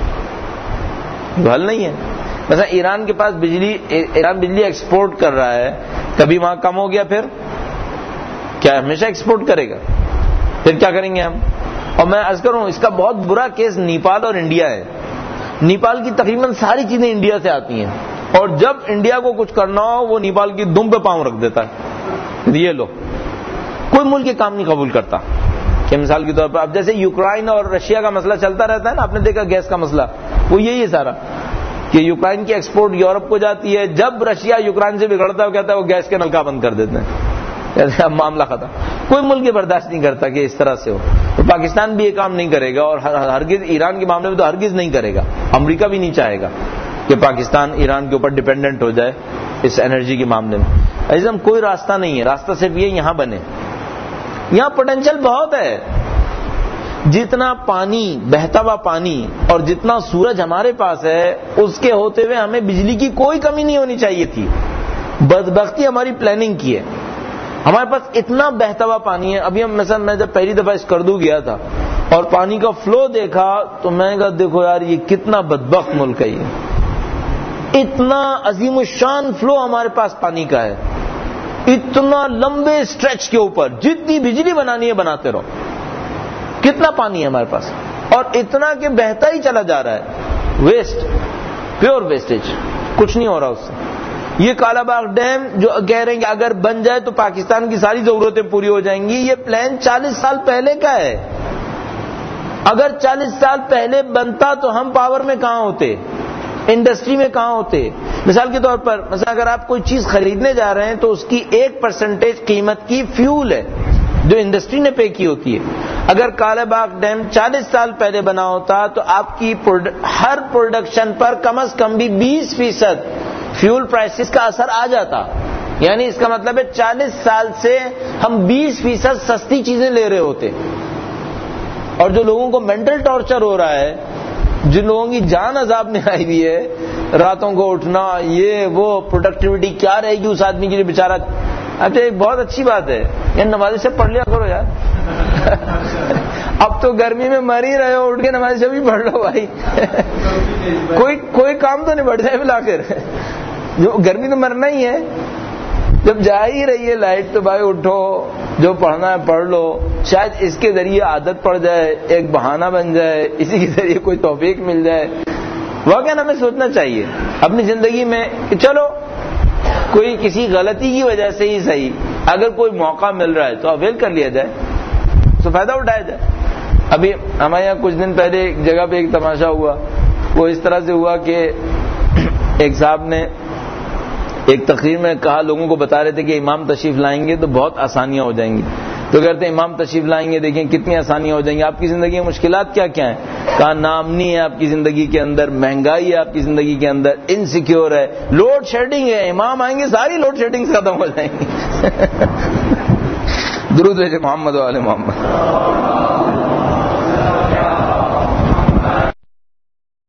حل نہیں ہے. مثلا ایران کے پاس بجلی، ایران بجلی ایکسپورٹ کر رہا ہے، کبھی وہاں کم ہو گیا پھر کیا ہمیشہ ایکسپورٹ کرے گا؟ پھر کیا کریں گے ہم؟ اور میں عرض کروں اس کا بہت برا کیس نیپال اور انڈیا ہے. نیپال کی تقریباً ساری چیزیں انڈیا سے آتی ہیں، اور جب انڈیا کو کچھ کرنا ہو وہ نیپال کی دم پہ پاؤں رکھ دیتا ہے. یہ لو کوئی ملک یہ کام نہیں قبول کرتا. کہ مثال کے طور پر اب جیسے یوکرائن اور رشیا کا مسئلہ چلتا رہتا ہے نا، آپ نے دیکھا گیس کا مسئلہ، وہ یہی ہے سارا کہ یوکرائن کی ایکسپورٹ یورپ کو جاتی ہے. جب رشیا یوکرائن سے بگڑتا ہے وہ کہتا ہے وہ گیس کے نلکا بند کر دیتے ہیں، کہتے ہیں معاملہ ختم. کوئی ملک یہ برداشت نہیں کرتا کہ اس طرح سے ہو. تو پاکستان بھی یہ کام نہیں کرے گا، اور ہرگز ایران کے معاملے میں تو ہرگز نہیں کرے گا. امریکہ بھی نہیں چاہے گا کہ پاکستان ایران کے اوپر ڈیپینڈنٹ ہو جائے اس انرجی کے معاملے میں. عزیزم کوئی راستہ نہیں ہے، راستہ صرف یہ یہاں بنے. یہاں پوٹینشیل بہت ہے. جتنا پانی، بہتا ہوا پانی اور جتنا سورج ہمارے پاس ہے، اس کے ہوتے ہوئے ہمیں بجلی کی کوئی کمی نہیں ہونی چاہیے تھی. بدبختی ہماری پلاننگ کی ہے. ہمارے پاس اتنا بہتا ہوا پانی ہے. ابھی ہم مثلا میں جب پہلی دفعہ اسکردو گیا تھا اور پانی کا فلو دیکھا تو میں کہا دیکھو یار یہ کتنا بدبخت ملک ہے. یہ اتنا عظیم الشان فلو ہمارے پاس پانی کا ہے، اتنا لمبے اسٹریچ کے اوپر جتنی بجلی بنانی ہے بناتے رہو. کتنا پانی ہے ہمارے پاس، اور اتنا کہ بہتا ہی چلا جا رہا ہے. ویسٹ، پیور ویسٹیج، کچھ نہیں ہو رہا اس سے. یہ کالا باغ ڈیم جو کہہ رہے ہیں کہ اگر بن جائے تو پاکستان کی ساری ضرورتیں پوری ہو جائیں گی، یہ پلان چالیس سال پہلے کا ہے. اگر چالیس سال پہلے بنتا تو ہم پاور میں کہاں ہوتے، انڈسٹری میں کہاں ہوتے. مثال کے طور پر مثلا اگر آپ کوئی چیز خریدنے جا رہے ہیں تو اس کی ایک پرسنٹیج قیمت کی فیول ہے جو انڈسٹری نے پے کی ہوتی ہے. اگر کالے باغ ڈیم چالیس سال پہلے بنا ہوتا تو آپ کی ہر پروڈکشن پر کم از کم بھی بیس فیصد فیول پرائسز کا اثر آ جاتا. یعنی اس کا مطلب ہے چالیس سال سے ہم بیس فیصد سستی چیزیں لے رہے ہوتے. اور جو لوگوں کو مینٹل ٹارچر ہو رہا ہے، جن لوگوں کی جان عذاب میں آئی ہوئی ہے، راتوں کو اٹھنا، یہ وہ پروڈکٹیوٹی کیا رہے گی اس آدمی کے لیے بیچارہ. اچھا ایک بہت اچھی بات ہے، یہ نمازی سے پڑھ لیا کرو یار. اب تو گرمی میں مر ہی رہے ہو, اٹھ کے نماز شب ہی پڑھ لو بھائی. کوئی کوئی کام تو نہیں بڑھ جائے بلا کر, جو گرمی تو مرنا ہی ہے. جب جا ہی رہی ہے لائٹ تو بھائی اٹھو, جو پڑھنا ہے پڑھ لو. شاید اس کے ذریعے عادت پڑ جائے, ایک بہانہ بن جائے, اسی کے ذریعے کوئی توفیق مل جائے. واقعا ہمیں سوچنا چاہیے اپنی زندگی میں کہ چلو کوئی کسی غلطی کی وجہ سے ہی صحیح, اگر کوئی موقع مل رہا ہے تو اویل کر لیا جائے, تو فائدہ اٹھایا جائے. ابھی ہمارے یہاں کچھ دن پہلے ایک جگہ پہ ایک تماشا ہوا. وہ اس طرح سے ہوا کہ ایک صاحب نے ایک تقریر میں کہا, لوگوں کو بتا رہے تھے کہ امام تشریف لائیں گے تو بہت آسانیاں ہو جائیں گی. تو کہتے ہیں امام تشریف لائیں گے, دیکھیں کتنی آسانیاں ہو جائیں گی. آپ کی زندگی میں مشکلات کیا کیا ہیں؟ کہا نامنی ہے آپ کی زندگی کے اندر, مہنگائی ہے آپ کی زندگی کے اندر, انسیکیور ہے, لوڈ شیڈنگ ہے. امام آئیں گے ساری لوڈ شیڈنگ ختم ہو جائیں گی. درود بھیجے محمد و آل محمد.